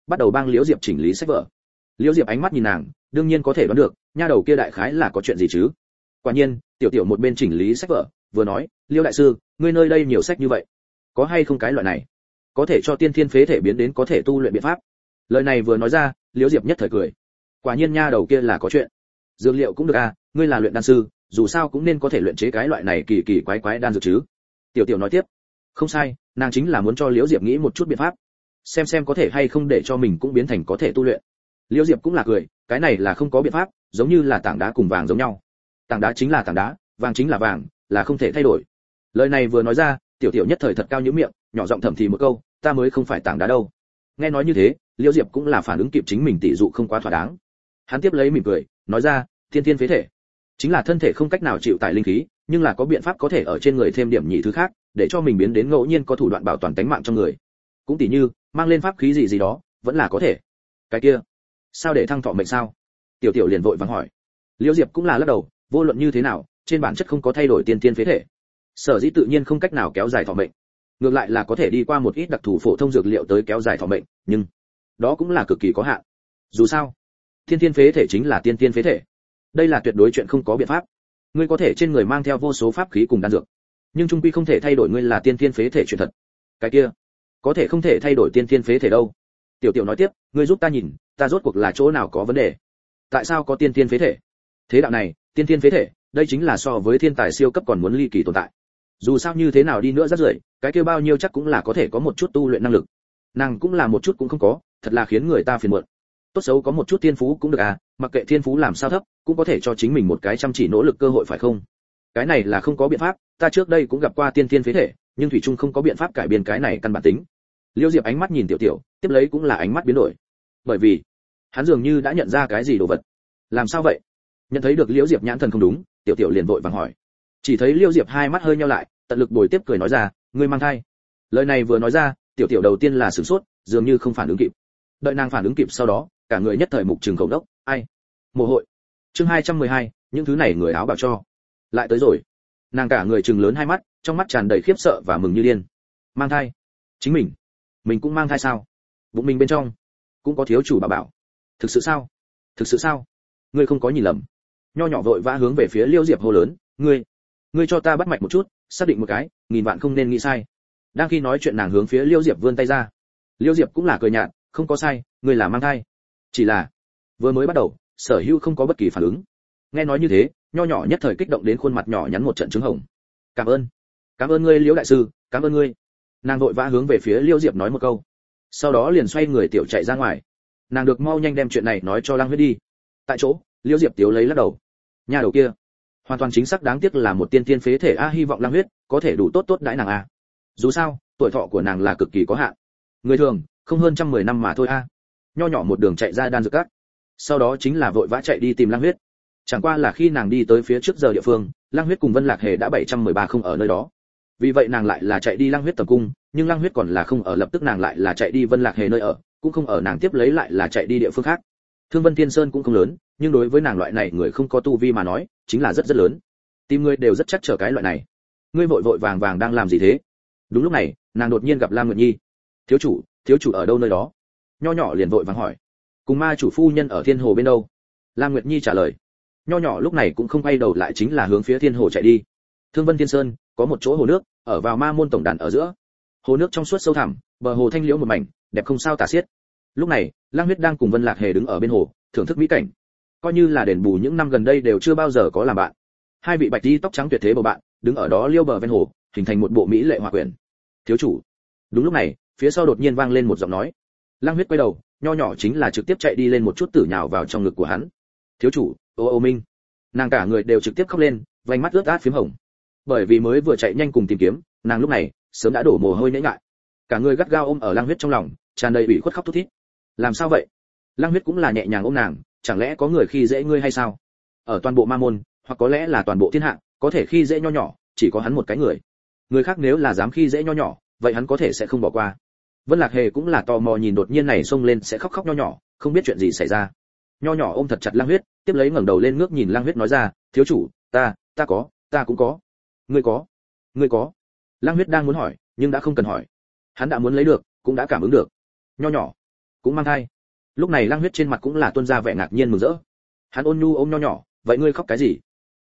bắt đầu bang Liễu Diệp chỉnh lý sách vở. Liễu Diệp ánh mắt nhìn nàng, đương nhiên có thể đoán được, nha đầu kia đại khái là có chuyện gì chứ. Quả nhiên, tiểu tiểu một bên chỉnh lý sách vở, vừa nói, Liễu đại sư, ngươi nơi đây nhiều sách như vậy, có hay không cái loại này có thể cho tiên thiên phế thể biến đến có thể tu luyện biện pháp? Lời này vừa nói ra, Liễu Diệp nhất thời cười. Quả nhiên nha đầu kia là có chuyện. Dược liệu cũng được à, ngươi là luyện đan sư, dù sao cũng nên có thể luyện chế cái loại này kỳ kỳ quái quái đan dược chứ. Tiểu tiểu nói tiếp. Không sai, nàng chính là muốn cho Liễu Diệp nghĩ một chút biện pháp, xem có thể hay không để cho mình cũng biến thành có thể tu luyện. Liễu Diệp cũng là cười, cái này là không có biện pháp, giống như là tảng đá cùng vàng giống nhau. Tảng đá chính là tảng đá, vàng chính là vàng, là không thể thay đổi. Lời này vừa nói ra, tiểu tiểu nhất thời thật cao nhũ miệng, nhỏ giọng thầm thì một câu, ta mới không phải tảng đá đâu. Nghe nói như thế, Liễu Diệp cũng là phản ứng kịp chính mình tỷ dụ không quá thỏa đáng. Hắn tiếp lấy mỉm cười, nói ra, thiên thiên phế thể chính là thân thể không cách nào chịu tải linh khí, nhưng là có biện pháp có thể ở trên người thêm điểm nhị thứ khác, để cho mình biến đến ngẫu nhiên có thủ đoạn bảo toàn tính mạng trong người. Cũng tỉ như mang lên pháp khí gì gì đó, vẫn là có thể. Cái kia, sao để thăng thọ mệnh sao? Tiểu tiểu liền vội vàng hỏi. Liễu Diệp cũng là lắc đầu, vô luận như thế nào, trên bản chất không có thay đổi tiên tiên phế thể. Sở dĩ tự nhiên không cách nào kéo dài thọ mệnh. Ngược lại là có thể đi qua một ít đặc thù phổ thông dược liệu tới kéo dài thọ mệnh, nhưng đó cũng là cực kỳ có hạn. Dù sao, tiên tiên phế thể chính là tiên tiên phế thể. Đây là tuyệt đối chuyện không có biện pháp. Ngươi có thể trên người mang theo vô số pháp khí cùng đan dược, nhưng trung quy không thể thay đổi ngươi là tiên tiên phế thể chuyện thật. Cái kia, có thể không thể thay đổi tiên tiên phế thể đâu. Tiểu tiểu nói tiếp, ngươi giúp ta nhìn, ta rốt cuộc là chỗ nào có vấn đề? Tại sao có tiên tiên phế thể? Thế đạo này, tiên tiên phế thể, đây chính là so với thiên tài siêu cấp còn muốn ly kỳ tồn tại. Dù sao như thế nào đi nữa rất rưởi, cái kia bao nhiêu chắc cũng là có thể có một chút tu luyện năng lực. Nàng cũng là một chút cũng không có, thật là khiến người ta phiền muộn. Tốt xấu có một chút thiên phú cũng được à, mặc kệ thiên phú làm sao thấp, cũng có thể cho chính mình một cái chăm chỉ nỗ lực cơ hội phải không? Cái này là không có biện pháp, ta trước đây cũng gặp qua tiên tiên phế thể, nhưng thủy chung không có biện pháp cải biến cái này căn bản tính. Liêu Diệp ánh mắt nhìn tiểu tiểu, tiếp lấy cũng là ánh mắt biến đổi. Bởi vì, hắn dường như đã nhận ra cái gì đồ vật. Làm sao vậy? Nhận thấy được Liêu Diệp nhãn thần không đúng, tiểu tiểu liền vội vàng hỏi. Chỉ thấy Liêu Diệp hai mắt hơi nheo lại, tận lực bồi tiếp cười nói ra, ngươi mang thai. Lời này vừa nói ra, tiểu tiểu đầu tiên là sửng sốt, dường như không phản ứng kịp. Đợi nàng phản ứng kịp sau đó, cả người nhất thời mục trừng khẩu đốc, ai? Mồ hôi. Chương 212, những thứ này người áo bảo cho. Lại tới rồi. Nàng cả người trừng lớn hai mắt, trong mắt tràn đầy khiếp sợ và mừng như điên. Mang thai? Chính mình cũng mang thai sao? Bụng mình bên trong cũng có thiếu chủ bà bảo. Thực sự sao? Thực sự sao? Ngươi không có nhìn lầm. Nho nhỏ vội vã hướng về phía Liêu Diệp hô lớn, ngươi cho ta bắt mạch một chút, xác định một cái, nghìn vạn không nên nghĩ sai. Đang khi nói chuyện nàng hướng phía Liêu Diệp vươn tay ra. Liêu Diệp cũng là cười nhạt, không có sai, ngươi là mang thai. Chỉ là vừa mới bắt đầu, Sở Hữu không có bất kỳ phản ứng. Nghe nói như thế, nho nhỏ nhất thời kích động đến khuôn mặt nhỏ nhắn một trận trứng hồng. Cảm ơn ngươi Liễu đại sư, cảm ơn ngươi. Nàng vội vã hướng về phía Liêu Diệp nói một câu, sau đó liền xoay người tiểu chạy ra ngoài. Nàng được mau nhanh đem chuyện này nói cho Lăng Huyết đi. Tại chỗ, Liêu Diệp tiếu lấy lắc đầu. Nhà đầu kia, hoàn toàn chính xác đáng tiếc là một tiên tiên phế thể a, hy vọng Lăng Huyết có thể đủ tốt đãi nàng a. Dù sao, tuổi thọ của nàng là cực kỳ có hạn. Người thường, không hơn 110 năm mà thôi a. Nho nhỏ một đường chạy ra đan dược các, sau đó chính là vội vã chạy đi tìm Lăng Huyết. Chẳng qua là khi nàng đi tới phía trước giờ địa phương, Lăng Huyết cùng Vân Lạc Hề đã 713 không ở nơi đó. Vì vậy nàng lại là chạy đi Lăng Huyết tầm cung, nhưng Lăng Huyết còn là không ở, lập tức nàng lại là chạy đi Vân Lạc Hề nơi ở, cũng không ở, nàng tiếp lấy lại là chạy đi địa phương khác. Thương Vân Thiên Sơn cũng không lớn, nhưng đối với nàng loại này người không có tu vi mà nói, chính là rất rất lớn. Tìm người đều rất chắc trở cái loại này. Ngươi vội vội vàng vàng đang làm gì thế? Đúng lúc này, nàng đột nhiên gặp Lam Nguyệt Nhi. Thiếu chủ ở đâu nơi đó? Nho nhỏ liền vội vàng hỏi. Cùng ma chủ phu nhân ở Thiên Hồ bên đâu? Lam Nguyệt Nhi trả lời. Nho nhỏ lúc này cũng không quay đầu lại, chính là hướng phía Thiên Hồ chạy đi. Thương Vân Thiên Sơn có một chỗ hồ nước, ở vào ma môn tổng đàn ở giữa. Hồ nước trong suốt sâu thẳm, bờ hồ thanh liễu một mảnh, đẹp không sao tả xiết. Lúc này, Lăng Huyết đang cùng Vân Lạc Hề đứng ở bên hồ, thưởng thức mỹ cảnh. Coi như là đền bù những năm gần đây đều chưa bao giờ có làm bạn. Hai vị bạch y tóc trắng tuyệt thế bầu bạn, đứng ở đó liêu bờ ven hồ, hình thành một bộ mỹ lệ hòa quyển. Thiếu chủ. Đúng lúc này, phía sau đột nhiên vang lên một giọng nói. Lăng Huyết quay đầu, nho nhỏ chính là trực tiếp chạy đi lên một chút tử nhào vào trong ngực của hắn. Thiếu chủ, ô minh. Nàng cả người đều trực tiếp khóc lên, vành mắt ướt át phím hồng. Bởi vì mới vừa chạy nhanh cùng tìm kiếm, nàng lúc này sớm đã đổ mồ hôi nhễ nhại, cả người gắt gao ôm ở Lăng Huyết trong lòng, tràn đầy ủy khuất khóc thút thít. Làm sao vậy? Lăng Huyết cũng là nhẹ nhàng ôm nàng, chẳng lẽ có người khi dễ ngươi hay sao? Ở toàn bộ ma môn, hoặc có lẽ là toàn bộ thiên hạ, có thể khi dễ nho nhỏ, chỉ có hắn một cái người. Người khác nếu là dám khi dễ nho nhỏ, vậy hắn có thể sẽ không bỏ qua. Vân Lạc Hề cũng là tò mò nhìn đột nhiên này xông lên sẽ khóc nho nhỏ, không biết chuyện gì xảy ra. Nho nhỏ ôm thật chặt Lăng Huyết, tiếp lấy ngẩng đầu lên ngước nhìn Lăng Huyết nói ra, thiếu chủ, ta cũng có. Ngươi có. Lăng Huyết đang muốn hỏi, nhưng đã không cần hỏi. Hắn đã muốn lấy được, cũng đã cảm ứng được. Nho nhỏ, cũng mang thai. Lúc này Lăng Huyết trên mặt cũng là tuôn ra vẻ ngạc nhiên mừng rỡ. Hắn ôn nhu ôm nho nhỏ, vậy ngươi khóc cái gì?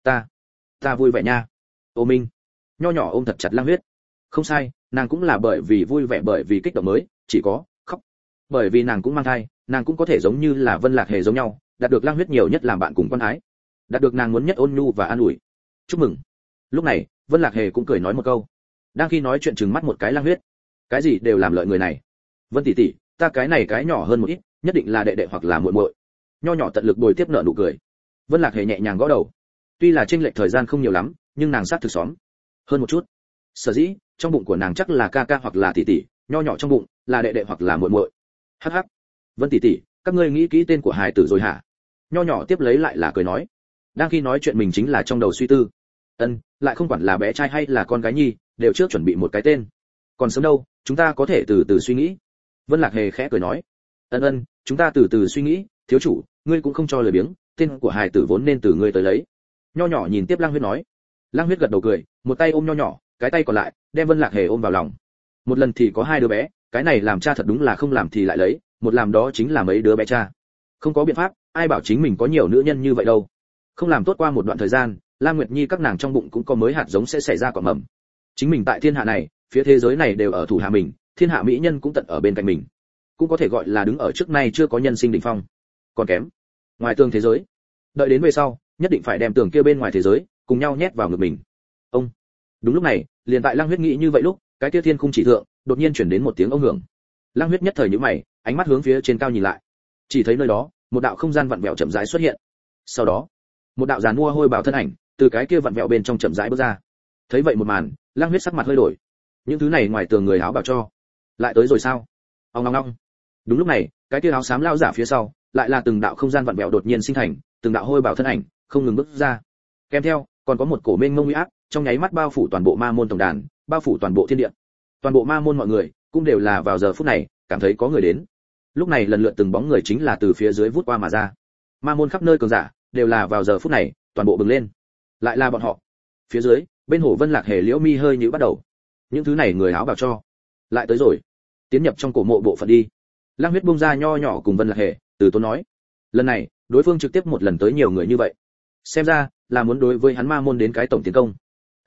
Ta vui vẻ nha. Ô Minh. Nho nhỏ ôm thật chặt Lăng Huyết. Không sai, nàng cũng là bởi vì vui vẻ, bởi vì kích động mới chỉ có khóc. Bởi vì nàng cũng mang thai, nàng cũng có thể giống như là Vân Lạc Hề giống nhau, đạt được Lăng Huyết nhiều nhất làm bạn cùng quan ái, đạt được nàng muốn nhất ôn nhu và an ủi. Chúc mừng. Lúc này Vân Lạc Hề cũng cười nói một câu, đang khi nói chuyện trừng mắt một cái Lăng Huyết, cái gì đều làm lợi người này. Vân tỷ tỷ, ta cái này cái nhỏ hơn một ít, nhất định là đệ đệ hoặc là muội muội. Nho nhỏ tận lực bồi tiếp nợ nụ cười. Vân Lạc Hề nhẹ nhàng gõ đầu, tuy là chênh lệch thời gian không nhiều lắm, nhưng nàng sát thực xóm hơn một chút. Sở dĩ trong bụng của nàng chắc là ca ca hoặc là tỷ tỷ, nho nhỏ trong bụng là đệ đệ hoặc là muội muội. Hắc hắc. Vân tỷ tỷ, các ngươi nghĩ kỹ tên của hài tử rồi hả? Nho nhỏ tiếp lấy lại là cười nói, đang khi nói chuyện mình chính là trong đầu suy tư. Lại không quản là bé trai hay là con gái nhi, đều trước chuẩn bị một cái tên. Còn sớm đâu, chúng ta có thể từ từ suy nghĩ. Vân Lạc Hề khẽ cười nói, chúng ta từ từ suy nghĩ, thiếu chủ, ngươi cũng không cho lời biếng, tên của hài tử vốn nên từ ngươi tới lấy. Nho nhỏ nhìn tiếp Lăng Huyết nói. Lăng Huyết gật đầu cười, một tay ôm nho nhỏ, cái tay còn lại đem Vân Lạc Hề ôm vào lòng. Một lần thì có hai đứa bé, cái này làm cha thật đúng là không làm thì lại lấy, một làm đó chính là mấy đứa bé cha. Không có biện pháp, ai bảo chính mình có nhiều nữ nhân như vậy đâu. Không làm tốt qua một đoạn thời gian, Lam Nguyệt Nhi các nàng trong bụng cũng có mới hạt giống sẽ xảy ra quả mầm. Chính mình tại thiên hạ này, phía thế giới này đều ở thủ hạ mình, thiên hạ mỹ nhân cũng tận ở bên cạnh mình, cũng có thể gọi là đứng ở trước nay chưa có nhân sinh đỉnh phong. Còn kém ngoài tường thế giới, đợi đến về sau nhất định phải đem tường kia bên ngoài thế giới cùng nhau nhét vào ngực mình. Ông. Đúng lúc này, liền tại Lăng Huyết nghĩ như vậy lúc, cái kia thiên khung chỉ thượng đột nhiên chuyển đến một tiếng ông hưởng. Lăng Huyết nhất thời nhíu mày, ánh mắt hướng phía trên cao nhìn lại, chỉ thấy nơi đó một đạo không gian vặn vẹo chậm rãi xuất hiện. Sau đó một đạo giàn mua hôi bào thân ảnh từ cái kia vặn vẹo bên trong chậm rãi bước ra. Thấy vậy một màn, Lăng Huyết sắc mặt hơi đổi. Những thứ này ngoài tường người áo bào cho lại tới rồi sao? Ong ong ong. Đúng lúc này, cái kia áo xám lao giả phía sau lại là từng đạo không gian vặn vẹo đột nhiên sinh thành, từng đạo hôi bào thân ảnh không ngừng bước ra. Kèm theo còn có một cổ mênh mông uy áp trong nháy mắt bao phủ toàn bộ ma môn tổng đàn, bao phủ toàn bộ thiên địa. Toàn bộ ma môn mọi người cũng đều là vào giờ phút này cảm thấy có người đến. Lúc này lần lượt từng bóng người chính là từ phía dưới vút qua mà ra. Ma môn khắp nơi cường giả đều là vào giờ phút này toàn bộ bừng lên. Lại là bọn họ. Phía dưới, bên Hồ Vân Lạc Hề liễu mi hơi nhíu bắt đầu. Những thứ này người áo bào cho lại tới rồi. Tiến nhập trong cổ mộ bộ phận đi. Lăng Huyết bung ra nho nhỏ cùng Vân Lạc Hề, từ tốn nói. Lần này, đối phương trực tiếp một lần tới nhiều người như vậy. Xem ra là muốn đối với hắn ma môn đến cái tổng tiến công.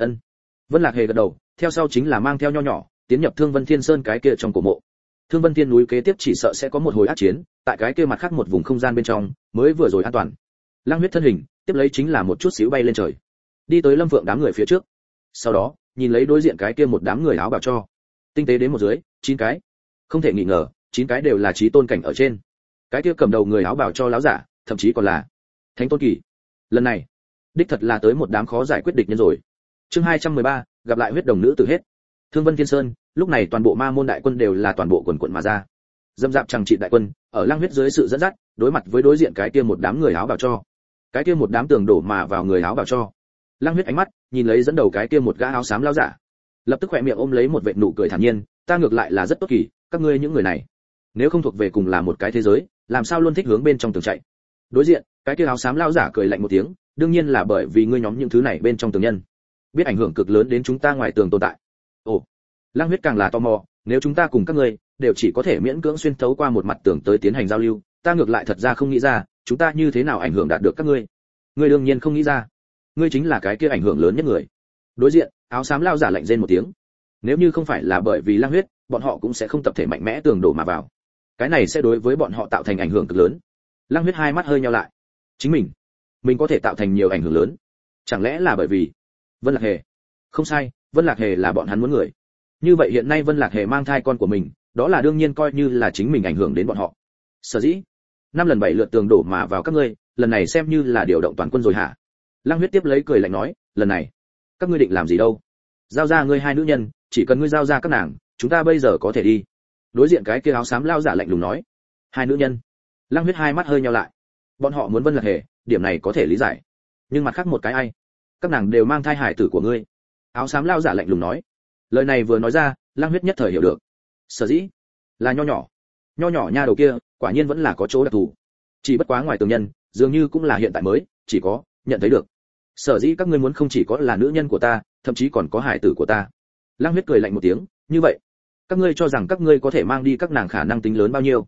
Vân Lạc Hề gật đầu, theo sau chính là mang theo nho nhỏ, tiến nhập Thương Vân Thiên Sơn cái kia trong cổ mộ. Thương Vân Thiên núi kế tiếp chỉ sợ sẽ có một hồi ác chiến, tại cái kia mặt khác một vùng không gian bên trong, mới vừa rồi an toàn. Lăng Huyết thân hình, tiếp lấy chính là một chút xíu bay lên trời, đi tới Lâm Phượng đám người phía trước. Sau đó, nhìn lấy đối diện cái kia một đám người áo bào cho, tinh tế đến một dưới, 9 cái. Không thể nghi ngờ, 9 cái đều là chí tôn cảnh ở trên. Cái kia cầm đầu người áo bào cho láo giả, thậm chí còn là thánh tôn kỳ. Lần này, đích thật là tới một đám khó giải quyết địch nhân rồi. Chương 213, gặp lại huyết đồng nữ tử hết. Thương Vân Thiên Sơn, lúc này toàn bộ ma môn đại quân đều là toàn bộ quần quần mà ra. Dâm dạp chẳng trị đại quân, ở Lăng Huyết dưới sự dẫn dắt, đối mặt với đối diện cái kia một đám người áo bào cho. Cái kia một đám tường đổ mà vào người áo bào cho. Lăng Huyết ánh mắt nhìn lấy dẫn đầu cái kia một gã áo xám lão giả, lập tức khỏe miệng ôm lấy một vệt nụ cười thản nhiên, ta ngược lại là rất tốt kỳ, các ngươi những người này, nếu không thuộc về cùng là một cái thế giới, làm sao luôn thích hướng bên trong tường chạy. Đối diện, cái kia áo xám lão giả cười lạnh một tiếng, đương nhiên là bởi vì ngươi nhóm những thứ này bên trong tường nhân, biết ảnh hưởng cực lớn đến chúng ta ngoài tường tồn tại. Ồ, Lăng Huyết càng là tò mò, nếu chúng ta cùng các ngươi đều chỉ có thể miễn cưỡng xuyên thấu qua một mặt tường tới tiến hành giao lưu, ta ngược lại thật ra không nghĩ ra, chúng ta như thế nào ảnh hưởng đạt được các ngươi. Ngươi đương nhiên không nghĩ ra, ngươi chính là cái kia ảnh hưởng lớn nhất người. Đối diện, áo xám lão giả lạnh rên một tiếng. Nếu như không phải là bởi vì Lăng Huyết, bọn họ cũng sẽ không tập thể mạnh mẽ tường đổ mà vào. Cái này sẽ đối với bọn họ tạo thành ảnh hưởng cực lớn. Lăng Huyết hai mắt hơi nheo lại. Chính mình có thể tạo thành nhiều ảnh hưởng lớn, chẳng lẽ là bởi vì Vân Lạc Hề? Không sai, Vân Lạc Hề là bọn hắn muốn người. Như vậy hiện nay Vân Lạc Hề mang thai con của mình, đó là đương nhiên coi như là chính mình ảnh hưởng đến bọn họ. Sở dĩ, 5 lần 7 lượt tường đổ mà vào các ngươi, lần này xem như là điều động toàn quân rồi hả? Lăng Huyết tiếp lấy cười lạnh nói, lần này, các ngươi định làm gì đâu? Giao ra ngươi hai nữ nhân, chỉ cần ngươi giao ra các nàng, chúng ta bây giờ có thể đi. Đối diện cái kia áo xám lao giả lạnh lùng nói, hai nữ nhân. Lăng Huyết hai mắt hơi nheo lại. Bọn họ muốn Vân Lạc Hề, điểm này có thể lý giải. Nhưng mặt khác một cái ai? Các nàng đều mang thai hải tử của ngươi. Áo xám lao giả lạnh lùng nói. Lời này vừa nói ra, Lăng Huyết nhất thời hiểu được. Sở dĩ là nho nhỏ nha đầu kia, quả nhiên vẫn là có chỗ đặc thù. Chỉ bất quá ngoài tường nhân, dường như cũng là hiện tại mới, chỉ có nhận thấy được. Sở dĩ các ngươi muốn không chỉ có là nữ nhân của ta, thậm chí còn có hải tử của ta. Lăng Huyết cười lạnh một tiếng, như vậy, các ngươi cho rằng các ngươi có thể mang đi các nàng khả năng tính lớn bao nhiêu?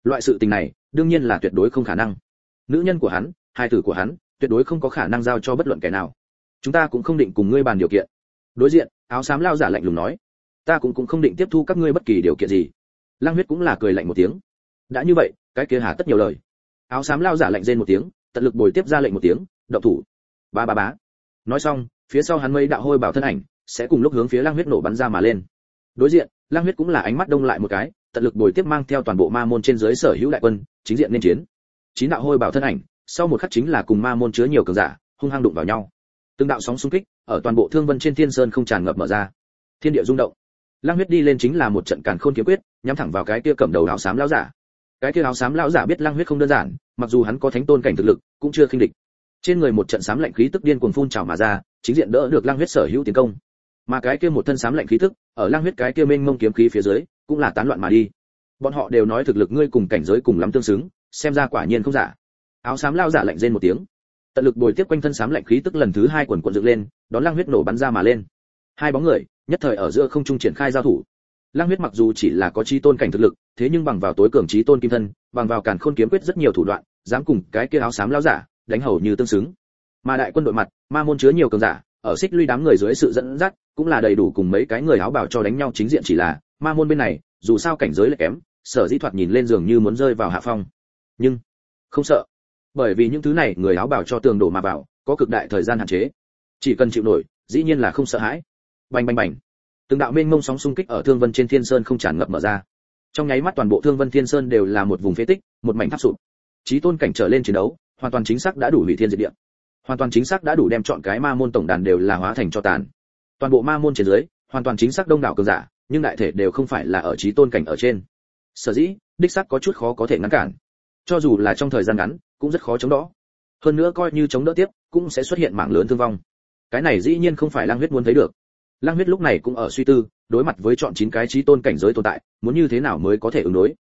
Loại sự tình này đương nhiên là tuyệt đối không khả năng. Nữ nhân của hắn, hài tử của hắn, tuyệt đối không có khả năng giao cho bất luận kẻ nào. Chúng ta cũng không định cùng ngươi bàn điều kiện. Đối diện, áo xám lao giả lạnh lùng nói, ta cũng không định tiếp thu các ngươi bất kỳ điều kiện gì. Lăng Huyết cũng là cười lạnh một tiếng. Đã như vậy, cái kia hà tất nhiều lời. Áo xám lao giả lạnh rên một tiếng, tận lực bồi tiếp ra lệnh một tiếng, động thủ. Ba ba bá. Nói xong, phía sau hắn mấy đạo hôi bảo thân ảnh sẽ cùng lúc hướng phía Lăng Huyết nổ bắn ra mà lên. Đối diện, Lăng Huyết cũng là ánh mắt đông lại một cái, tận lực bồi tiếp mang theo toàn bộ ma môn trên dưới sở hữu đại quân, chính diện nên chiến. 9 đạo hôi bảo thân ảnh, sau một khắc chính là cùng ma môn chứa nhiều cường giả, hung hăng đụng vào nhau. Từng đạo sóng xung kích, ở toàn bộ Thương Vân trên Thiên Sơn không tràn ngập mở ra. Thiên địa rung động. Lăng Huyết đi lên chính là một trận càn khôn kiếm quyết, nhắm thẳng vào cái kia cầm đầu áo xám lão giả. Cái kia áo xám lão giả biết Lăng Huyết không đơn giản, mặc dù hắn có thánh tôn cảnh thực lực, cũng chưa khinh địch. Trên người một trận xám lạnh khí tức điên cuồng phun trào mà ra, chính diện đỡ được Lăng Huyết sở hữu tiến công. Mà cái kia một thân xám lạnh khí tức, ở Lăng Huyết cái kia mênh mông kiếm khí phía dưới, cũng là tán loạn mà đi. Bọn họ đều nói thực lực ngươi cùng cảnh giới cùng lắm tương xứng, xem ra quả nhiên không giả. Áo xám lão giả lạnh rên một tiếng, tận lực bồi tiếp quanh thân xám lạnh khí tức lần thứ 2 quần quần dựng lên, đón Lăng Huyết nổ bắn ra mà lên. Hai bóng người nhất thời ở giữa không trung triển khai giao thủ. Lăng Huyết mặc dù chỉ là có chí tôn cảnh thực lực, thế nhưng bằng vào tối cường chí tôn kim thân, bằng vào càn khôn kiếm quyết rất nhiều thủ đoạn, dám cùng cái kia áo xám lão giả đánh hầu như tương xứng. Mà đại quân đội mặt, ma môn chứa nhiều cường giả, ở xích lui đám người dưới sự dẫn dắt, cũng là đầy đủ cùng mấy cái người áo bào cho đánh nhau chính diện, chỉ là ma môn bên này, dù sao cảnh giới lại kém, sở dĩ thoạt nhìn lên dường như muốn rơi vào hạ phong. Nhưng không sợ, bởi vì những thứ này người áo bào cho tường đổ mà vào, có cực đại thời gian hạn chế. Chỉ cần chịu nổi, dĩ nhiên là không sợ hãi. Bành bành bành. Từng đạo mênh mông sóng xung kích ở Thương Vân trên Thiên Sơn không tràn ngập mở ra. Trong nháy mắt toàn bộ Thương Vân Thiên Sơn đều là một vùng phế tích, một mảnh tháp sụp. Chí tôn cảnh trở lên chiến đấu, hoàn toàn chính xác đã đủ hủy thiên diệt địa. Hoàn toàn chính xác đã đủ đem chọn cái ma môn tổng đàn đều là hóa thành cho tàn. Toàn bộ ma môn trên dưới, hoàn toàn chính xác đông đảo cường giả, nhưng đại thể đều không phải là ở chí tôn cảnh ở trên. Sở dĩ, đích xác có chút khó có thể ngăn cản. Cho dù là trong thời gian ngắn, cũng rất khó chống đỡ. Hơn nữa coi như chống đỡ tiếp, cũng sẽ xuất hiện mảng lớn thương vong. Cái này dĩ nhiên không phải Lăng Huyết muốn thấy được. Lăng Huyết lúc này cũng ở suy tư, đối mặt với chọn 9 cái chí tôn cảnh giới tồn tại, muốn như thế nào mới có thể ứng đối.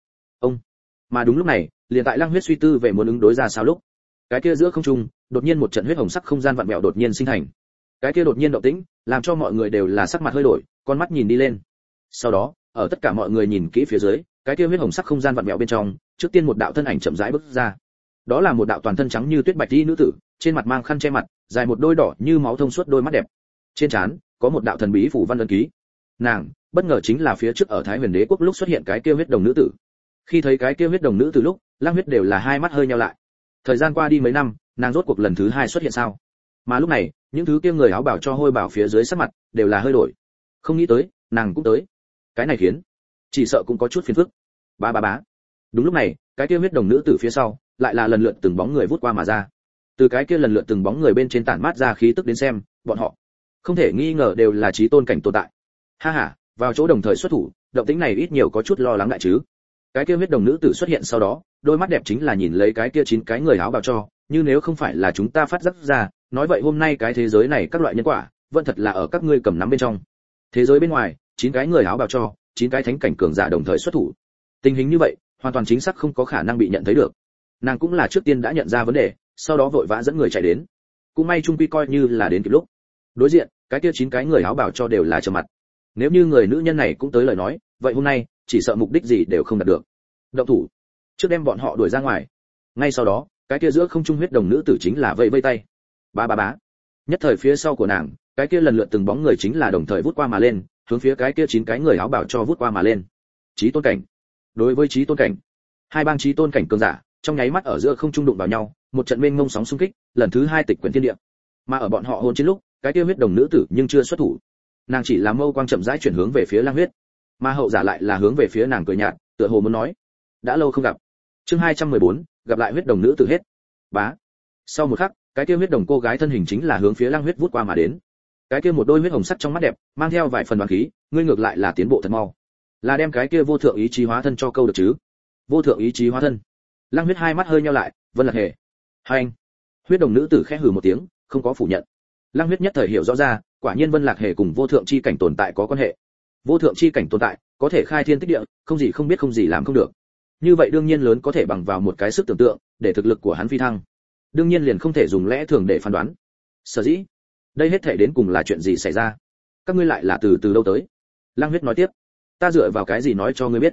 Mà đúng lúc này, liền tại Lăng Huyết suy tư về muốn ứng đối ra sao lúc, cái kia giữa không trung, đột nhiên một trận huyết hồng sắc không gian vặn vẹo đột nhiên sinh thành. Cái kia đột nhiên động tĩnh, làm cho mọi người đều là sắc mặt hơi đổi, con mắt nhìn đi lên. Sau đó, ở tất cả mọi người nhìn kỹ phía dưới, cái kia huyết hồng sắc không gian vặn vẹo bên trong, trước tiên một đạo thân ảnh chậm rãi bước ra. Đó là một đạo toàn thân trắng như tuyết bạch y nữ tử, trên mặt mang khăn che mặt, dài một đôi đỏ như máu thông suốt đôi mắt đẹp. Trên trán có một đạo thần bí phủ văn ấn ký. Nàng, bất ngờ chính là phía trước ở Thái Huyền Đế quốc lúc xuất hiện cái kia huyết đồng nữ tử. Khi thấy cái kia huyết đồng nữ tử lúc, Lăng Huyết đều là hai mắt hơi nheo lại. Thời gian qua đi mấy năm, nàng rốt cuộc lần thứ 2 xuất hiện sao? Mà lúc này, những thứ kia người áo bảo cho hôi bảo phía dưới sắc mặt đều là hơi đổi. Không nghĩ tới, nàng cũng tới. Cái này khiến chỉ sợ cũng có chút phiền phức. Ba ba bá. Đúng lúc này, cái kia huyết đồng nữ tử phía sau, lại là lần lượt từng bóng người vút qua mà ra. Từ cái kia lần lượt từng bóng người bên trên tản mát ra khí tức đến xem, bọn họ không thể nghi ngờ đều là chí tôn cảnh tồn tại. Ha ha, vào chỗ đồng thời xuất thủ, động tĩnh này ít nhiều có chút lo lắng đại chứ. Cái kia huyết đồng nữ tử xuất hiện sau đó, đôi mắt đẹp chính là nhìn lấy cái kia 9 cái người áo bào cho, như nếu không phải là chúng ta phát giác ra, nói vậy hôm nay cái thế giới này các loại nhân quả, vẫn thật là ở các ngươi cầm nắm bên trong. Thế giới bên ngoài, 9 cái người áo bào cho, 9 cái thánh cảnh cường giả đồng thời xuất thủ. Tình hình như vậy, hoàn toàn chính xác không có khả năng bị nhận thấy được. Nàng cũng là trước tiên đã nhận ra vấn đề, sau đó vội vã dẫn người chạy đến. Cũng may chung quy coi như là đến kịp lúc. Đối diện, cái kia 9 cái người áo bào cho đều là trầm mặt. Nếu như người nữ nhân này cũng tới lời nói, vậy hôm nay chỉ sợ mục đích gì đều không đạt được. Động thủ, trước đem bọn họ đuổi ra ngoài. Ngay sau đó, cái kia giữa không trung huyết đồng nữ tử chính là vẫy vẫy tay. Ba ba bá. Nhất thời phía sau của nàng, cái kia lần lượt từng bóng người chính là đồng thời vút qua mà lên, hướng phía cái kia 9 cái người áo bào cho vút qua mà lên. Chí tôn cảnh. Đối với chí tôn cảnh, hai bang chí tôn cảnh cường giả, trong nháy mắt ở giữa không trung đụng vào nhau, một trận mênh mông sóng xung kích, lần thứ 2 tịch quyển thiên địa. Mà ở bọn họ hôn chiến lúc, cái kia huyết đồng nữ tử nhưng chưa xuất thủ. Nàng chỉ làm mâu quang chậm rãi chuyển hướng về phía Lăng Huyết, mà hậu giả lại là hướng về phía nàng cười nhạt, tựa hồ muốn nói, đã lâu không gặp. Chương 214, gặp lại huyết đồng nữ tử hết. Bá. Sau một khắc, cái kia huyết đồng cô gái thân hình chính là hướng phía Lăng Huyết vút qua mà đến. Cái kia một đôi huyết hồng sắc trong mắt đẹp, mang theo vài phần đoán khí, ngươi ngược lại là tiến bộ thật mau. Là đem cái kia vô thượng ý chí hóa thân cho câu được chứ? Vô thượng ý chí hóa thân. Lăng Huyết hai mắt hơi nheo lại, Vân Lạc Hề. Hành. Huyết đồng nữ tử khẽ hừ một tiếng, không có phủ nhận. Lăng Huyết nhất thời hiểu rõ ra, quả nhiên Vân Lạc Hề cùng vô thượng chi cảnh tồn tại có quan hệ. Vô thượng chi cảnh tồn tại, có thể khai thiên tích địa, không gì không biết không gì làm không được. Như vậy đương nhiên lớn có thể bằng vào một cái sức tưởng tượng, để thực lực của hắn phi thăng. Đương nhiên liền không thể dùng lẽ thường để phán đoán. Sở dĩ, đây hết thể đến cùng là chuyện gì xảy ra? Các ngươi lại là từ đâu tới? Lăng Huyết nói tiếp, ta dựa vào cái gì nói cho ngươi biết?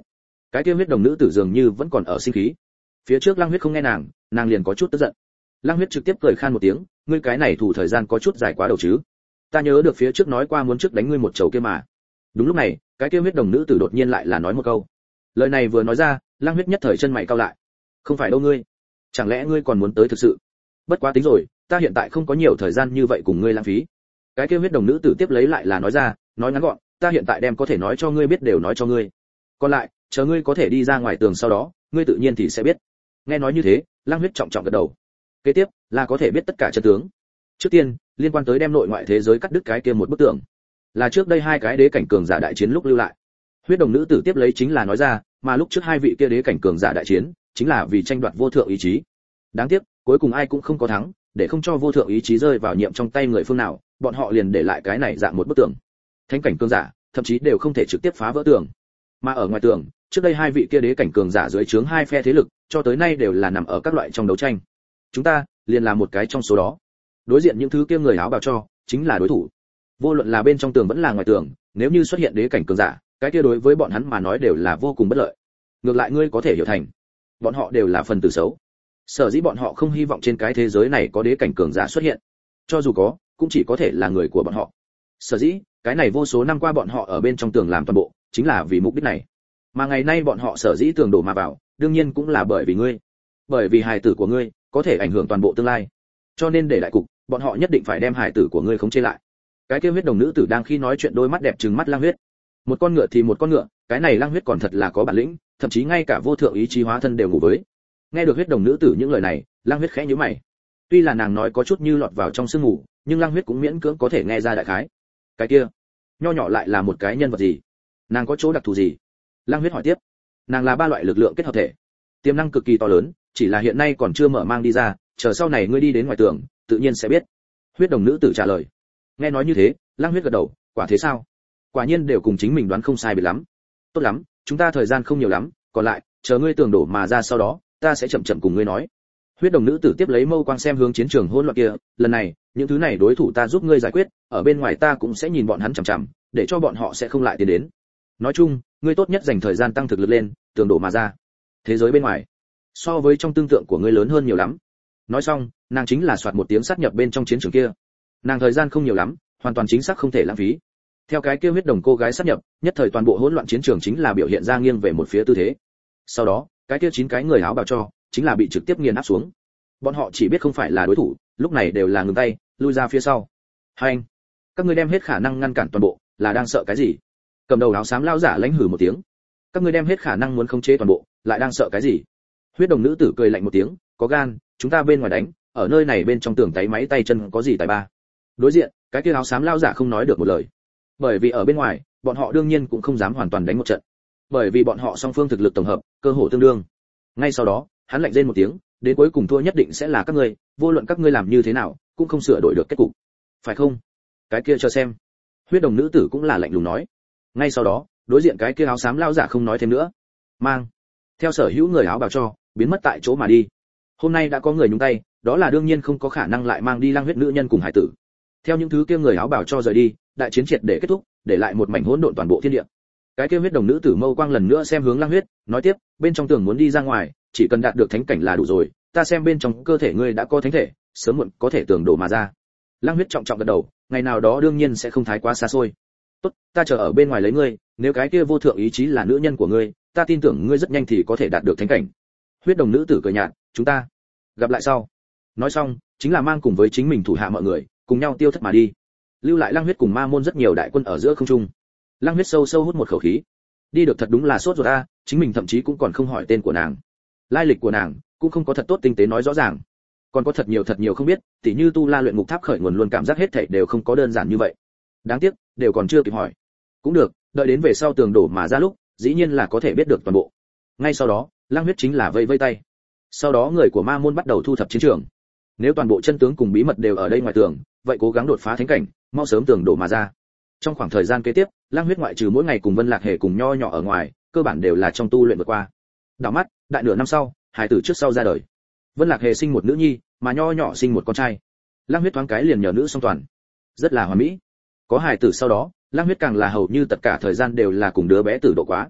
Cái kia huyết đồng nữ tử dường như vẫn còn ở sinh khí. Phía trước Lăng Huyết không nghe nàng liền có chút tức giận. Lăng Huyết trực tiếp cười khan một tiếng, ngươi cái này thủ thời gian có chút dài quá đầu chứ? Ta nhớ được phía trước nói qua muốn trước đánh ngươi một chầu kia mà. Đúng lúc này, cái kia huyết đồng nữ tử đột nhiên lại là nói một câu. Lời này vừa nói ra, Lăng Huyết nhất thời chân mày cau lại. Không phải đâu ngươi, chẳng lẽ ngươi còn muốn tới thực sự? Bất quá tính rồi, ta hiện tại không có nhiều thời gian như vậy cùng ngươi lãng phí. Cái kia huyết đồng nữ tử tiếp lấy lại là nói ra, nói ngắn gọn, ta hiện tại đem có thể nói cho ngươi biết đều nói cho ngươi. Còn lại, chờ ngươi có thể đi ra ngoài tường sau đó, ngươi tự nhiên thì sẽ biết. Nghe nói như thế, Lăng Huyết trọng trọng gật đầu. Kế tiếp là có thể biết tất cả chân tướng. Trước tiên, liên quan tới đem nội ngoại thế giới cắt đứt cái kia một bức tường, là trước đây hai cái đế cảnh cường giả đại chiến lúc lưu lại. Huyết đồng nữ tử tiếp lấy chính là nói ra, mà lúc trước hai vị kia đế cảnh cường giả đại chiến, chính là vì tranh đoạt vô thượng ý chí. Đáng tiếc, cuối cùng ai cũng không có thắng, để không cho vô thượng ý chí rơi vào nhiệm trong tay người phương nào, bọn họ liền để lại cái này dạng một bức tường. Thánh cảnh cường giả, thậm chí đều không thể trực tiếp phá vỡ tường. Mà ở ngoài tường, trước đây hai vị kia đế cảnh cường giả dưới trướng hai phe thế lực, cho tới nay đều là nằm ở các loại trong đấu tranh. Chúng ta liền là một cái trong số đó. Đối diện những thứ kia người áo bào cho, chính là đối thủ. Vô luận là bên trong tường vẫn là ngoài tường, nếu như xuất hiện đế cảnh cường giả, cái kia đối với bọn hắn mà nói đều là vô cùng bất lợi. Ngược lại ngươi có thể hiểu thành, bọn họ đều là phần tử xấu. Sở dĩ bọn họ không hy vọng trên cái thế giới này có đế cảnh cường giả xuất hiện. Cho dù có, cũng chỉ có thể là người của bọn họ. Sở dĩ, cái này vô số năm qua bọn họ ở bên trong tường làm toàn bộ, chính là vì mục đích này. Mà ngày nay bọn họ sở dĩ tường đổ mà vào, đương nhiên cũng là bởi vì ngươi. Bởi vì hài tử của ngươi có thể ảnh hưởng toàn bộ tương lai. Cho nên để lại cục, bọn họ nhất định phải đem hài tử của ngươi khống chế lại. Cái kia huyết đồng nữ tử đang khi nói chuyện đôi mắt đẹp trừng mắt Lăng Huyết. Một con ngựa thì một con ngựa, cái này Lăng Huyết còn thật là có bản lĩnh, thậm chí ngay cả vô thượng ý chí hóa thân đều ngủ với. Nghe được huyết đồng nữ tử những lời này, Lăng Huyết khẽ nhíu mày. Tuy là nàng nói có chút như lọt vào trong sương mù, nhưng Lăng Huyết cũng miễn cưỡng có thể nghe ra đại khái. Cái kia, nho nhỏ lại là một cái nhân vật gì? Nàng có chỗ đặc thù gì? Lăng Huyết hỏi tiếp. Nàng là ba loại lực lượng kết hợp thể, tiềm năng cực kỳ to lớn, chỉ là hiện nay còn chưa mở mang đi ra, chờ sau này ngươi đi đến ngoài tường, tự nhiên sẽ biết. Huyết đồng nữ tử trả lời. Nghe nói như thế, Lăng Huyết gật đầu, quả thế sao? Quả nhiên đều cùng chính mình đoán không sai biệt lắm. Tốt lắm, chúng ta thời gian không nhiều lắm, còn lại, chờ ngươi tường đổ mà ra sau đó, ta sẽ chậm chậm cùng ngươi nói. Huyết đồng nữ tử tiếp lấy mâu quang xem hướng chiến trường hỗn loạn kia, lần này, những thứ này đối thủ ta giúp ngươi giải quyết, ở bên ngoài ta cũng sẽ nhìn bọn hắn chằm chằm, để cho bọn họ sẽ không lại tiến đến. Nói chung, ngươi tốt nhất dành thời gian tăng thực lực lên, tường đổ mà ra. Thế giới bên ngoài, so với trong tương tượng của ngươi lớn hơn nhiều lắm. Nói xong, nàng chính là soạt một tiếng sát nhập bên trong chiến trường kia. Nàng thời gian không nhiều lắm, hoàn toàn chính xác không thể lãng phí. Theo cái kia huyết đồng cô gái sát nhập, nhất thời toàn bộ hỗn loạn chiến trường chính là biểu hiện ra nghiêng về một phía tư thế. Sau đó, cái kia 9 cái người áo bào cho, chính là bị trực tiếp nghiền áp xuống. Bọn họ chỉ biết không phải là đối thủ, lúc này đều là ngừng tay, lui ra phía sau. Hành, các ngươi đem hết khả năng ngăn cản toàn bộ, là đang sợ cái gì? Cầm đầu áo xám lão giả lãnh hừ một tiếng. Các ngươi đem hết khả năng muốn khống chế toàn bộ, lại đang sợ cái gì? Huyết đồng nữ tử cười lạnh một tiếng, có gan, chúng ta bên ngoài đánh, ở nơi này bên trong tường tay máy tay chân có gì tài ba. Đối diện, cái kia áo xám lão giả không nói được một lời. Bởi vì ở bên ngoài, bọn họ đương nhiên cũng không dám hoàn toàn đánh một trận. Bởi vì bọn họ song phương thực lực tổng hợp, cơ hồ tương đương. Ngay sau đó, hắn lạnh rên một tiếng, đến cuối cùng thua nhất định sẽ là các ngươi, vô luận các ngươi làm như thế nào, cũng không sửa đổi được kết cục. Phải không? Cái kia cho xem. Huyết đồng nữ tử cũng là lạnh lùng nói. Ngay sau đó, đối diện cái kia áo xám lão giả không nói thêm nữa. Mang theo sở hữu người áo bào cho, biến mất tại chỗ mà đi. Hôm nay đã có người nhúng tay, đó là đương nhiên không có khả năng lại mang đi Lăng Huyết nữ nhân cùng hải tử. Theo những thứ kia người áo bào cho rời đi, đại chiến triệt để kết thúc, để lại một mảnh hỗn độn toàn bộ thiên địa. Cái kia huyết đồng nữ tử mâu quang lần nữa xem hướng Lăng Huyết, nói tiếp, bên trong tường muốn đi ra ngoài, chỉ cần đạt được thánh cảnh là đủ rồi, ta xem bên trong cơ thể ngươi đã có thánh thể, sớm muộn có thể tường đổ mà ra. Lăng Huyết trọng trọng gật đầu, ngày nào đó đương nhiên sẽ không thái quá xa xôi. Tốt, ta chờ ở bên ngoài lấy ngươi, nếu cái kia vô thượng ý chí là nữ nhân của ngươi, ta tin tưởng ngươi rất nhanh thì có thể đạt được thánh cảnh. Huyết đồng nữ tử cười nhạt, chúng ta gặp lại sau. Nói xong, chính là mang cùng với chính mình thủ hạ mọi người, cùng nhau tiêu thất mà đi. Lưu lại Lăng Huyết cùng Ma môn rất nhiều đại quân ở giữa không trung. Lăng Huyết sâu sâu hút một khẩu khí. Đi được thật đúng là sốt ruột a, chính mình thậm chí cũng còn không hỏi tên của nàng. Lai lịch của nàng cũng không có thật tốt tinh tế nói rõ ràng. Còn có thật nhiều không biết, tỉ như Tu La luyện ngục tháp khởi nguồn luôn cảm giác hết thảy đều không có đơn giản như vậy. Đáng tiếc, đều còn chưa kịp hỏi. Cũng được, đợi đến về sau tường đổ mà ra lúc, dĩ nhiên là có thể biết được toàn bộ. Ngay sau đó, Lăng Huyết chính là vây vây tay. Sau đó người của Ma môn bắt đầu thu thập chiến trường. Nếu toàn bộ chân tướng cùng bí mật đều ở đây ngoài tường, vậy cố gắng đột phá thánh cảnh, mau sớm tường đổ mà ra. Trong khoảng thời gian kế tiếp, Lăng Huyết ngoại trừ mỗi ngày cùng Vân Lạc Hề cùng nho nhỏ ở ngoài, cơ bản đều là trong tu luyện vượt qua. Đảo mắt, đại nửa năm sau, hài tử trước sau ra đời. Vân Lạc Hề sinh một nữ nhi, mà nho nhỏ sinh một con trai. Lăng Huyết thoáng cái liền nhờ nữ song toàn, rất là hoàn mỹ. Có hài tử sau đó, Lăng Huyết càng là hầu như tất cả thời gian đều là cùng đứa bé tử độ quá.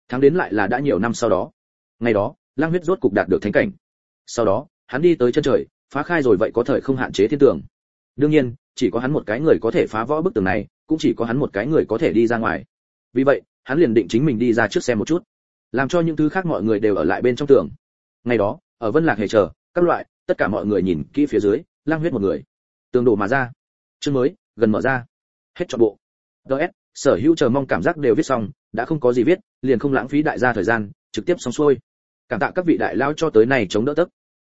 Tháng đến lại là đã nhiều năm sau đó. Ngày đó, Lang Huyết rốt cục đạt được thánh cảnh. Sau đó, hắn đi tới chân trời, phá khai rồi vậy có thời không hạn chế thiên tường. Đương nhiên, chỉ có hắn một cái người có thể phá vỡ bức tường này, cũng chỉ có hắn một cái người có thể đi ra ngoài. Vì vậy, hắn liền định chính mình đi ra trước xem một chút, làm cho những thứ khác mọi người đều ở lại bên trong tường. Ngày đó, ở Vân Lạc Hề chờ, các loại, tất cả mọi người nhìn kỹ phía dưới, Lang Huyết một người. Tường đổ mà ra. Chương mới, gần mở ra. Hết trọn bộ. DS, sở hữu chờ mong cảm giác đều viết xong, đã không có gì viết, liền không lãng phí đại gia thời gian, trực tiếp xong xuôi. Cảm tạ các vị đại lao cho tới này chống đỡ tức.